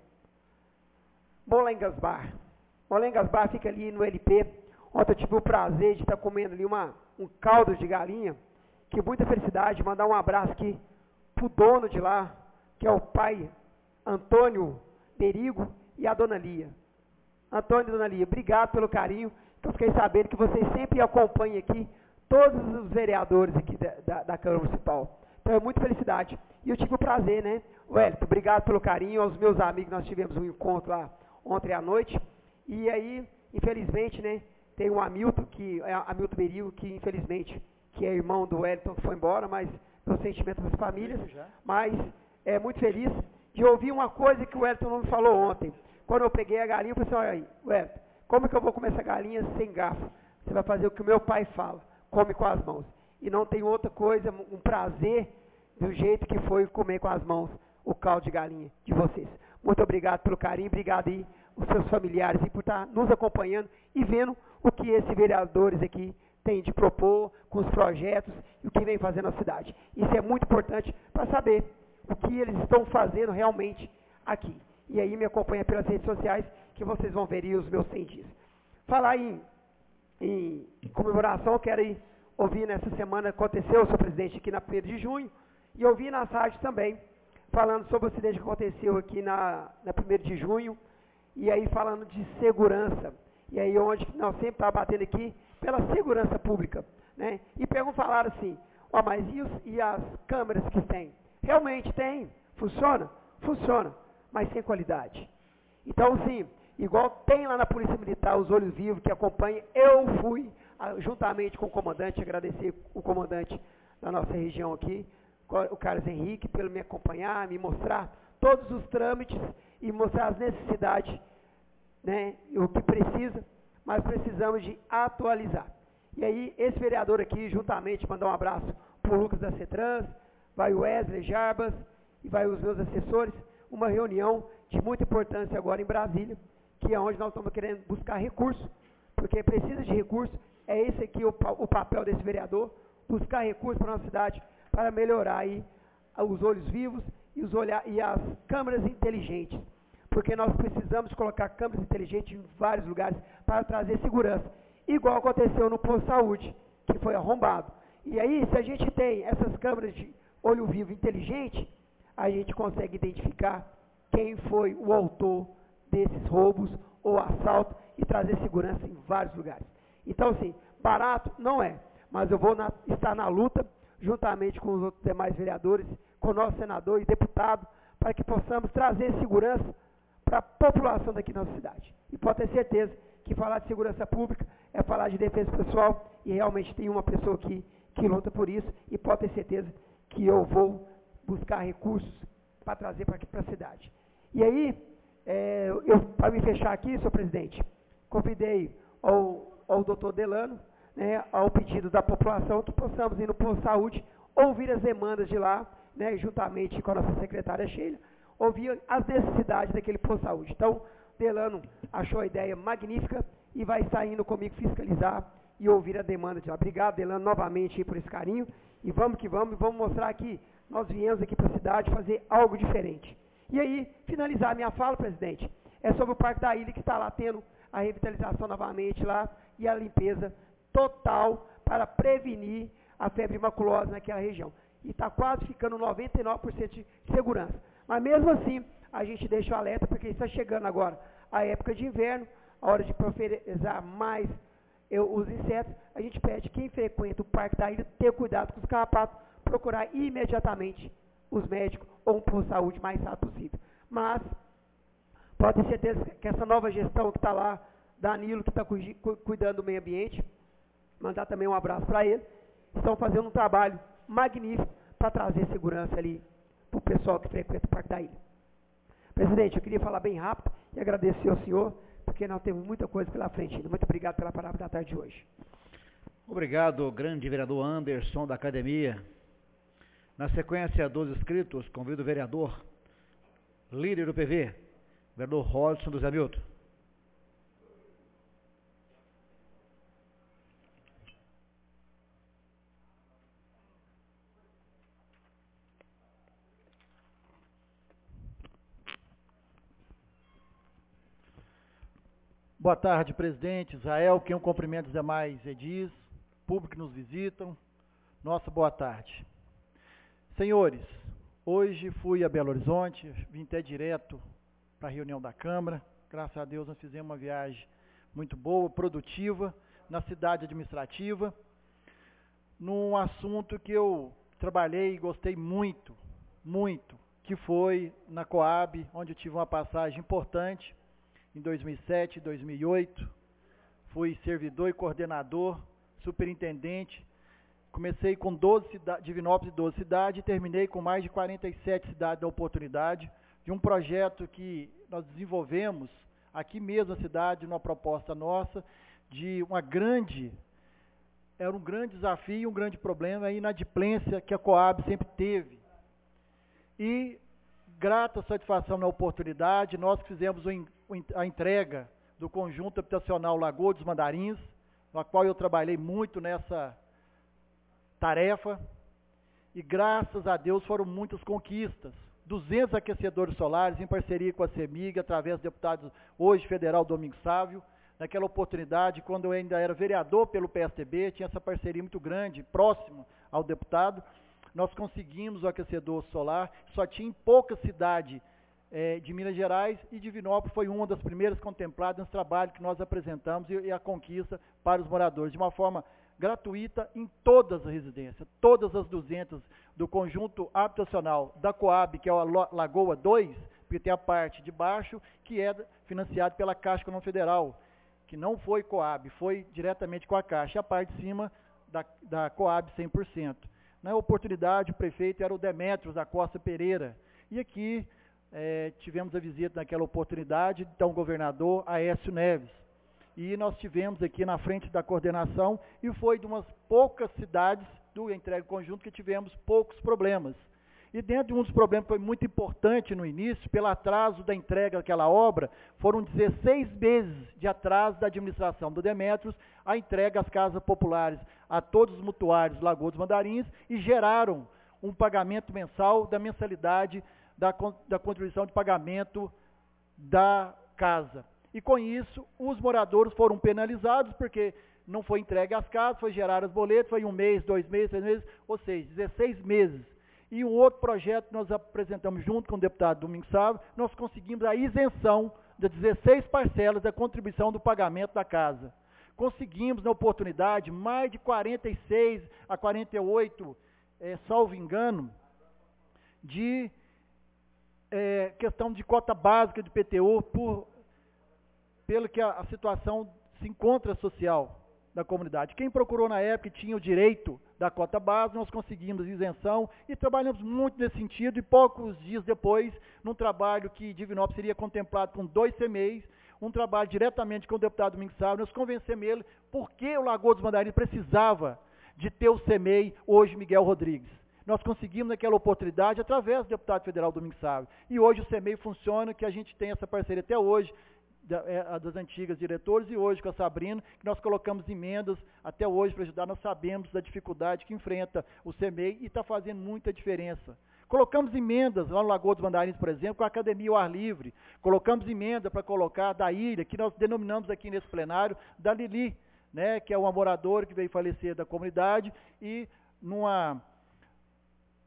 Molengas Bar. Molengas Bar fica ali no L P. Ontem eu tive o prazer de estar comendo ali uma, um caldo de galinha, que muita felicidade, mandar um abraço aqui para o dono de lá, que é o pai Antônio Berigo e a dona Lia. Antônio e dona Lia, obrigado pelo carinho, que eu fiquei sabendo que vocês sempre acompanham aqui todos os vereadores aqui da, da, da Câmara Municipal. Então é muita felicidade. E eu tive o prazer, né? Wellington, obrigado pelo carinho, aos meus amigos, nós tivemos um encontro lá ontem à noite, e aí, infelizmente, né, tem um Hamilton, que é Hamilton Berigo, que infelizmente, que é irmão do Wellington, que foi embora, mas meu sentimento das famílias, mas é muito feliz de ouvir uma coisa que o Wellington não me falou ontem. Quando eu peguei a galinha, eu falei assim, olha aí, Wellington, como é que eu vou comer essa galinha sem garfo? Você vai fazer o que o meu pai fala, come com as mãos. E não tem outra coisa, um prazer do jeito que foi comer com as mãos o caldo de galinha de vocês. Muito obrigado pelo carinho, obrigado aí os seus familiares e por estar nos acompanhando e vendo o que esses vereadores aqui têm de propor com os projetos e o que vem fazendo na cidade. Isso é muito importante para saber o que eles estão fazendo realmente aqui. E aí me acompanha pelas redes sociais que vocês vão ver aí os meus cem dias. Falar em, em comemoração, eu quero ir ouvir nessa semana, aconteceu, senhor presidente, aqui na primeira de junho, e ouvi nas rádios também, falando sobre o acidente que aconteceu aqui na, na primeira de junho, e aí falando de segurança, e aí onde nós sempre estamos batendo aqui pela segurança pública, né? E pegam falar assim, ó, mas e, os, e as câmeras que tem? Realmente tem, funciona? Funciona, mas sem qualidade. Então, sim, igual tem lá na Polícia Militar os olhos vivos que acompanham, eu fui, juntamente com o comandante, agradecer o comandante da nossa região aqui, o Carlos Henrique, pelo me acompanhar, me mostrar todos os trâmites e mostrar as necessidades, né, o que precisa, mas precisamos de atualizar. E aí, esse vereador aqui, juntamente, mandar um abraço para o Lucas da CETRANS, vai o Wesley Jarbas e vai os meus assessores, uma reunião de muita importância agora em Brasília, que é onde nós estamos querendo buscar recursos, porque precisa de recursos, é esse aqui o, o papel desse vereador, buscar recursos para a nossa cidade, para melhorar aí os olhos vivos e, os olhar, e as câmeras inteligentes, porque nós precisamos colocar câmeras inteligentes em vários lugares para trazer segurança, igual aconteceu no posto de saúde, que foi arrombado. E aí, se a gente tem essas câmeras de olho vivo inteligente, a gente consegue identificar quem foi o autor desses roubos ou assalto e trazer segurança em vários lugares. Então, assim, barato não é, mas eu vou na, estar na luta, juntamente com os outros demais vereadores, com o nosso senador e deputado, para que possamos trazer segurança para a população daqui na nossa cidade. E pode ter certeza que falar de segurança pública é falar de defesa pessoal, e realmente tem uma pessoa aqui que luta por isso, e pode ter certeza que eu vou buscar recursos para trazer para aqui para a cidade. E aí, é, eu, para me fechar aqui, senhor presidente, convidei ao, ao doutor Delano, né, ao pedido da população, que possamos ir no posto de saúde, ouvir as demandas de lá, né, juntamente com a nossa secretária Sheila, ouvir as necessidades daquele posto de saúde. Então, Delano achou a ideia magnífica e vai estar indo comigo fiscalizar e ouvir a demanda de lá. Obrigado, Delano, novamente por esse carinho, e vamos que vamos, e vamos mostrar que nós viemos aqui para a cidade fazer algo diferente. E aí, finalizar a minha fala, presidente, é sobre o Parque da Ilha, que está lá tendo a revitalização novamente lá, e a limpeza total para prevenir a febre maculosa naquela região. e está quase ficando noventa e nove por cento de segurança. Mas mesmo assim, a gente deixa o alerta, porque está chegando agora a época de inverno, a hora de proliferar mais eu, os insetos, a gente pede quem frequenta o Parque da Ilha ter cuidado com os carrapatos, procurar imediatamente os médicos ou um posto de saúde o mais rápido possível. Mas, pode ter certeza que essa nova gestão que está lá, Danilo, que está cu cuidando do meio ambiente, mandar também um abraço para ele, estão fazendo um trabalho magnífico para trazer segurança ali para o pessoal que frequenta o Parque da Ilha. Presidente, eu queria falar bem rápido e agradecer ao senhor, porque nós temos muita coisa pela frente ainda. Muito obrigado pela palavra da tarde de hoje. Obrigado, grande vereador Anderson da Academia. Na sequência dos inscritos, convido o vereador, líder do P V, vereador Rodson dos Hamilton. Boa tarde, presidente Israel, quem eu cumprimento os demais edis, público que nos visitam, nossa boa tarde. Senhores, hoje fui a Belo Horizonte, vim até direto para a reunião da Câmara, graças a Deus nós fizemos uma viagem muito boa, produtiva, na cidade administrativa, num assunto que eu trabalhei e gostei muito, muito, que foi na Coab, onde eu tive uma passagem importante, em dois mil e sete, dois mil e oito, fui servidor e coordenador, superintendente, comecei com doze cidades, Divinópolis e doze cidades, e terminei com mais de quarenta e sete cidades da oportunidade, de um projeto que nós desenvolvemos aqui mesmo na cidade, numa proposta nossa, de uma grande, era um grande desafio, um grande problema, a inadimplência que a Coab sempre teve. E, grata satisfação na oportunidade, nós fizemos a entrega do conjunto habitacional Lagoa dos Mandarins, na qual eu trabalhei muito nessa tarefa, e graças a Deus foram muitas conquistas. duzentos aquecedores solares em parceria com a CEMIG, através do deputado hoje federal Domingos Sávio. Naquela oportunidade, quando eu ainda era vereador pelo P S D B, tinha essa parceria muito grande, próximo ao deputado. Nós conseguimos o aquecedor solar, só tinha em pouca cidade eh, de Minas Gerais, e Divinópolis foi uma das primeiras contempladas nesse trabalho que nós apresentamos e, e a conquista para os moradores, de uma forma gratuita em todas as residências, todas as duzentas do conjunto habitacional da Coab, que é a Lagoa dois, porque tem a parte de baixo, que é financiada pela Caixa Econômica Federal, que não foi Coab, foi diretamente com a Caixa, e a parte de cima da, da Coab cem por cento. Na oportunidade, o prefeito era o Demétrios da Costa Pereira, e aqui eh, tivemos a visita naquela oportunidade, então, o governador Aécio Neves. E nós tivemos aqui na frente da coordenação, e foi de umas poucas cidades do entrega conjunto que tivemos poucos problemas. E dentro de um dos problemas que foi muito importante no início, pelo atraso da entrega daquela obra, foram dezesseis meses de atraso da administração do Demétrios a entrega às casas populares, a todos os mutuários Lagoa dos Mandarins, e geraram um pagamento mensal da mensalidade da, da contribuição de pagamento da casa. E com isso, os moradores foram penalizados, porque não foi entregue às casas, foi gerar os boletos, foi um mês, dois meses, três meses, ou seja, dezesseis meses. E um outro projeto que nós apresentamos junto com o deputado Domingos Sávio, nós conseguimos a isenção de dezesseis parcelas da contribuição do pagamento da casa. Conseguimos, na oportunidade, mais de quarenta e seis a quarenta e oito, é, salvo engano, de é, questão de cota básica de I P T U, por, pelo que a, a situação se encontra social da comunidade. Quem procurou na época tinha o direito da cota base, nós conseguimos isenção e trabalhamos muito nesse sentido, e poucos dias depois, num trabalho que Divinópolis seria contemplado com dois C M E Is, um trabalho diretamente com o deputado Domingos Sávio, nós convencemos ele porque o Lagoa dos Mandarins precisava de ter o C M E I, hoje Miguel Rodrigues. Nós conseguimos naquela oportunidade através do deputado federal Domingos Sávio. E hoje o C M E I funciona, que a gente tem essa parceria até hoje, das antigas diretores, e hoje com a Sabrina, que nós colocamos emendas até hoje para ajudar. Nós sabemos da dificuldade que enfrenta o C M E I e está fazendo muita diferença. Colocamos emendas lá no Lagoa dos Mandarins, por exemplo, com a Academia ao Ar Livre. Colocamos emenda para colocar da ilha, que nós denominamos aqui nesse plenário, da Lili, né, que é uma moradora que veio falecer da comunidade, e numa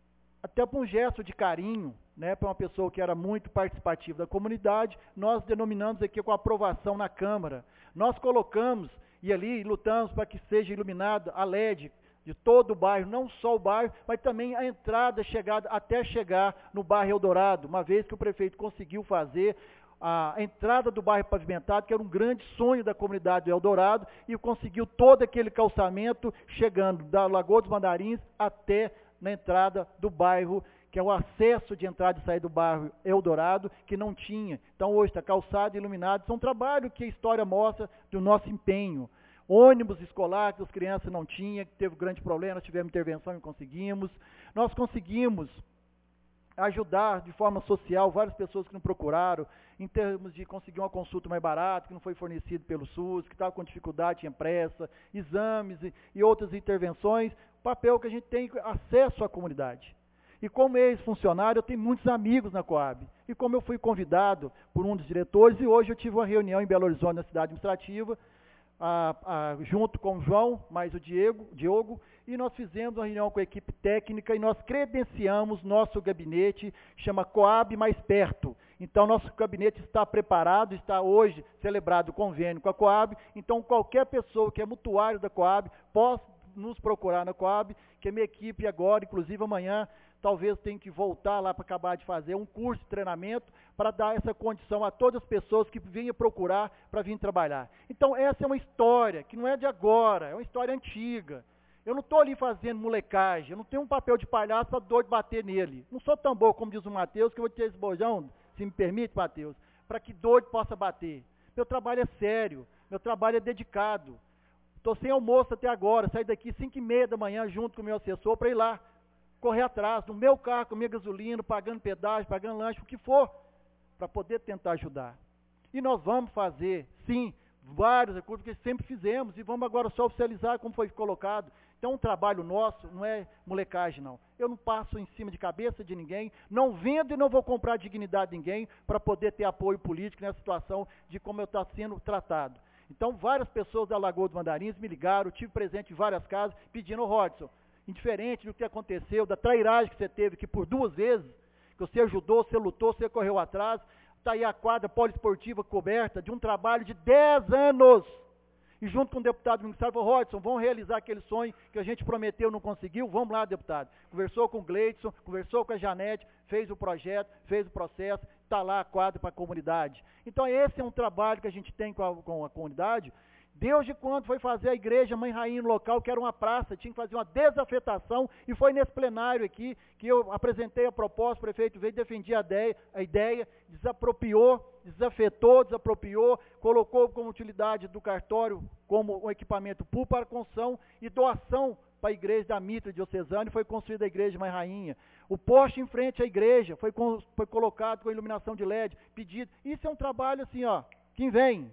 até por um gesto de carinho, né, para uma pessoa que era muito participativa da comunidade, nós denominamos aqui com aprovação na Câmara. Nós colocamos e ali lutamos para que seja iluminada a L E D de todo o bairro, não só o bairro, mas também a entrada, chegada, até chegar no bairro Eldorado, uma vez que o prefeito conseguiu fazer a entrada do bairro pavimentado, que era um grande sonho da comunidade do Eldorado, e conseguiu todo aquele calçamento, chegando da Lagoa dos Mandarins até na entrada do bairro, que é o acesso de entrada e saída do bairro Eldorado, que não tinha. Então hoje está calçado e iluminado. Isso é um trabalho que a história mostra do nosso empenho. Ônibus escolar que as crianças não tinham, que teve um grande problema, nós tivemos intervenção e conseguimos. Nós conseguimos ajudar de forma social várias pessoas que não procuraram, em termos de conseguir uma consulta mais barata, que não foi fornecido pelo SUS, que estava com dificuldade, tinha pressa, exames e, e outras intervenções, papel que a gente tem acesso à comunidade. E como ex-funcionário, eu tenho muitos amigos na Coab. E como eu fui convidado por um dos diretores, e hoje eu tive uma reunião em Belo Horizonte, na cidade administrativa, a, a, junto com o João, mais o Diego, Diogo, e nós fizemos uma reunião com a equipe técnica e nós credenciamos nosso gabinete, chama Coab Mais Perto. Então, nosso gabinete está preparado, está hoje celebrado o convênio com a Coab, então qualquer pessoa que é mutuário da Coab, pode nos procurar na Coab, que a minha equipe agora, inclusive amanhã, talvez tenha que voltar lá para acabar de fazer um curso de treinamento para dar essa condição a todas as pessoas que venham procurar para vir trabalhar. Então, essa é uma história que não é de agora, é uma história antiga. Eu não estou ali fazendo molecagem, eu não tenho um papel de palhaço para doido bater nele. Não sou tão bom, como diz o Matheus, que eu vou ter esse bojão, se me permite, Matheus, para que doido possa bater. Meu trabalho é sério, meu trabalho é dedicado. Estou sem almoço até agora, saí daqui cinco e meia da manhã junto com o meu assessor para ir lá, correr atrás, no meu carro, com minha gasolina, pagando pedágio, pagando lanche, o que for, para poder tentar ajudar. E nós vamos fazer, sim, vários recursos que sempre fizemos, e vamos agora só oficializar como foi colocado. Então, um trabalho nosso não é molecagem, não. Eu não passo em cima de cabeça de ninguém, não vendo e não vou comprar dignidade de ninguém para poder ter apoio político nessa situação de como eu estou sendo tratado. Então, várias pessoas da Lagoa dos Mandarins me ligaram, eu tive presente em várias casas, pedindo, Rodson, indiferente do que aconteceu, da trairagem que você teve, que por duas vezes, que você ajudou, você lutou, você correu atrás, está aí a quadra poliesportiva coberta de um trabalho de dez anos. E junto com o deputado ministério falou, Rodson, vamos realizar aquele sonho que a gente prometeu, não conseguiu, vamos lá, deputado. Conversou com o Gleidson, conversou com a Janete, fez o projeto, fez o processo, está lá a quadra para a comunidade. Então esse é um trabalho que a gente tem com a, com a comunidade. Desde quando foi fazer a igreja Mãe Rainha no local, que era uma praça, tinha que fazer uma desafetação, e foi nesse plenário aqui que eu apresentei a proposta, o prefeito veio, defendia a ideia, a ideia, desapropriou, desafetou, desapropriou, colocou como utilidade do cartório como um equipamento público para construção e doação para a igreja da Mitra Diocesana, e foi construída a igreja Mãe Rainha. O poste em frente à igreja foi, com, foi colocado com iluminação de L E D, pedido. Isso é um trabalho assim, ó, quem vem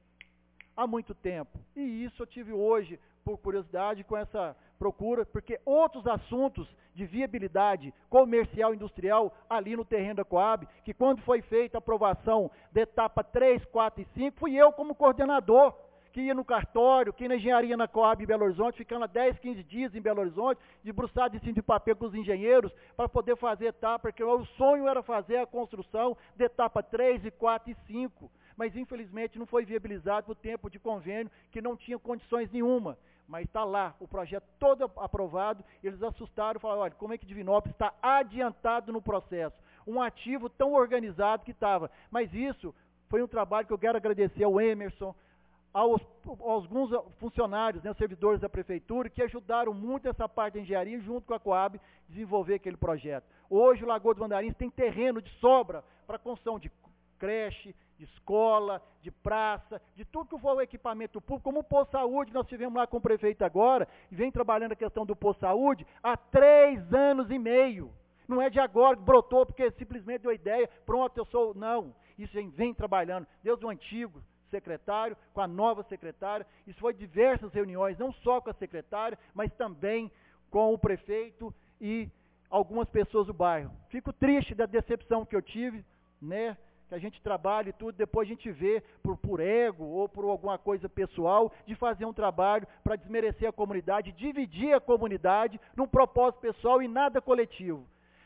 há muito tempo. E isso eu tive hoje, por curiosidade, com essa procura, porque outros assuntos de viabilidade comercial e industrial ali no terreno da Coab, que quando foi feita a aprovação da etapa três, quatro e cinco, fui eu como coordenador, que ia no cartório, que ia na engenharia na Coab em Belo Horizonte, ficando há dez, quinze dias em Belo Horizonte, debruçado em cima de papel com os engenheiros, para poder fazer etapa, porque o sonho era fazer a construção da etapa três, quatro e cinco. Mas infelizmente não foi viabilizado por tempo de convênio, que não tinha condições nenhuma. Mas está lá, o projeto todo aprovado, eles assustaram e falaram, olha, como é que Divinópolis está adiantado no processo? Um ativo tão organizado que estava. Mas isso foi um trabalho que eu quero agradecer ao Emerson, aos, aos alguns funcionários, né, os servidores da prefeitura, que ajudaram muito essa parte da engenharia, junto com a Coab, desenvolver aquele projeto. Hoje o Lagoa dos Mandarins tem terreno de sobra para construção de creche, de escola, de praça, de tudo que for o equipamento público, como o Posto Saúde, nós tivemos lá com o prefeito agora, e vem trabalhando a questão do Posto Saúde há três anos e meio. Não é de agora que brotou, porque simplesmente deu ideia, pronto, eu sou, não. Isso vem, vem trabalhando, desde o antigo secretário, com a nova secretária, isso foi diversas reuniões, não só com a secretária, mas também com o prefeito e algumas pessoas do bairro. Fico triste da decepção que eu tive, né, que a gente trabalha e tudo, depois a gente vê por, por ego ou por alguma coisa pessoal, de fazer um trabalho para desmerecer a comunidade, dividir a comunidade num propósito pessoal e nada coletivo.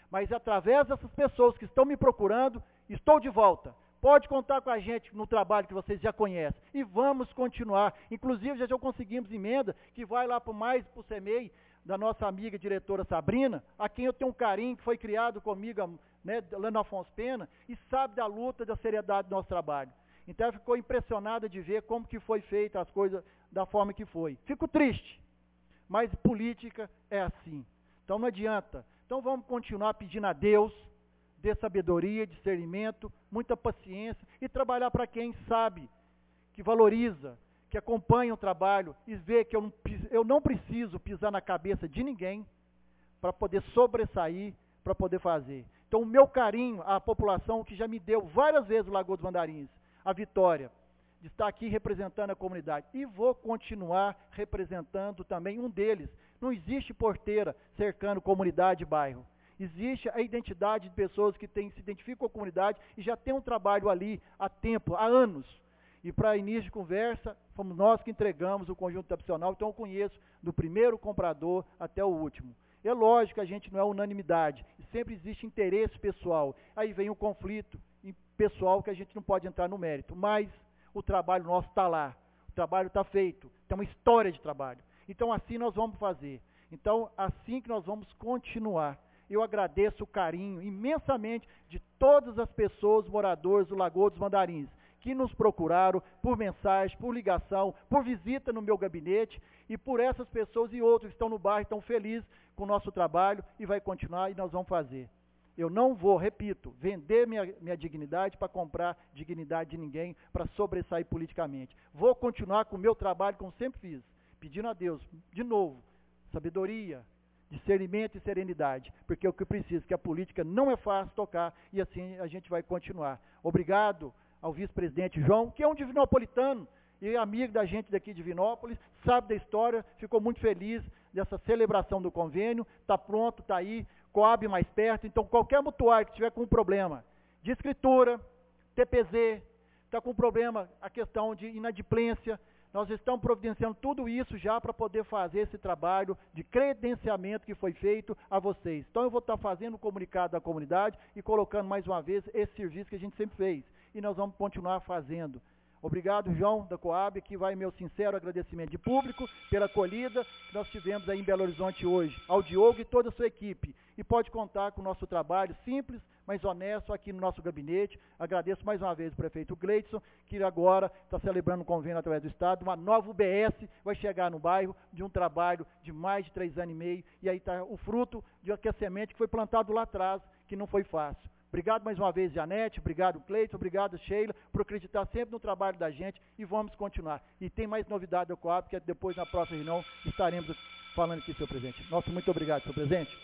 Mas através dessas pessoas que estão me procurando, estou de volta. Pode contar com a gente no trabalho que vocês já conhecem. E vamos continuar. Inclusive, já, já conseguimos emenda que vai lá para mais para o CEMEI, da nossa amiga diretora Sabrina, a quem eu tenho um carinho, que foi criado comigo, né, lá no Afonso Pena, e sabe da luta, da seriedade do nosso trabalho. Então ela ficou impressionada de ver como que foi feita as coisas da forma que foi. Fico triste, mas política é assim. Então não adianta. Então vamos continuar pedindo a Deus, dê sabedoria, discernimento, muita paciência e trabalhar para quem sabe, que valoriza, que acompanha o trabalho e vê que eu não, eu não preciso pisar na cabeça de ninguém para poder sobressair, para poder fazer. Então o meu carinho à população que já me deu várias vezes o Lagoa dos Mandarins, a vitória de estar aqui representando a comunidade. E vou continuar representando também um deles. Não existe porteira cercando comunidade e bairro. Existe a identidade de pessoas que tem, se identificam com a comunidade e já tem um trabalho ali há tempo, há anos. E para início de conversa, fomos nós que entregamos o conjunto habitacional, então eu conheço do primeiro comprador até o último. É lógico que a gente não é unanimidade, sempre existe interesse pessoal. Aí vem o conflito pessoal que a gente não pode entrar no mérito, mas o trabalho nosso está lá, o trabalho está feito, tem uma história de trabalho. Então assim nós vamos fazer, então assim que nós vamos continuar. Eu agradeço o carinho imensamente de todas as pessoas, moradores do Lagoa dos Mandarins, que nos procuraram por mensagem, por ligação, por visita no meu gabinete, e por essas pessoas e outros que estão no bairro, estão felizes com o nosso trabalho, e vai continuar, e nós vamos fazer. Eu não vou, repito, vender minha, minha dignidade para comprar dignidade de ninguém, para sobressair politicamente. Vou continuar com o meu trabalho, como sempre fiz, pedindo a Deus, de novo, sabedoria, discernimento e serenidade, porque o que eu preciso, que a política não é fácil tocar, e assim a gente vai continuar. Obrigado ao vice-presidente João, que é um divinopolitano, e amigo da gente daqui de Divinópolis, sabe da história, ficou muito feliz dessa celebração do convênio, está pronto, está aí, Coab mais perto, então qualquer mutuário que tiver com um problema de escritura, T P Z, está com problema, a questão de inadimplência, nós estamos providenciando tudo isso já para poder fazer esse trabalho de credenciamento que foi feito a vocês. Então eu vou estar fazendo um comunicado da comunidade e colocando mais uma vez esse serviço que a gente sempre fez. E nós vamos continuar fazendo. Obrigado, João, da Coab, que vai meu sincero agradecimento de público pela acolhida que nós tivemos aí em Belo Horizonte hoje, ao Diogo e toda a sua equipe. E pode contar com o nosso trabalho simples, mas honesto aqui no nosso gabinete. Agradeço mais uma vez o prefeito Gleidson, que agora está celebrando um convênio através do Estado, uma nova U B S vai chegar no bairro de um trabalho de mais de três anos e meio, e aí está o fruto de uma semente que foi plantado lá atrás, que não foi fácil. Obrigado mais uma vez, Janete, obrigado, Cleiton, obrigado, Sheila, por acreditar sempre no trabalho da gente e vamos continuar. E tem mais novidade da Coab, que depois na próxima reunião estaremos falando aqui, senhor presidente. Nosso muito obrigado, senhor presidente.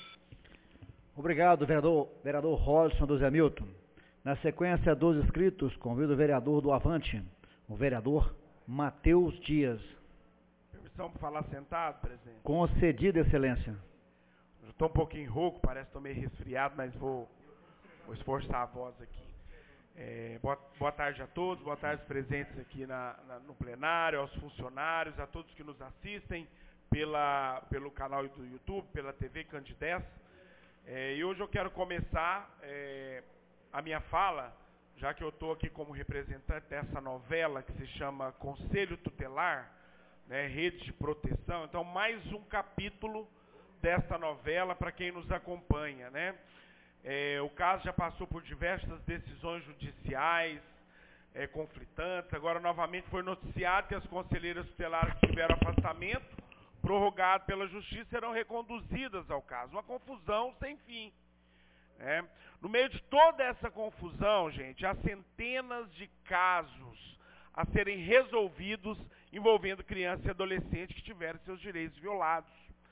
Obrigado, vereador, vereador Rodson do Zé Milton. Na sequência dos inscritos, convido o vereador do Avante, o vereador Matheus Dias. Permissão para falar sentado, presidente? Concedida, excelência. Estou um pouquinho rouco, parece que estou meio resfriado, mas vou... Vou esforçar a voz aqui. É, boa, boa tarde a todos, boa tarde aos presentes aqui na, na, no plenário, aos funcionários, a todos que nos assistem pela, pelo canal do YouTube, pela T V Candidez. É, e hoje eu quero começar é, a minha fala, já que eu estou aqui como representante dessa novela que se chama Conselho Tutelar, né, Rede de Proteção. Então, mais um capítulo dessa novela para quem nos acompanha, né? É, o caso já passou por diversas decisões judiciais é, conflitantes. Agora, novamente, foi noticiado que as conselheiras tutelares que tiveram afastamento, prorrogado pela Justiça, serão reconduzidas ao caso. Uma confusão sem fim. Né? No meio de toda essa confusão, gente, há centenas de casos a serem resolvidos envolvendo crianças e adolescentes que tiveram seus direitos violados.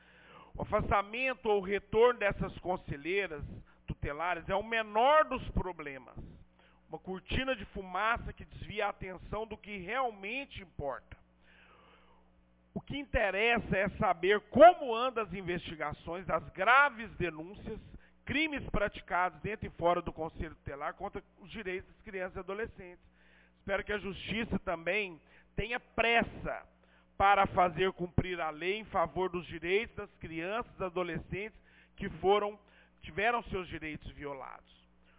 O afastamento ou o retorno dessas conselheiras tutelares é o menor dos problemas, uma cortina de fumaça que desvia a atenção do que realmente importa. O que interessa é saber como andam as investigações das graves denúncias, crimes praticados dentro e fora do Conselho Tutelar contra os direitos das crianças e adolescentes. Espero que a Justiça também tenha pressa para fazer cumprir a lei em favor dos direitos das crianças e adolescentes que foram tiveram seus direitos violados.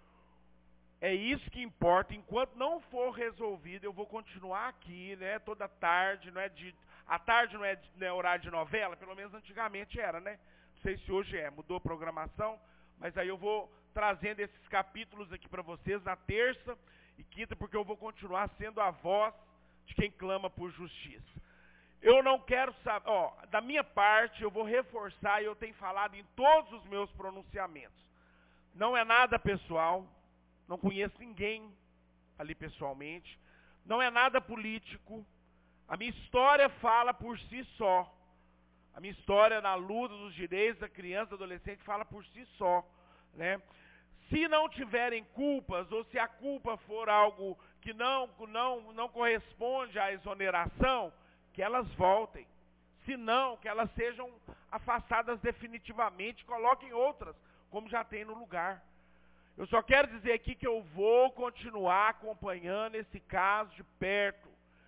É isso que importa. Enquanto não for resolvido, eu vou continuar aqui, né, toda tarde, não é de, a tarde não é, de, não é horário de novela, pelo menos antigamente era, né? Não sei se hoje é, mudou a programação, mas aí eu vou trazendo esses capítulos aqui para vocês na terça e quinta, porque eu vou continuar sendo a voz de quem clama por justiça. Eu não quero saber, ó, da minha parte, eu vou reforçar, e eu tenho falado em todos os meus pronunciamentos. Não é nada pessoal, não conheço ninguém ali pessoalmente, não é nada político, a minha história fala por si só. A minha história na luta dos direitos da criança e do adolescente fala por si só, né? Se não tiverem culpas, ou se a culpa for algo que não, não, não corresponde à exoneração, que elas voltem. Se não, que elas sejam afastadas definitivamente, coloquem outras, como já tem no lugar. Eu só quero dizer aqui que eu vou continuar acompanhando esse caso de perto,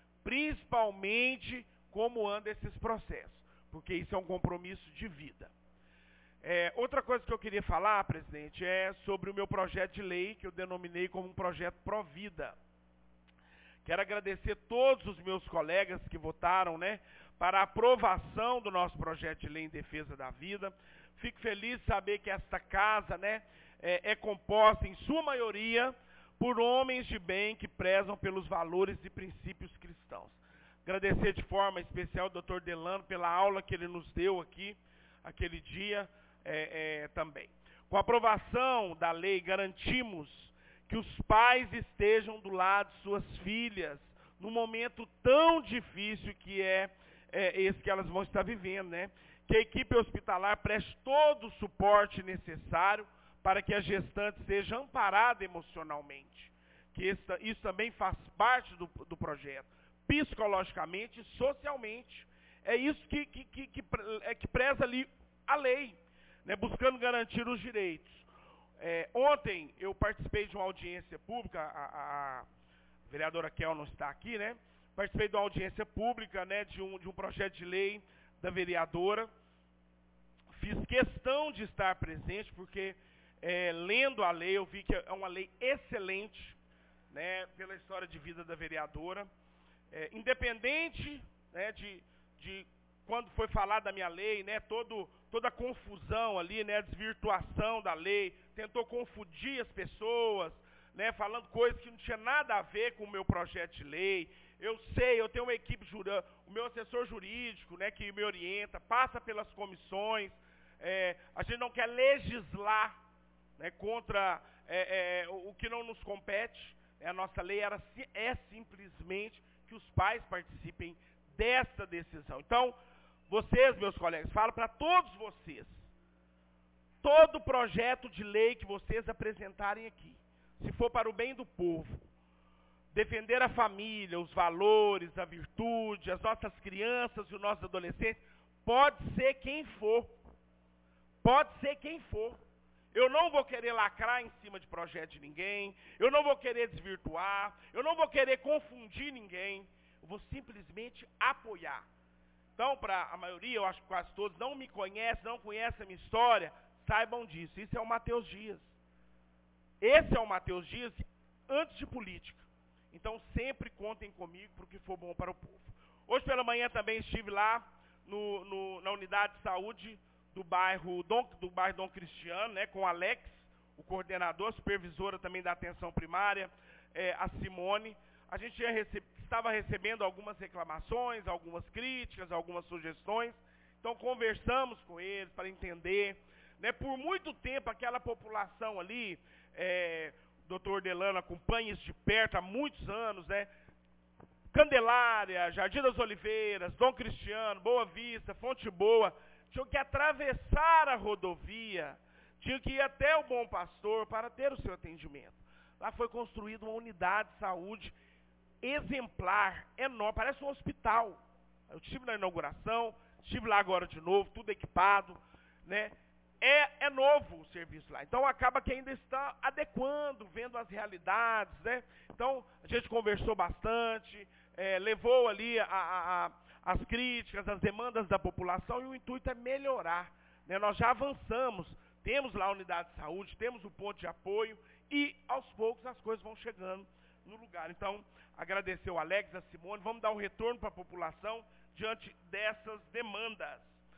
principalmente como andam esses processos, porque isso é um compromisso de vida. É, outra coisa que eu queria falar, presidente, é sobre o meu projeto de lei, que eu denominei como um projeto Provida. Quero agradecer todos os meus colegas que votaram, né, para a aprovação do nosso projeto de lei em defesa da vida. Fico feliz de saber que esta casa, né, é, é composta, em sua maioria, por homens de bem que prezam pelos valores e princípios cristãos. Agradecer de forma especial ao doutor Delano pela aula que ele nos deu aqui, aquele dia é, é, também. Com a aprovação da lei, garantimos que os pais estejam do lado de suas filhas, num momento tão difícil que é, é esse que elas vão estar vivendo, né? Que a equipe hospitalar preste todo o suporte necessário para que a gestante seja amparada emocionalmente. Que isso, isso também faz parte do, do projeto, psicologicamente e socialmente. É isso que, que, que, que, é que preza ali a lei, né? Buscando garantir os direitos. É, ontem eu participei de uma audiência pública, a, a vereadora Kel não está aqui, né? Participei de uma audiência pública, né, de, um, de um projeto de lei da vereadora. Fiz questão de estar presente, porque é, lendo a lei eu vi que é uma lei excelente, né, pela história de vida da vereadora. É, independente, né, de, de quando foi falada a minha lei, né, todo, toda a confusão ali, né, a desvirtuação da lei, tentou confundir as pessoas, né, falando coisas que não tinha nada a ver com o meu projeto de lei. Eu sei, eu tenho uma equipe jurídica, o meu assessor jurídico, né, que me orienta, passa pelas comissões. É, a gente não quer legislar, né, contra é, é, o que não nos compete. A nossa lei era, é simplesmente que os pais participem dessa decisão. Então, vocês, meus colegas, falo para todos vocês, todo projeto de lei que vocês apresentarem aqui, se for para o bem do povo, defender a família, os valores, a virtude, as nossas crianças e os nossos adolescentes, pode ser quem for, pode ser quem for. Eu não vou querer lacrar em cima de projeto de ninguém, eu não vou querer desvirtuar, eu não vou querer confundir ninguém, eu vou simplesmente apoiar. Então, para a maioria, eu acho que quase todos, não me conhecem, não conhecem a minha história, saibam disso. Isso é o Matheus Dias. Esse é o Matheus Dias antes de política. Então, sempre contem comigo para o que for bom para o povo. Hoje pela manhã também estive lá no, no, na unidade de saúde do bairro Dom, do bairro Dom Cristiano, né, com o Alex, o coordenador, supervisora também da atenção primária, é, a Simone. A gente ia rece- estava recebendo algumas reclamações, algumas críticas, algumas sugestões. Então, conversamos com eles para entender. Né, por muito tempo, aquela população ali, é, o doutor Delano acompanha isso de perto há muitos anos, né? Candelária, Jardim das Oliveiras, Dom Cristiano, Boa Vista, Fonte Boa, tinham que atravessar a rodovia, tinham que ir até o Bom Pastor para ter o seu atendimento. Lá foi construída uma unidade de saúde exemplar, enorme, parece um hospital. Eu estive na inauguração, estive lá agora de novo, tudo equipado, né? É, é novo o serviço lá, então acaba que ainda está adequando, vendo as realidades, né? Então, a gente conversou bastante, é, levou ali a, a, a, as críticas, as demandas da população, e o intuito é melhorar, né? Nós já avançamos temos lá a unidade de saúde, temos o ponto de apoio e, aos poucos, as coisas vão chegando no lugar. Então, agradecer ao Alex, a Simone, vamos dar um retorno para a população diante dessas demandas.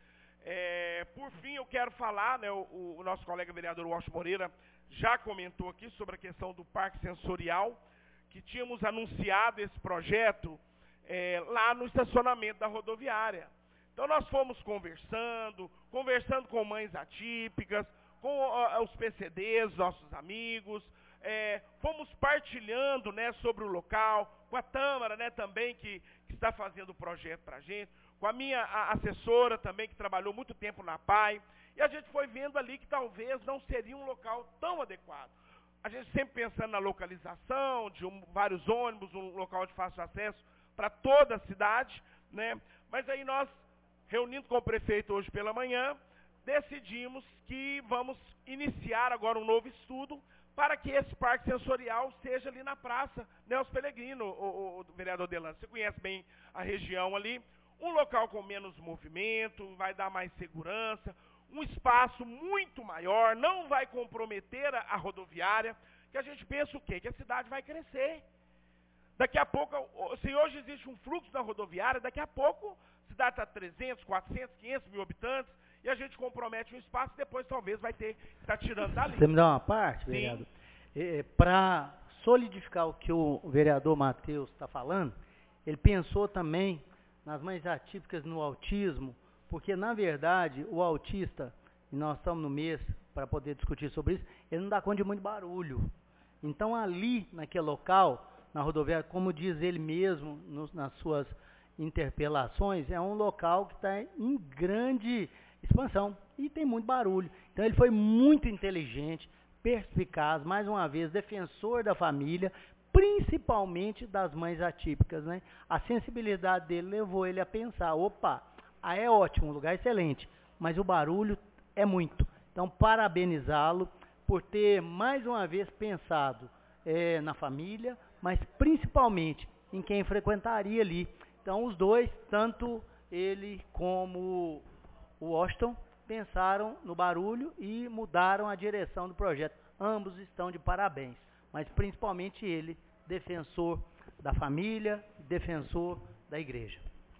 É, por fim, eu quero falar, né, o, o nosso colega vereador Washington Moreira já comentou aqui sobre a questão do parque sensorial, que tínhamos anunciado esse projeto é, lá no estacionamento da rodoviária. Então nós fomos conversando, conversando com mães atípicas, com uh, os P C Ds, nossos amigos, é, fomos partilhando, né, sobre o local, com a Tâmara, né, também, que, que está fazendo o projeto para a gente, com a minha a, assessora também, que trabalhou muito tempo na P A I, e a gente foi vendo ali que talvez não seria um local tão adequado. A gente sempre pensando na localização, de um, vários ônibus, um local de fácil acesso para toda a cidade, né, mas aí nós, reunindo com o prefeito hoje pela manhã, decidimos que vamos iniciar agora um novo estudo para que esse parque sensorial seja ali na praça Nelson Pellegrino, o, o, o vereador Delano. Você conhece bem a região ali, um local com menos movimento, vai dar mais segurança, um espaço muito maior, não vai comprometer a, a rodoviária, que a gente pensa o quê? Que a cidade vai crescer. Daqui a pouco, se hoje existe um fluxo na rodoviária, daqui a pouco a cidade está trezentos, quatrocentos, quinhentos mil habitantes, e a gente compromete um espaço e depois talvez vai ter que estar tá tirando dali. Você me dá uma parte, Sim. vereador? É, para solidificar o que o vereador Matheus está falando, ele pensou também nas mães atípicas no autismo, porque, na verdade, o autista, e nós estamos no mês para poder discutir sobre isso, ele não dá conta de muito barulho. Então, ali, naquele local, na rodoviária, como diz ele mesmo nos, nas suas interpelações, é um local que está em grande expansão e tem muito barulho. Então ele foi muito inteligente, perspicaz, mais uma vez, defensor da família, principalmente das mães atípicas, né? A sensibilidade dele levou ele a pensar, opa, ah, é ótimo, um lugar excelente, mas o barulho é muito. Então, parabenizá-lo por ter, mais uma vez, pensado é, na família, mas principalmente em quem frequentaria ali. Então, os dois, tanto ele como o Washington, pensaram no barulho e mudaram a direção do projeto. Ambos estão de parabéns, mas principalmente ele, defensor da família, defensor da igreja.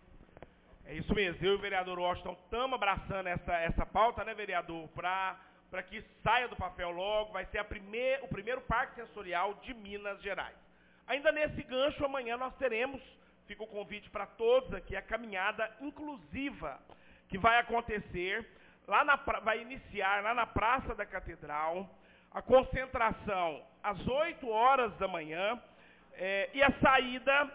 É isso mesmo, eu e o vereador Washington estamos abraçando essa, essa pauta, né, vereador, para para que saia do papel logo, vai ser a primeir, o primeiro parque sensorial de Minas Gerais. Ainda nesse gancho, amanhã nós teremos, fica o convite para todos aqui, a caminhada inclusiva, que vai acontecer, lá na, vai iniciar lá na Praça da Catedral, a concentração às oito horas da manhã, é, e a saída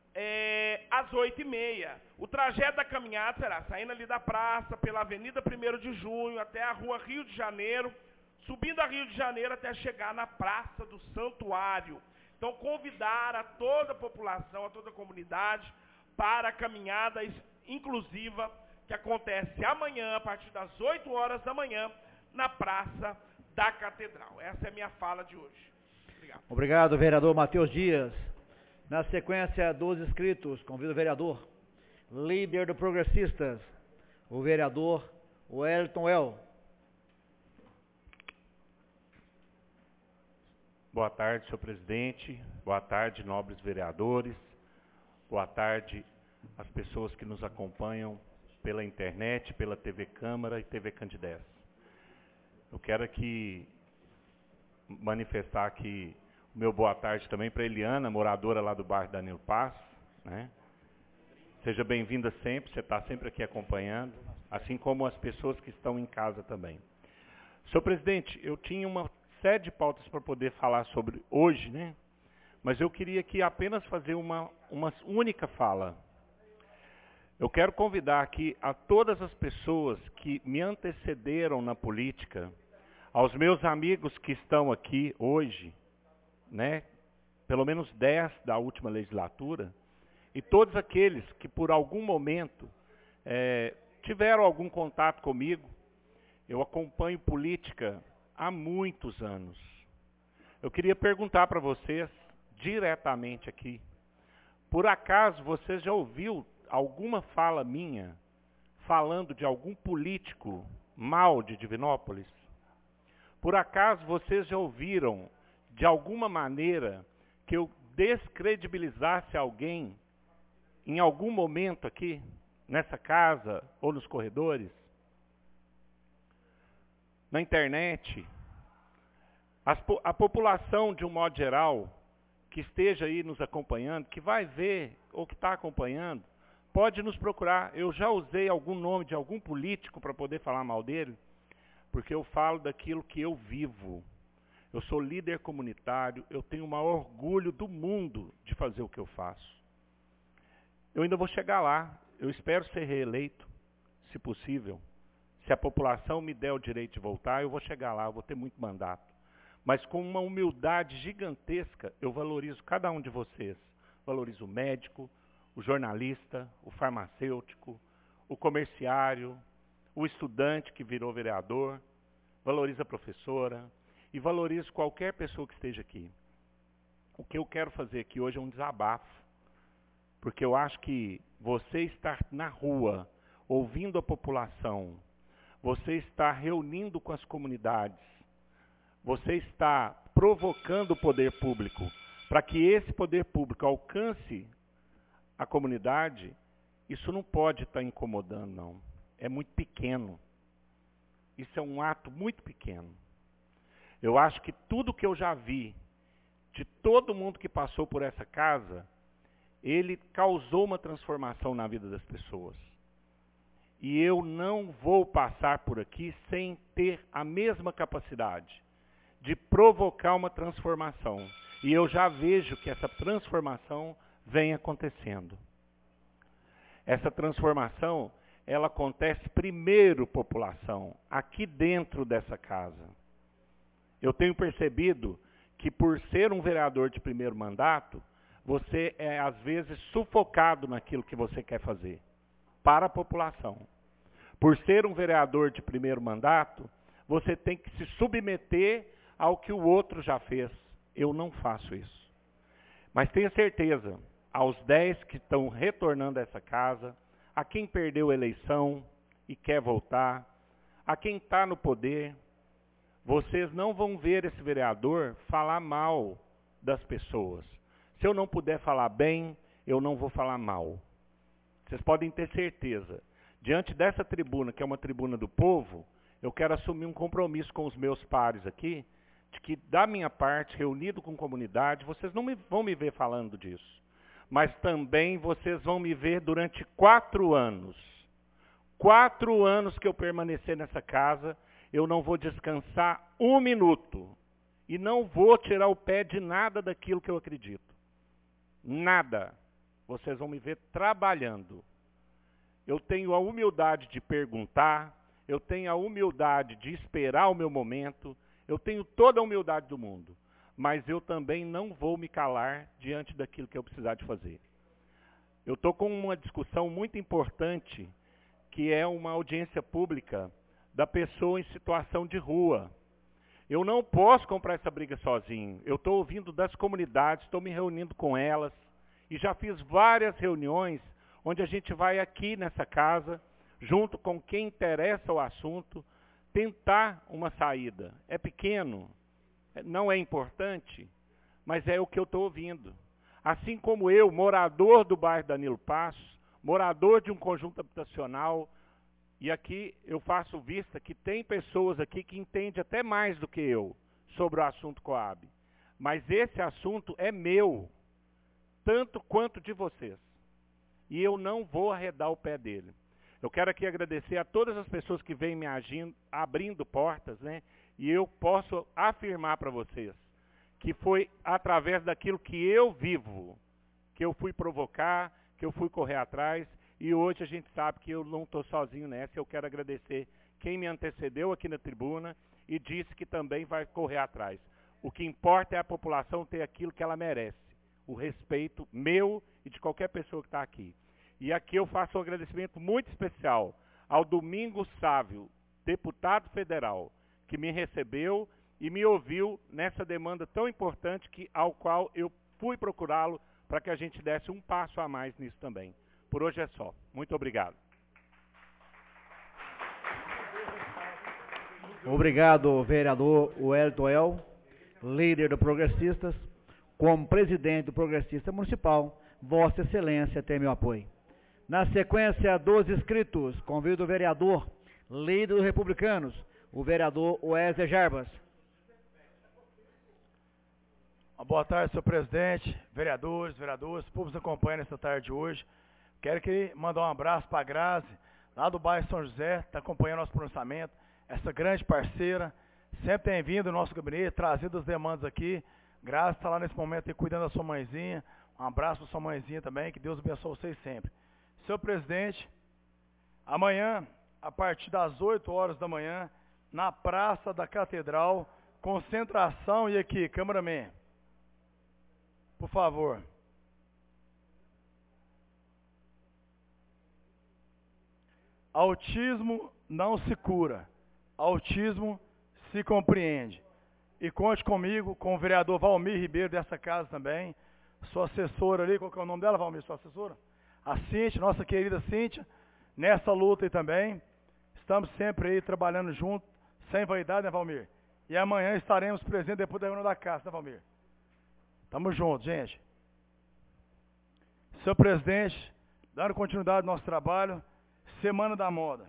é, às oito e meia. O trajeto da caminhada será saindo ali da praça, pela Avenida primeiro de junho, até a Rua Rio de Janeiro, subindo a Rio de Janeiro até chegar na Praça do Santuário. Então, convidar a toda a população, a toda a comunidade, para a caminhada inclusiva, que acontece amanhã, a partir das oito horas da manhã, na Praça da Catedral. Essa é a minha fala de hoje. Obrigado. Obrigado, vereador Matheus Dias. Na sequência dos inscritos, convido o vereador, líder do Progressistas, o vereador Wellington El. Boa tarde, senhor presidente. Boa tarde, nobres vereadores. Boa tarde às pessoas que nos acompanham pela internet, pela T V Câmara e T V Candidez. Eu quero aqui manifestar aqui o meu boa tarde também para Eliana, moradora lá do bairro Danilo Paz, né? Seja bem-vinda sempre, você está sempre aqui acompanhando, assim como as pessoas que estão em casa também. Senhor presidente, eu tinha uma série de pautas para poder falar sobre hoje, né? Mas eu queria aqui apenas fazer uma, uma única fala. Eu quero convidar aqui a todas as pessoas que me antecederam na política, aos meus amigos que estão aqui hoje, né, pelo menos dez da última legislatura, e todos aqueles que por algum momento é, tiveram algum contato comigo. Eu acompanho política há muitos anos. Eu queria perguntar para vocês, diretamente aqui, por acaso você já ouviu alguma fala minha falando de algum político mal de Divinópolis? Por acaso vocês já ouviram, de alguma maneira, que eu descredibilizasse alguém em algum momento aqui, nessa casa ou nos corredores? Na internet? As, a população, de um modo geral, que esteja aí nos acompanhando, que vai ver ou que está acompanhando, pode nos procurar. Eu já usei algum nome de algum político para poder falar mal dele, porque eu falo daquilo que eu vivo. Eu sou líder comunitário, eu tenho o maior orgulho do mundo de fazer o que eu faço. Eu ainda vou chegar lá, eu espero ser reeleito, se possível. Se a população me der o direito de voltar, eu vou chegar lá, eu vou ter muito mandato. Mas com uma humildade gigantesca, eu valorizo cada um de vocês. Valorizo o médico, o jornalista, o farmacêutico, o comerciário, o estudante que virou vereador, valorizo a professora e valorizo qualquer pessoa que esteja aqui. O que eu quero fazer aqui hoje é um desabafo, porque eu acho que você estar na rua, ouvindo a população, você está reunindo com as comunidades, você está provocando o poder público para que esse poder público alcance a comunidade, isso não pode estar incomodando, não. É muito pequeno. Isso é um ato muito pequeno. Eu acho que tudo que eu já vi, de todo mundo que passou por essa casa, ele causou uma transformação na vida das pessoas. E eu não vou passar por aqui sem ter a mesma capacidade de provocar uma transformação. E eu já vejo que essa transformação vem acontecendo. Essa transformação, ela acontece primeiro, população, aqui dentro dessa casa. Eu tenho percebido que por ser um vereador de primeiro mandato, você é às vezes sufocado naquilo que você quer fazer, para a população. Por ser um vereador de primeiro mandato, você tem que se submeter ao que o outro já fez. Eu não faço isso. Mas tenha certeza, aos dez que estão retornando a essa casa, a quem perdeu a eleição e quer voltar, a quem está no poder, vocês não vão ver esse vereador falar mal das pessoas. Se eu não puder falar bem, eu não vou falar mal. Vocês podem ter certeza. Diante dessa tribuna, que é uma tribuna do povo, eu quero assumir um compromisso com os meus pares aqui, de que, da minha parte, reunido com a comunidade, vocês não me, vão me ver falando disso. Mas também vocês vão me ver durante quatro anos. Quatro anos que eu permanecer nessa casa, eu não vou descansar um minuto. E não vou tirar o pé de nada daquilo que eu acredito. Nada. Vocês vão me ver trabalhando. Eu tenho a humildade de perguntar, eu tenho a humildade de esperar o meu momento, eu tenho toda a humildade do mundo, mas eu também não vou me calar diante daquilo que eu precisar de fazer. Eu estou com uma discussão muito importante, que é uma audiência pública da pessoa em situação de rua. Eu não posso comprar essa briga sozinho. Eu estou ouvindo das comunidades, estou me reunindo com elas, e já fiz várias reuniões onde a gente vai aqui nessa casa, junto com quem interessa o assunto, tentar uma saída. É pequeno, não é importante, mas é o que eu estou ouvindo. Assim como eu, morador do bairro Danilo Passos, morador de um conjunto habitacional, e aqui eu faço vista que tem pessoas aqui que entendem até mais do que eu sobre o assunto Coab. Mas esse assunto é meu, tanto quanto de vocês. E eu não vou arredar o pé dele. Eu quero aqui agradecer a todas as pessoas que vêm me agindo, abrindo portas, né? E eu posso afirmar para vocês que foi através daquilo que eu vivo, que eu fui provocar, que eu fui correr atrás, e hoje a gente sabe que eu não estou sozinho nessa. Eu quero agradecer quem me antecedeu aqui na tribuna e disse que também vai correr atrás. O que importa é a população ter aquilo que ela merece, o respeito meu e de qualquer pessoa que está aqui. E aqui eu faço um agradecimento muito especial ao Domingos Sávio, deputado federal, que me recebeu e me ouviu nessa demanda tão importante que, ao qual eu fui procurá-lo para que a gente desse um passo a mais nisso também. Por hoje é só. Muito obrigado. Obrigado, vereador Wellington El, líder do Progressistas. Como presidente do Progressista Municipal, Vossa Excelência tem meu apoio. Na sequência dos inscritos, convido o vereador, líder dos Republicanos, o vereador Wesley Jarbas. Uma boa tarde, senhor presidente, vereadores, vereadoras, públicos que acompanham nessa tarde de hoje. Quero que mandar um abraço para a Grazi, lá do bairro São José, está acompanhando nosso pronunciamento, essa grande parceira, sempre tem vindo no nosso gabinete, trazido as demandas aqui. Grazi está lá nesse momento aí, cuidando da sua mãezinha. Um abraço para sua mãezinha também, que Deus abençoe vocês sempre. Senhor presidente, amanhã, a partir das oito horas da manhã, na Praça da Catedral, concentração, e aqui, cameraman, por favor. Autismo não se cura, autismo se compreende. E conte comigo, com o vereador Valmir Ribeiro dessa casa também, sua assessora ali, qual que é o nome dela, Valmir, sua assessora? A Cíntia, nossa querida Cíntia, nessa luta aí também. Estamos sempre aí trabalhando junto, sem vaidade, né, Valmir? E amanhã estaremos presentes depois da reunião da casa, né, Valmir? Tamo junto, gente. Senhor presidente, dando continuidade ao nosso trabalho, Semana da Moda.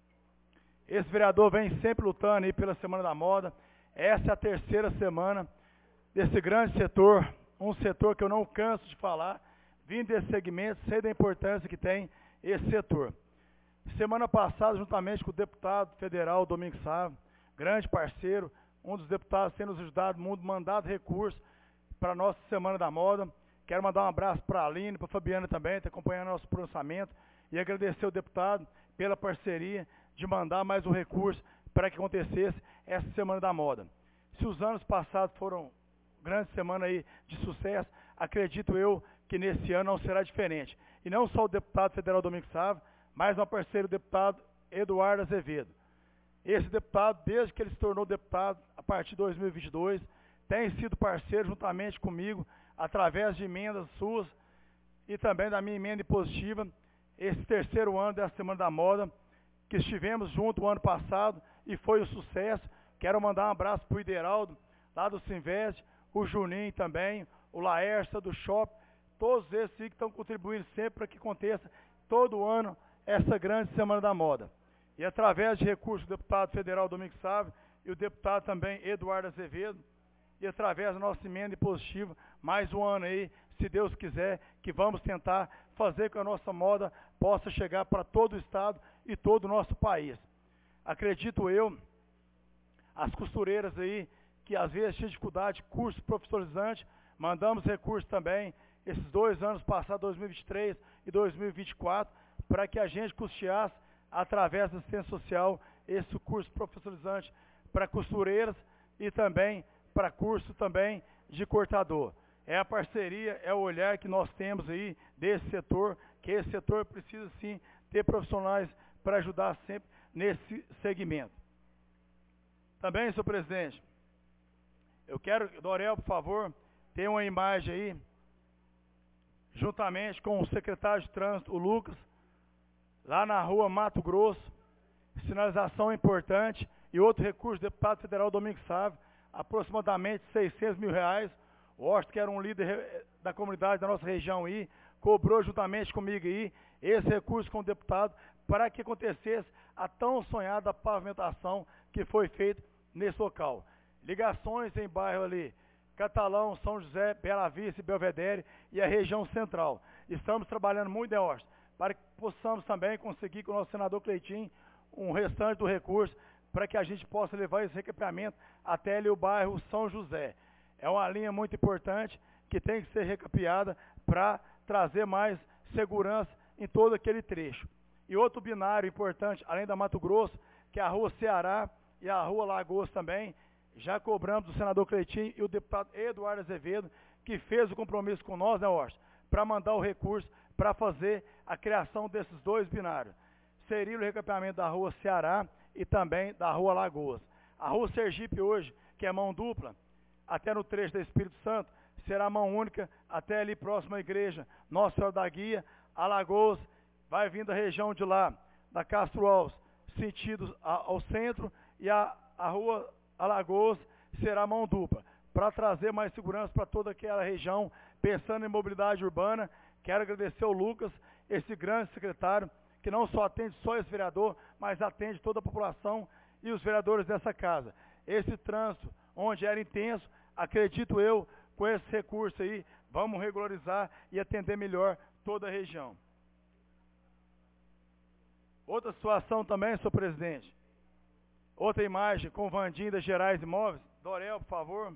Esse vereador vem sempre lutando aí pela Semana da Moda. Essa é a terceira semana desse grande setor, um setor que eu não canso de falar, vindo desse segmento, sei da importância que tem esse setor. Semana passada, juntamente com o deputado federal Domingos Sávio, grande parceiro, um dos deputados tendo nos ajudado muito, mandado recursos para a nossa Semana da Moda. Quero mandar um abraço para a Aline, para a Fabiana também, que está acompanhando nosso pronunciamento, e agradecer ao deputado pela parceria de mandar mais um recurso para que acontecesse essa Semana da Moda. Se os anos passados foram grandes semanas aí de sucesso, acredito eu que nesse ano não será diferente. E não só o deputado federal Domingos Sávio, mas uma parceiro, o deputado Eduardo Azevedo. Esse deputado, desde que ele se tornou deputado, a partir de dois mil e vinte e dois, tem sido parceiro juntamente comigo, através de emendas suas e também da minha emenda impositiva, esse terceiro ano dessa Semana da Moda, que estivemos junto o ano passado e foi um sucesso. Quero mandar um abraço para o Ideraldo, lá do Sinvest, o Juninho também, o Laércio do Shopping, todos esses que estão contribuindo sempre para que aconteça todo ano essa grande Semana da Moda. E através de recursos do deputado federal Domingos Sávio e o deputado também Eduardo Azevedo, e através da nossa emenda impositiva, mais um ano aí, se Deus quiser, que vamos tentar fazer com que a nossa moda possa chegar para todo o estado e todo o nosso país. Acredito eu, as costureiras aí, que às vezes tinham dificuldade, curso profissionalizante, mandamos recursos também, esses dois anos passados, dois mil e vinte e três e dois mil e vinte e quatro, para que a gente custeasse, através da assistência social, esse curso profissionalizante para costureiras e também para curso também de cortador. É a parceria, é o olhar que nós temos aí desse setor, que esse setor precisa sim ter profissionais para ajudar sempre nesse segmento. Também, senhor presidente, eu quero, Dorel, por favor, tem uma imagem aí, juntamente com o secretário de trânsito, o Lucas, lá na rua Mato Grosso, sinalização importante, e outro recurso, deputado federal Domingos Sávio, aproximadamente seiscentos mil reais. O Orson, que era um líder da comunidade da nossa região aí, cobrou juntamente comigo aí esse recurso com o deputado para que acontecesse a tão sonhada pavimentação que foi feita nesse local. Ligações em bairro ali, Catalão, São José, Bela Vista e Belvedere e a região central. Estamos trabalhando muito, né, Orson, para que possamos também conseguir com o nosso senador Cleitinho um restante do recurso para que a gente possa levar esse recapeamento até ali o bairro São José. É uma linha muito importante que tem que ser recapeada para trazer mais segurança em todo aquele trecho. E outro binário importante, além da Mato Grosso, que é a rua Ceará e a rua Lagoas também, já cobramos do senador Cleitinho e o deputado Eduardo Azevedo, que fez o compromisso com nós, né, Orson, para mandar o recurso para fazer a criação desses dois binários. Seria o recapeamento da rua Ceará e também da rua Lagoas. A rua Sergipe hoje, que é mão dupla, até no trecho da Espírito Santo, será mão única até ali próximo à igreja Nossa Senhora da Guia. A Lagoas vai vindo da região de lá, da Castro Alves, sentido ao centro, e a, a rua Alagoas será mão dupla, para trazer mais segurança para toda aquela região, pensando em mobilidade urbana. Quero agradecer ao Lucas, esse grande secretário, que não só atende só esse vereador, mas atende toda a população e os vereadores dessa casa. Esse trânsito, onde era intenso, acredito eu, com esse recurso aí, vamos regularizar e atender melhor toda a região. Outra situação também, senhor presidente. Outra imagem com o Vandinho da Gerais Imóveis. Dorel, por favor.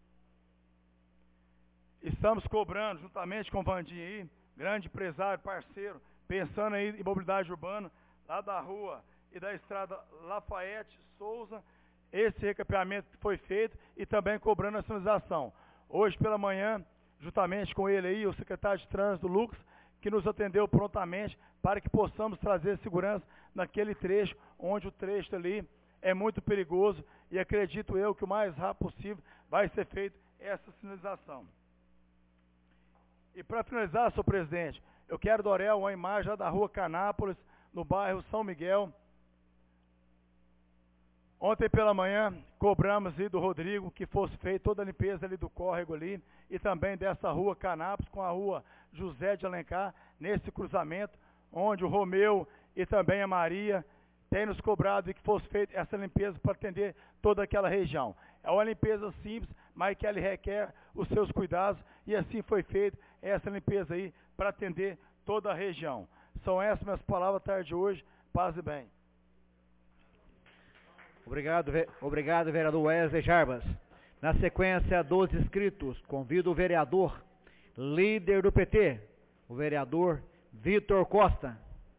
Estamos cobrando, juntamente com o Vandinho aí, grande empresário, parceiro, pensando aí em mobilidade urbana, lá da rua e da estrada Lafayette Souza, esse recapeamento foi feito e também cobrando a sinalização. Hoje pela manhã, juntamente com ele aí, o secretário de Trânsito, Lucas, que nos atendeu prontamente para que possamos trazer segurança naquele trecho, onde o trecho ali é muito perigoso e acredito eu que o mais rápido possível vai ser feita essa sinalização. E para finalizar, senhor presidente, eu quero, Dorel, uma imagem lá da rua Canápolis, no bairro São Miguel. Ontem pela manhã, cobramos aí do Rodrigo que fosse feita toda a limpeza ali do córrego ali, e também dessa rua Canápolis com a rua José de Alencar, nesse cruzamento, onde o Romeu e também a Maria têm nos cobrado que fosse feita essa limpeza para atender toda aquela região. É uma limpeza simples, mas que ela requer os seus cuidados, e assim foi feita essa limpeza aí para atender toda a região. São essas minhas palavras à tarde de hoje. Paz e bem. Obrigado, ve obrigado, vereador Wesley Jarbas. Na sequência dos inscritos, convido o vereador, líder do P T, o vereador Vitor Costa.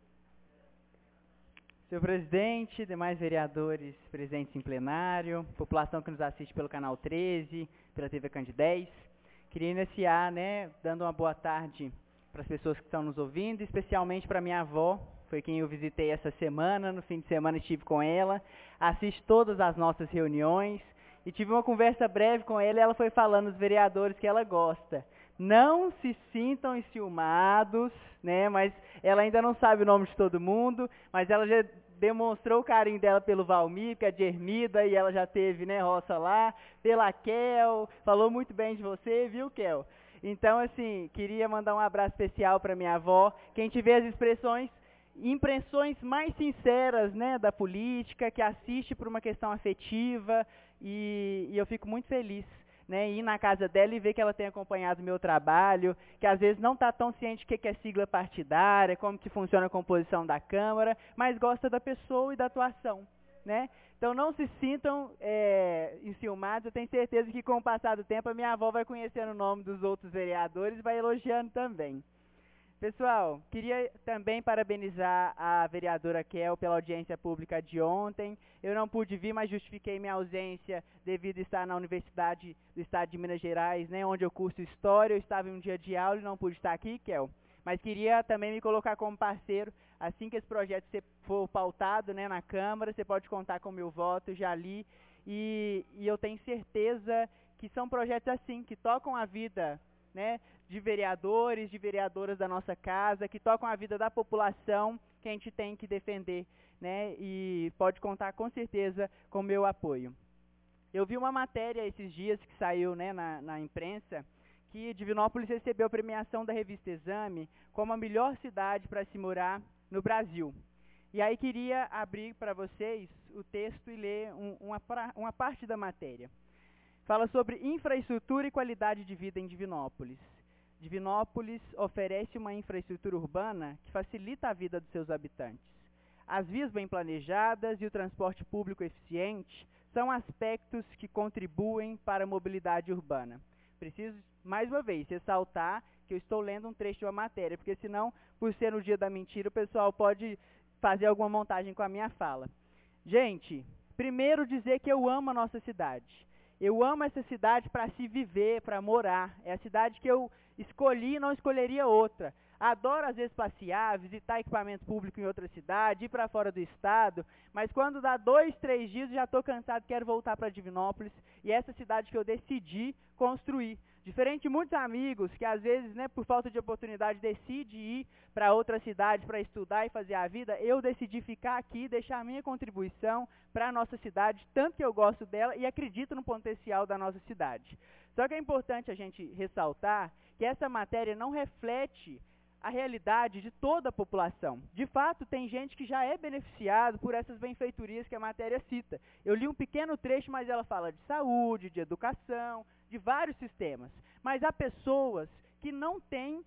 Senhor presidente, demais vereadores presentes em plenário, população que nos assiste pelo canal treze, pela T V Cand dez, queria iniciar, né, dando uma boa tarde para as pessoas que estão nos ouvindo, especialmente para minha avó, foi quem eu visitei essa semana, no fim de semana estive com ela, assiste todas as nossas reuniões, e tive uma conversa breve com ela, e ela foi falando os vereadores que ela gosta. Não se sintam enciumados, né, mas ela ainda não sabe o nome de todo mundo, mas ela já demonstrou o carinho dela pelo Valmir, que é de Ermida, e ela já teve, né, roça lá, pela Kel, falou muito bem de você, viu, Kel? Então, assim, queria mandar um abraço especial para minha avó. Quem tiver as expressões, impressões mais sinceras, né, da política, que assiste por uma questão afetiva, e, e eu fico muito feliz, né, ir na casa dela e ver que ela tem acompanhado o meu trabalho, que às vezes não está tão ciente do que é sigla partidária, como que funciona a composição da Câmara, mas gosta da pessoa e da atuação, né? Então não se sintam é, enciumados, eu tenho certeza que com o passar do tempo a minha avó vai conhecendo o nome dos outros vereadores e vai elogiando também. Pessoal, queria também parabenizar a vereadora Kel pela audiência pública de ontem. Eu não pude vir, mas justifiquei minha ausência devido a estar na Universidade do Estado de Minas Gerais, né, onde eu curso História. Eu estava em um dia de aula e não pude estar aqui, Kel. Mas queria também me colocar como parceiro. Assim que esse projeto for pautado, né, na Câmara, você pode contar com o meu voto, já li. E, e eu tenho certeza que são projetos assim, que tocam a vida, né, de vereadores, de vereadoras da nossa casa, que tocam a vida da população, que a gente tem que defender, né, e pode contar com certeza com o meu apoio. Eu vi uma matéria esses dias que saiu, né, na, na imprensa, que Divinópolis recebeu a premiação da revista Exame como a melhor cidade para se morar no Brasil. E aí queria abrir para vocês o texto e ler um, uma, uma parte da matéria. Fala sobre infraestrutura e qualidade de vida em Divinópolis. Divinópolis oferece uma infraestrutura urbana que facilita a vida dos seus habitantes. As vias bem planejadas e o transporte público eficiente são aspectos que contribuem para a mobilidade urbana. Preciso, mais uma vez, ressaltar que eu estou lendo um trecho de uma matéria, porque senão, por ser no dia da mentira, o pessoal pode fazer alguma montagem com a minha fala. Gente, primeiro dizer que eu amo a nossa cidade. Eu amo essa cidade para se viver, para morar. É a cidade que eu escolhi e não escolheria outra. Adoro, às vezes, passear, visitar equipamento público em outra cidade, ir para fora do estado, mas quando dá dois, três dias, já estou cansado, quero voltar para Divinópolis, e é essa cidade que eu decidi construir. Diferente de muitos amigos que às vezes, né, por falta de oportunidade, decide ir para outra cidade para estudar e fazer a vida, eu decidi ficar aqui e deixar a minha contribuição para a nossa cidade, tanto que eu gosto dela e acredito no potencial da nossa cidade. Só que é importante a gente ressaltar que essa matéria não reflete a realidade de toda a população. De fato, tem gente que já é beneficiado por essas benfeitorias que a matéria cita. Eu li um pequeno trecho, mas ela fala de saúde, de educação, de vários sistemas. Mas há pessoas que não têm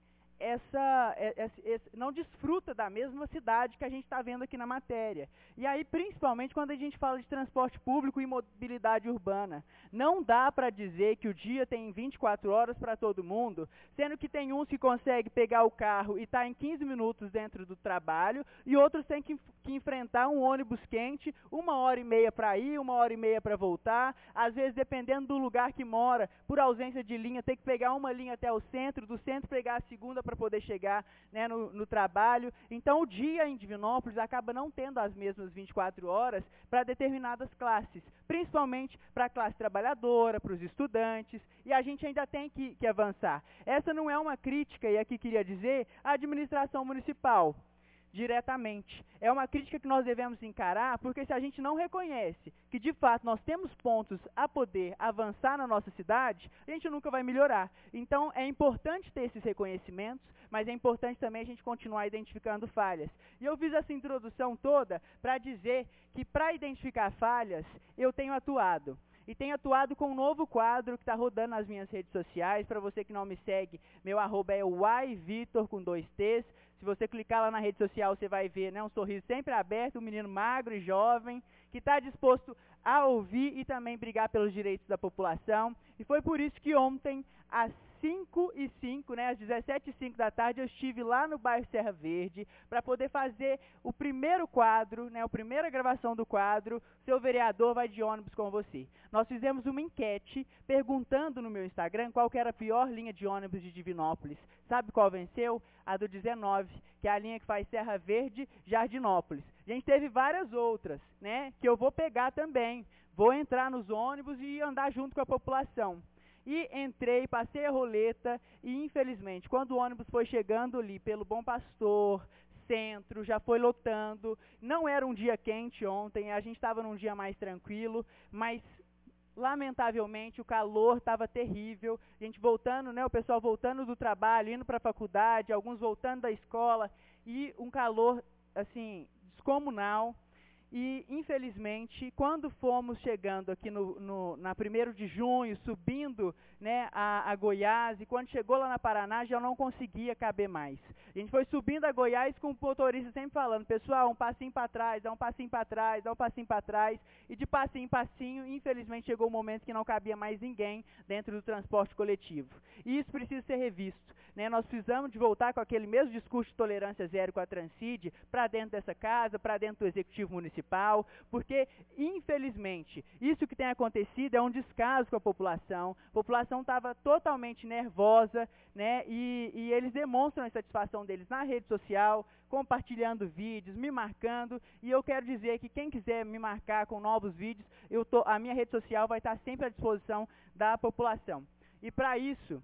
essa, essa, essa não desfruta da mesma cidade que a gente está vendo aqui na matéria. E aí, principalmente, quando a gente fala de transporte público e mobilidade urbana, não dá para dizer que o dia tem vinte e quatro horas para todo mundo, sendo que tem uns que conseguem pegar o carro e estar tá em quinze minutos dentro do trabalho, e outros têm que, que enfrentar um ônibus quente, uma hora e meia para ir, uma hora e meia para voltar, às vezes, dependendo do lugar que mora, por ausência de linha, tem que pegar uma linha até o centro, do centro pegar a segunda para poder chegar, né, no, no trabalho. Então, o dia em Divinópolis acaba não tendo as mesmas vinte e quatro horas para determinadas classes, principalmente para a classe trabalhadora, para os estudantes, e a gente ainda tem que, que avançar. Essa não é uma crítica, e aqui queria dizer, à administração municipal, diretamente. É uma crítica que nós devemos encarar, porque se a gente não reconhece que, de fato, nós temos pontos a poder avançar na nossa cidade, a gente nunca vai melhorar. Então, é importante ter esses reconhecimentos, mas é importante também a gente continuar identificando falhas. E eu fiz essa introdução toda para dizer que, para identificar falhas, eu tenho atuado. E tenho atuado com um novo quadro que está rodando nas minhas redes sociais. Para você que não me segue, meu arroba é yvitor com dois T's. Se você clicar lá na rede social, você vai ver, né, um sorriso sempre aberto, um menino magro e jovem, que está disposto a ouvir e também brigar pelos direitos da população. E foi por isso que ontem, às cinco e cinco, né, às dezessete e cinco da tarde, eu estive lá no bairro Serra Verde para poder fazer o primeiro quadro, né, a primeira gravação do quadro, Seu Vereador Vai de Ônibus com Você. Nós fizemos uma enquete perguntando no meu Instagram qual que era a pior linha de ônibus de Divinópolis. Sabe qual venceu? A do dezenove, que é a linha que faz Serra Verde, Jardinópolis. A gente teve várias outras, né, que eu vou pegar também. Vou entrar nos ônibus e andar junto com a população. E entrei, passei a roleta e, infelizmente, quando o ônibus foi chegando ali pelo Bom Pastor, centro, já foi lotando. Não era um dia quente ontem, a gente estava num dia mais tranquilo, mas, lamentavelmente, o calor estava terrível. A gente voltando, né, o pessoal voltando do trabalho, indo para a faculdade, alguns voltando da escola, e um calor, assim, descomunal. E, infelizmente, quando fomos chegando aqui no, no, na primeiro de junho, subindo, né, a, a Goiás, e quando chegou lá na Paraná, já não conseguia caber mais. A gente foi subindo a Goiás com o motorista sempre falando, pessoal, um passinho para trás, dá um passinho para trás, dá um passinho para trás, e de passinho em passinho, infelizmente, chegou um momento que não cabia mais ninguém dentro do transporte coletivo. E isso precisa ser revisto, né? Nós precisamos de voltar com aquele mesmo discurso de tolerância zero com a Transcid para dentro dessa casa, para dentro do Executivo Municipal, porque, infelizmente, isso que tem acontecido é um descaso com a população. A população estava totalmente nervosa, né? E, e eles demonstram a satisfação deles na rede social, compartilhando vídeos, me marcando, e eu quero dizer que quem quiser me marcar com novos vídeos, eu tô, a minha rede social vai estar sempre à disposição da população. E para isso,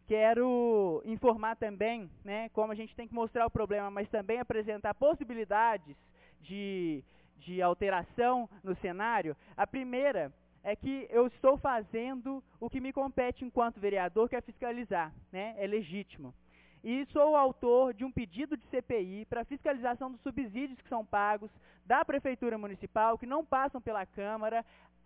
quero informar também, né, como a gente tem que mostrar o problema, mas também apresentar possibilidades de, de alteração no cenário. A primeira é que eu estou fazendo o que me compete enquanto vereador, que é fiscalizar, né, é legítimo. E sou o autor de um pedido de C P I para fiscalização dos subsídios que são pagos da Prefeitura Municipal, que não passam pela Câmara,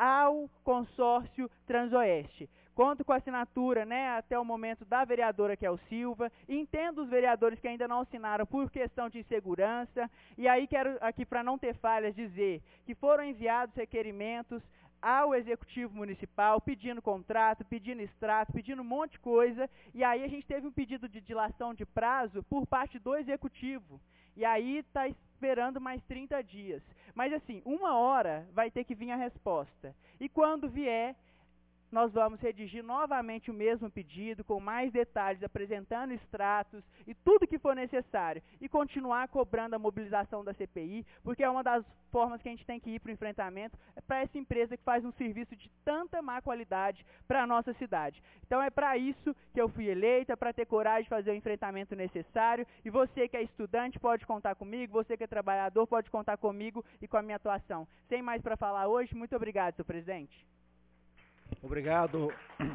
ao consórcio Transoeste. Conto com a assinatura, né, até o momento da vereadora Kel Silva. Entendo os vereadores que ainda não assinaram por questão de insegurança. E aí quero aqui, para não ter falhas, dizer que foram enviados requerimentos ao Executivo Municipal, pedindo contrato, pedindo extrato, pedindo um monte de coisa, e aí a gente teve um pedido de dilação de prazo por parte do Executivo, e aí está esperando mais trinta dias. Mas assim, uma hora vai ter que vir a resposta, e quando vier, nós vamos redigir novamente o mesmo pedido, com mais detalhes, apresentando extratos e tudo que for necessário, e continuar cobrando a mobilização da C P I, porque é uma das formas que a gente tem que ir para o enfrentamento, é para essa empresa que faz um serviço de tanta má qualidade para a nossa cidade. Então é para isso que eu fui eleita, para ter coragem de fazer o enfrentamento necessário, e você que é estudante pode contar comigo, você que é trabalhador pode contar comigo e com a minha atuação. Sem mais para falar hoje, muito obrigado, senhor presidente. Obrigado.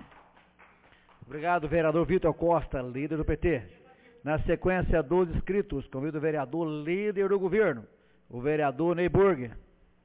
Obrigado, vereador Vitor Costa, líder do P T. Na sequência, dos inscritos, convido o vereador líder do governo, o vereador Ney Burger.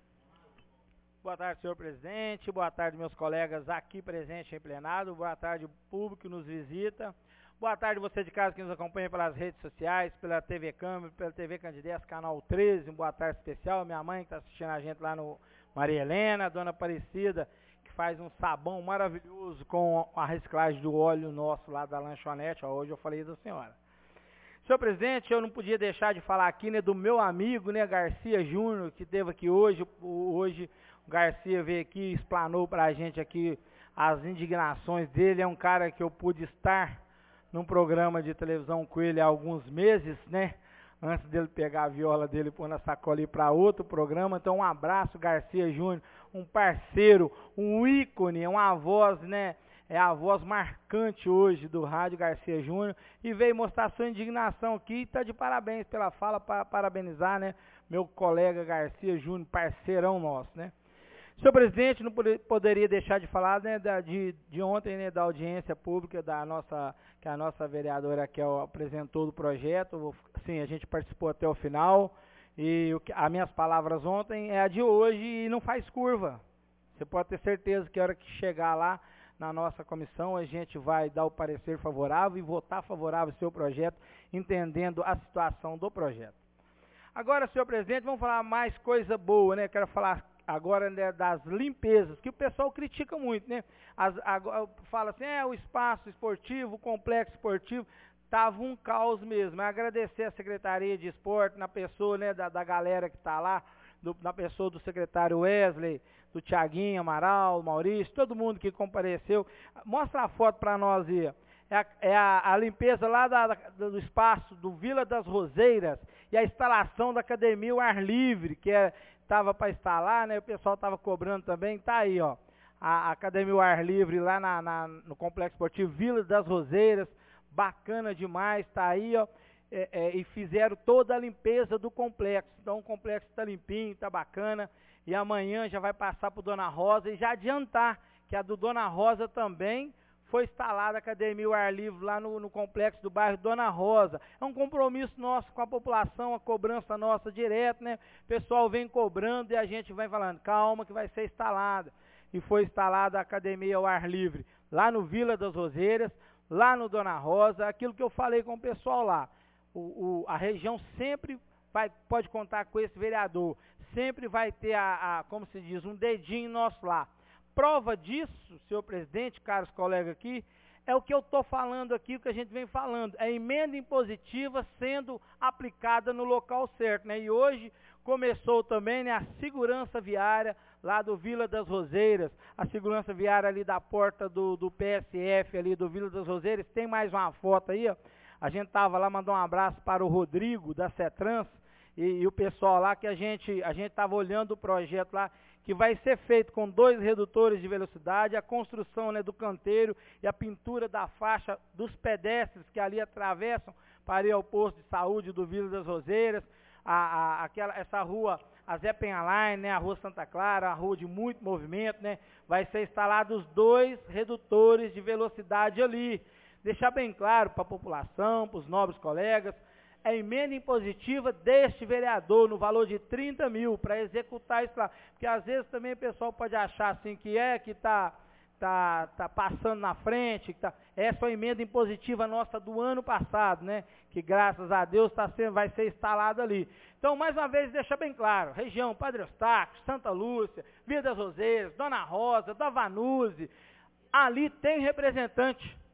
Boa tarde, senhor presidente. Boa tarde, meus colegas aqui presentes em plenário. Boa tarde, público que nos visita. Boa tarde, você de casa que nos acompanha pelas redes sociais, pela T V Câmara, pela T V Candidez, canal treze. Um boa tarde especial. Minha mãe que está assistindo a gente lá no Maria Helena, a dona Aparecida, que faz um sabão maravilhoso com a reciclagem do óleo nosso lá da lanchonete. Ó, hoje eu falei da senhora. Senhor presidente, eu não podia deixar de falar aqui, né, do meu amigo, né, Garcia Júnior, que esteve aqui hoje. Hoje o Garcia veio aqui e explanou para a gente aqui as indignações dele. É um cara que eu pude estar num programa de televisão com ele há alguns meses, né, antes dele pegar a viola dele e pôr na sacola e ir para outro programa. Então um abraço, Garcia Júnior, um parceiro, um ícone, uma voz, né, é a voz marcante hoje do Rádio Garcia Júnior, e veio mostrar sua indignação aqui, e está de parabéns pela fala, para parabenizar, né, meu colega Garcia Júnior, parceirão nosso, né. Senhor presidente, não poderia deixar de falar, né, da, de, de ontem, né, da audiência pública da nossa, que a nossa vereadora Raquel apresentou do projeto. Sim, a gente participou até o final, e o que, as minhas palavras ontem é a de hoje e não faz curva. Você pode ter certeza que a hora que chegar lá na nossa comissão, a gente vai dar o parecer favorável e votar favorável ao seu projeto, entendendo a situação do projeto. Agora, senhor presidente, vamos falar mais coisa boa, né? Quero falar agora, né, das limpezas, que o pessoal critica muito, né? As, agora, fala assim, é, o espaço esportivo, o complexo esportivo, estava um caos mesmo. Agradecer a Secretaria de Esporte, na pessoa, né, da, da galera que está lá, do, na pessoa do secretário Wesley, do Tiaguinho, Amaral, Maurício, todo mundo que compareceu. Mostra a foto para nós aí. É, a, é a, a limpeza lá da, da, do espaço do Vila das Roseiras e a instalação da academia ao ar livre, que estava é, para instalar, né? O pessoal estava cobrando também. Tá aí, ó, a, a academia ao ar livre lá na, na, no Complexo Esportivo Vila das Roseiras. Bacana demais, tá aí, ó. É, é, e fizeram toda a limpeza do complexo. Então o complexo está limpinho, está bacana. E amanhã já vai passar para Dona Rosa, e já adiantar que a do Dona Rosa também foi instalada a academia ao ar livre lá no, no complexo do bairro Dona Rosa. É um compromisso nosso com a população, a cobrança nossa direto, né? O pessoal vem cobrando e a gente vai falando, calma que vai ser instalada. E foi instalada a academia ao ar livre lá no Vila das Roseiras, lá no Dona Rosa, aquilo que eu falei com o pessoal lá. O, o, a região sempre vai, pode contar com esse vereador, sempre vai ter, a, a, como se diz, um dedinho nosso lá. Prova disso, senhor presidente, caros colegas aqui, é o que eu estou falando aqui, o que a gente vem falando, é a emenda impositiva sendo aplicada no local certo, né? E hoje começou também, né, a segurança viária lá do Vila das Roseiras, a segurança viária ali da porta do, do P S F ali do Vila das Roseiras. Tem mais uma foto aí, ó. A gente estava lá, mandou um abraço para o Rodrigo da CETRANS e, e o pessoal lá, que a gente a gente estava olhando o projeto lá, que vai ser feito com dois redutores de velocidade, a construção, né, do canteiro e a pintura da faixa dos pedestres que ali atravessam para ir ao posto de saúde do Vila das Roseiras, a, a, aquela, essa rua, a Zé Penhaline, né, a rua Santa Clara, a rua de muito movimento, né, vai ser instalados dois redutores de velocidade ali. Deixar bem claro para a população, para os nobres colegas, a emenda impositiva deste vereador no valor de trinta mil para executar isso lá. Porque às vezes também o pessoal pode achar assim que é, que está tá, tá passando na frente, que tá, essa é a emenda impositiva nossa do ano passado, né? Que graças a Deus tá sendo, vai ser instalada ali. Então, mais uma vez, deixa bem claro, região Padre Eustáquio, Santa Lúcia, Vila das Roseiras, Dona Rosa, da Vanuse, ali tem representante.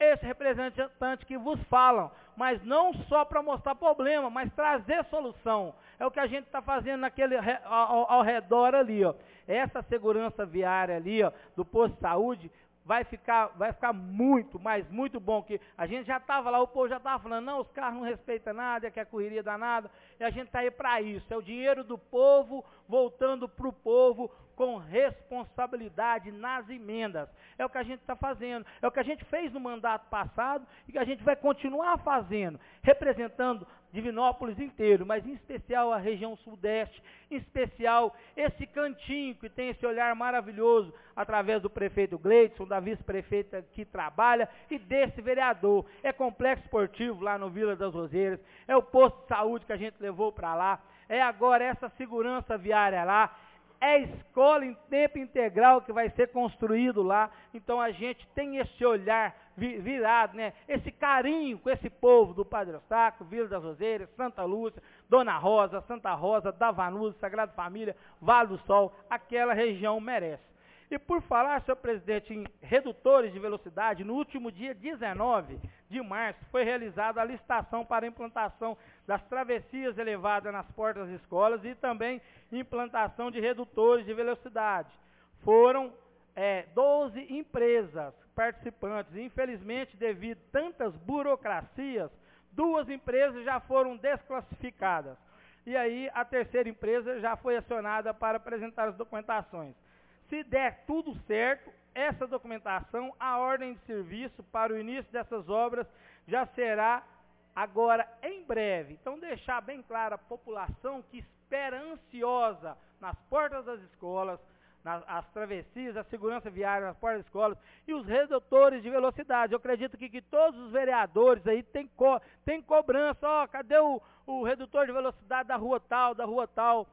esse representante que vos falam, mas não só para mostrar problema, mas trazer solução. É o que a gente está fazendo naquele, ao, ao redor ali, ó. Essa segurança viária ali, ó, do posto de saúde, vai ficar, vai ficar muito, mas muito bom, que a gente já estava lá, o povo já estava falando, não, os carros não respeitam nada, é que a correria dá nada, e a gente está aí para isso, é o dinheiro do povo voltando para o povo com responsabilidade nas emendas. É o que a gente está fazendo, é o que a gente fez no mandato passado e que a gente vai continuar fazendo, representando Divinópolis inteiro, mas em especial a região sudeste, em especial esse cantinho que tem esse olhar maravilhoso através do prefeito Gleidson, da vice-prefeita que trabalha e desse vereador. É complexo esportivo lá no Vila das Roseiras, é o posto de saúde que a gente levou para lá, é agora essa segurança viária lá, é escola em tempo integral que vai ser construído lá. Então a gente tem esse olhar virado, né? Esse carinho com esse povo do Padre Eustáquio, Vila das Roseiras, Santa Lúcia, Dona Rosa, Santa Rosa, Davanusa, Sagrada Família, Vale do Sol, aquela região merece. E por falar, senhor presidente, em redutores de velocidade, no último dia dezenove de março foi realizada a licitação para a implantação das travessias elevadas nas portas das escolas e também implantação de redutores de velocidade. Foram é, doze empresas participantes. Infelizmente, devido a tantas burocracias, duas empresas já foram desclassificadas. E aí a terceira empresa já foi acionada para apresentar as documentações. Se der tudo certo, essa documentação, a ordem de serviço para o início dessas obras já será agora em breve. Então deixar bem claro a população que espera ansiosa nas portas das escolas, nas as travessias, a segurança viária nas portas das escolas e os redutores de velocidade. Eu acredito que, que todos os vereadores aí têm co, tem cobrança, ó, cadê o, o redutor de velocidade da rua tal, da rua tal?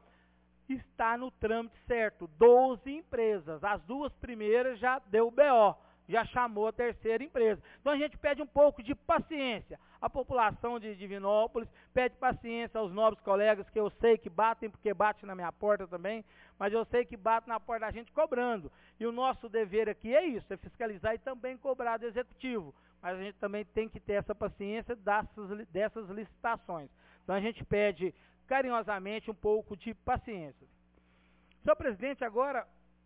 Está no trâmite certo, doze empresas, as duas primeiras já deu B O, já chamou a terceira empresa. Então a gente pede um pouco de paciência, a população de Divinópolis pede paciência aos nobres colegas que eu sei que batem, porque batem na minha porta também, mas eu sei que batem na porta da gente cobrando. E o nosso dever aqui é isso, é fiscalizar e também cobrar do executivo, mas a gente também tem que ter essa paciência dessas, dessas licitações. Então a gente pede carinhosamente um pouco de paciência. Senhor presidente, agora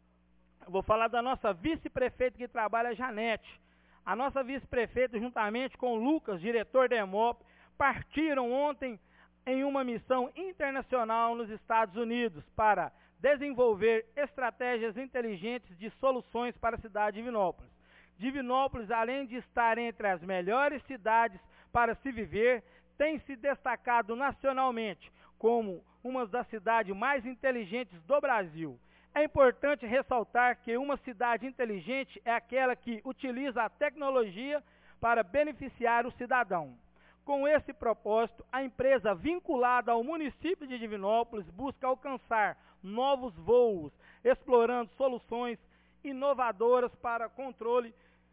eu vou falar da nossa vice-prefeita que trabalha, a Janete. A nossa vice-prefeita, juntamente com o Lucas, diretor da EMOP, partiram ontem em uma missão internacional nos Estados Unidos para desenvolver estratégias inteligentes de soluções para a cidade de Divinópolis. Divinópolis, além de estar entre as melhores cidades para se viver, tem se destacado nacionalmente como uma das cidades mais inteligentes do Brasil. É importante ressaltar que uma cidade inteligente é aquela que utiliza a tecnologia para beneficiar o cidadão. Com esse propósito, a empresa vinculada ao município de Divinópolis busca alcançar novos voos, explorando soluções inovadoras para controle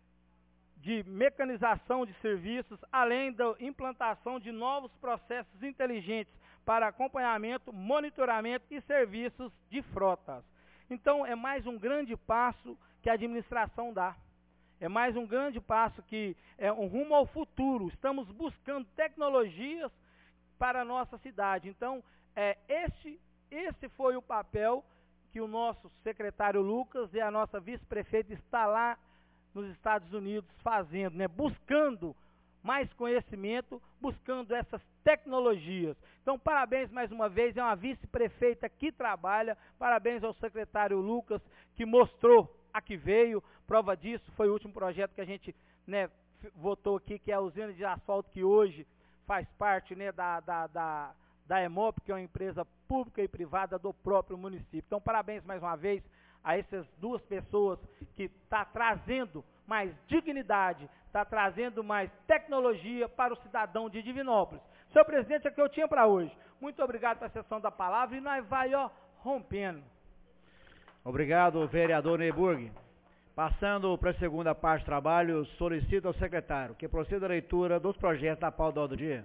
de mecanização de serviços, além da implantação de novos processos inteligentes para acompanhamento, monitoramento e serviços de frotas. Então, é mais um grande passo que a administração dá. É mais um grande passo que é um rumo ao futuro. Estamos buscando tecnologias para a nossa cidade. Então, é, esse, esse foi o papel que o nosso secretário Lucas e a nossa vice-prefeita está lá nos Estados Unidos fazendo, né? Buscando mais conhecimento, buscando essas tecnologias. Então, parabéns mais uma vez, é uma vice-prefeita que trabalha, parabéns ao secretário Lucas, que mostrou a que veio, prova disso foi o último projeto que a gente, né, votou aqui, que é a usina de asfalto, que hoje faz parte, né, da, da, da, da EMOP, que é uma empresa pública e privada do próprio município. Então, parabéns mais uma vez a essas duas pessoas que estão trazendo mais dignidade, está trazendo mais tecnologia para o cidadão de Divinópolis. Senhor presidente, é o que eu tinha para hoje. Muito obrigado pela sessão da palavra e nós vai, ó, rompendo. Obrigado, vereador Neyburg. Passando para a segunda parte do trabalho, solicito ao secretário que proceda a leitura dos projetos da pauta do dia.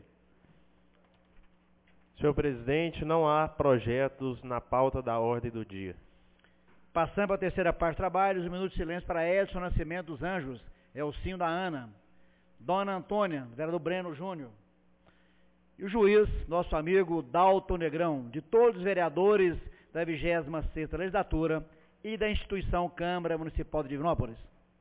Senhor presidente, não há projetos na pauta da ordem do dia. Passando para a terceira parte do trabalho, um minuto de silêncio para Edson Nascimento dos Anjos, é o sim da Ana. Dona Antônia, vereador Breno Júnior. E o juiz, nosso amigo Dalton Negrão, de todos os vereadores da vigésima sexta Legislatura e da instituição Câmara Municipal de Divinópolis.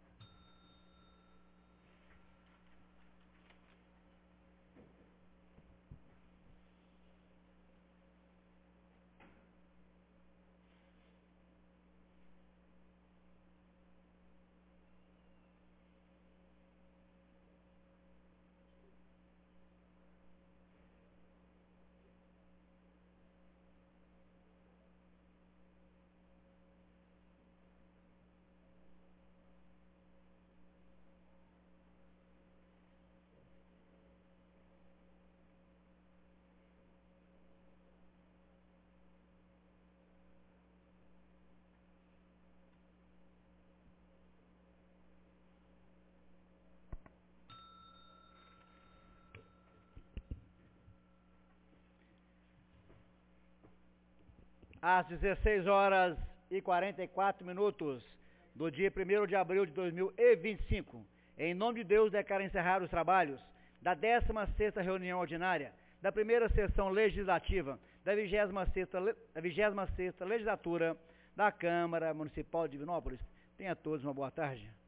Às dezesseis horas e quarenta e quatro minutos do dia primeiro de abril de dois mil e vinte e cinco, em nome de Deus, declaro encerrar os trabalhos da décima sexta reunião ordinária da primeira sessão legislativa da vigésima sexta, da vigésima sexta Legislatura da Câmara Municipal de Divinópolis. Tenha todos uma boa tarde.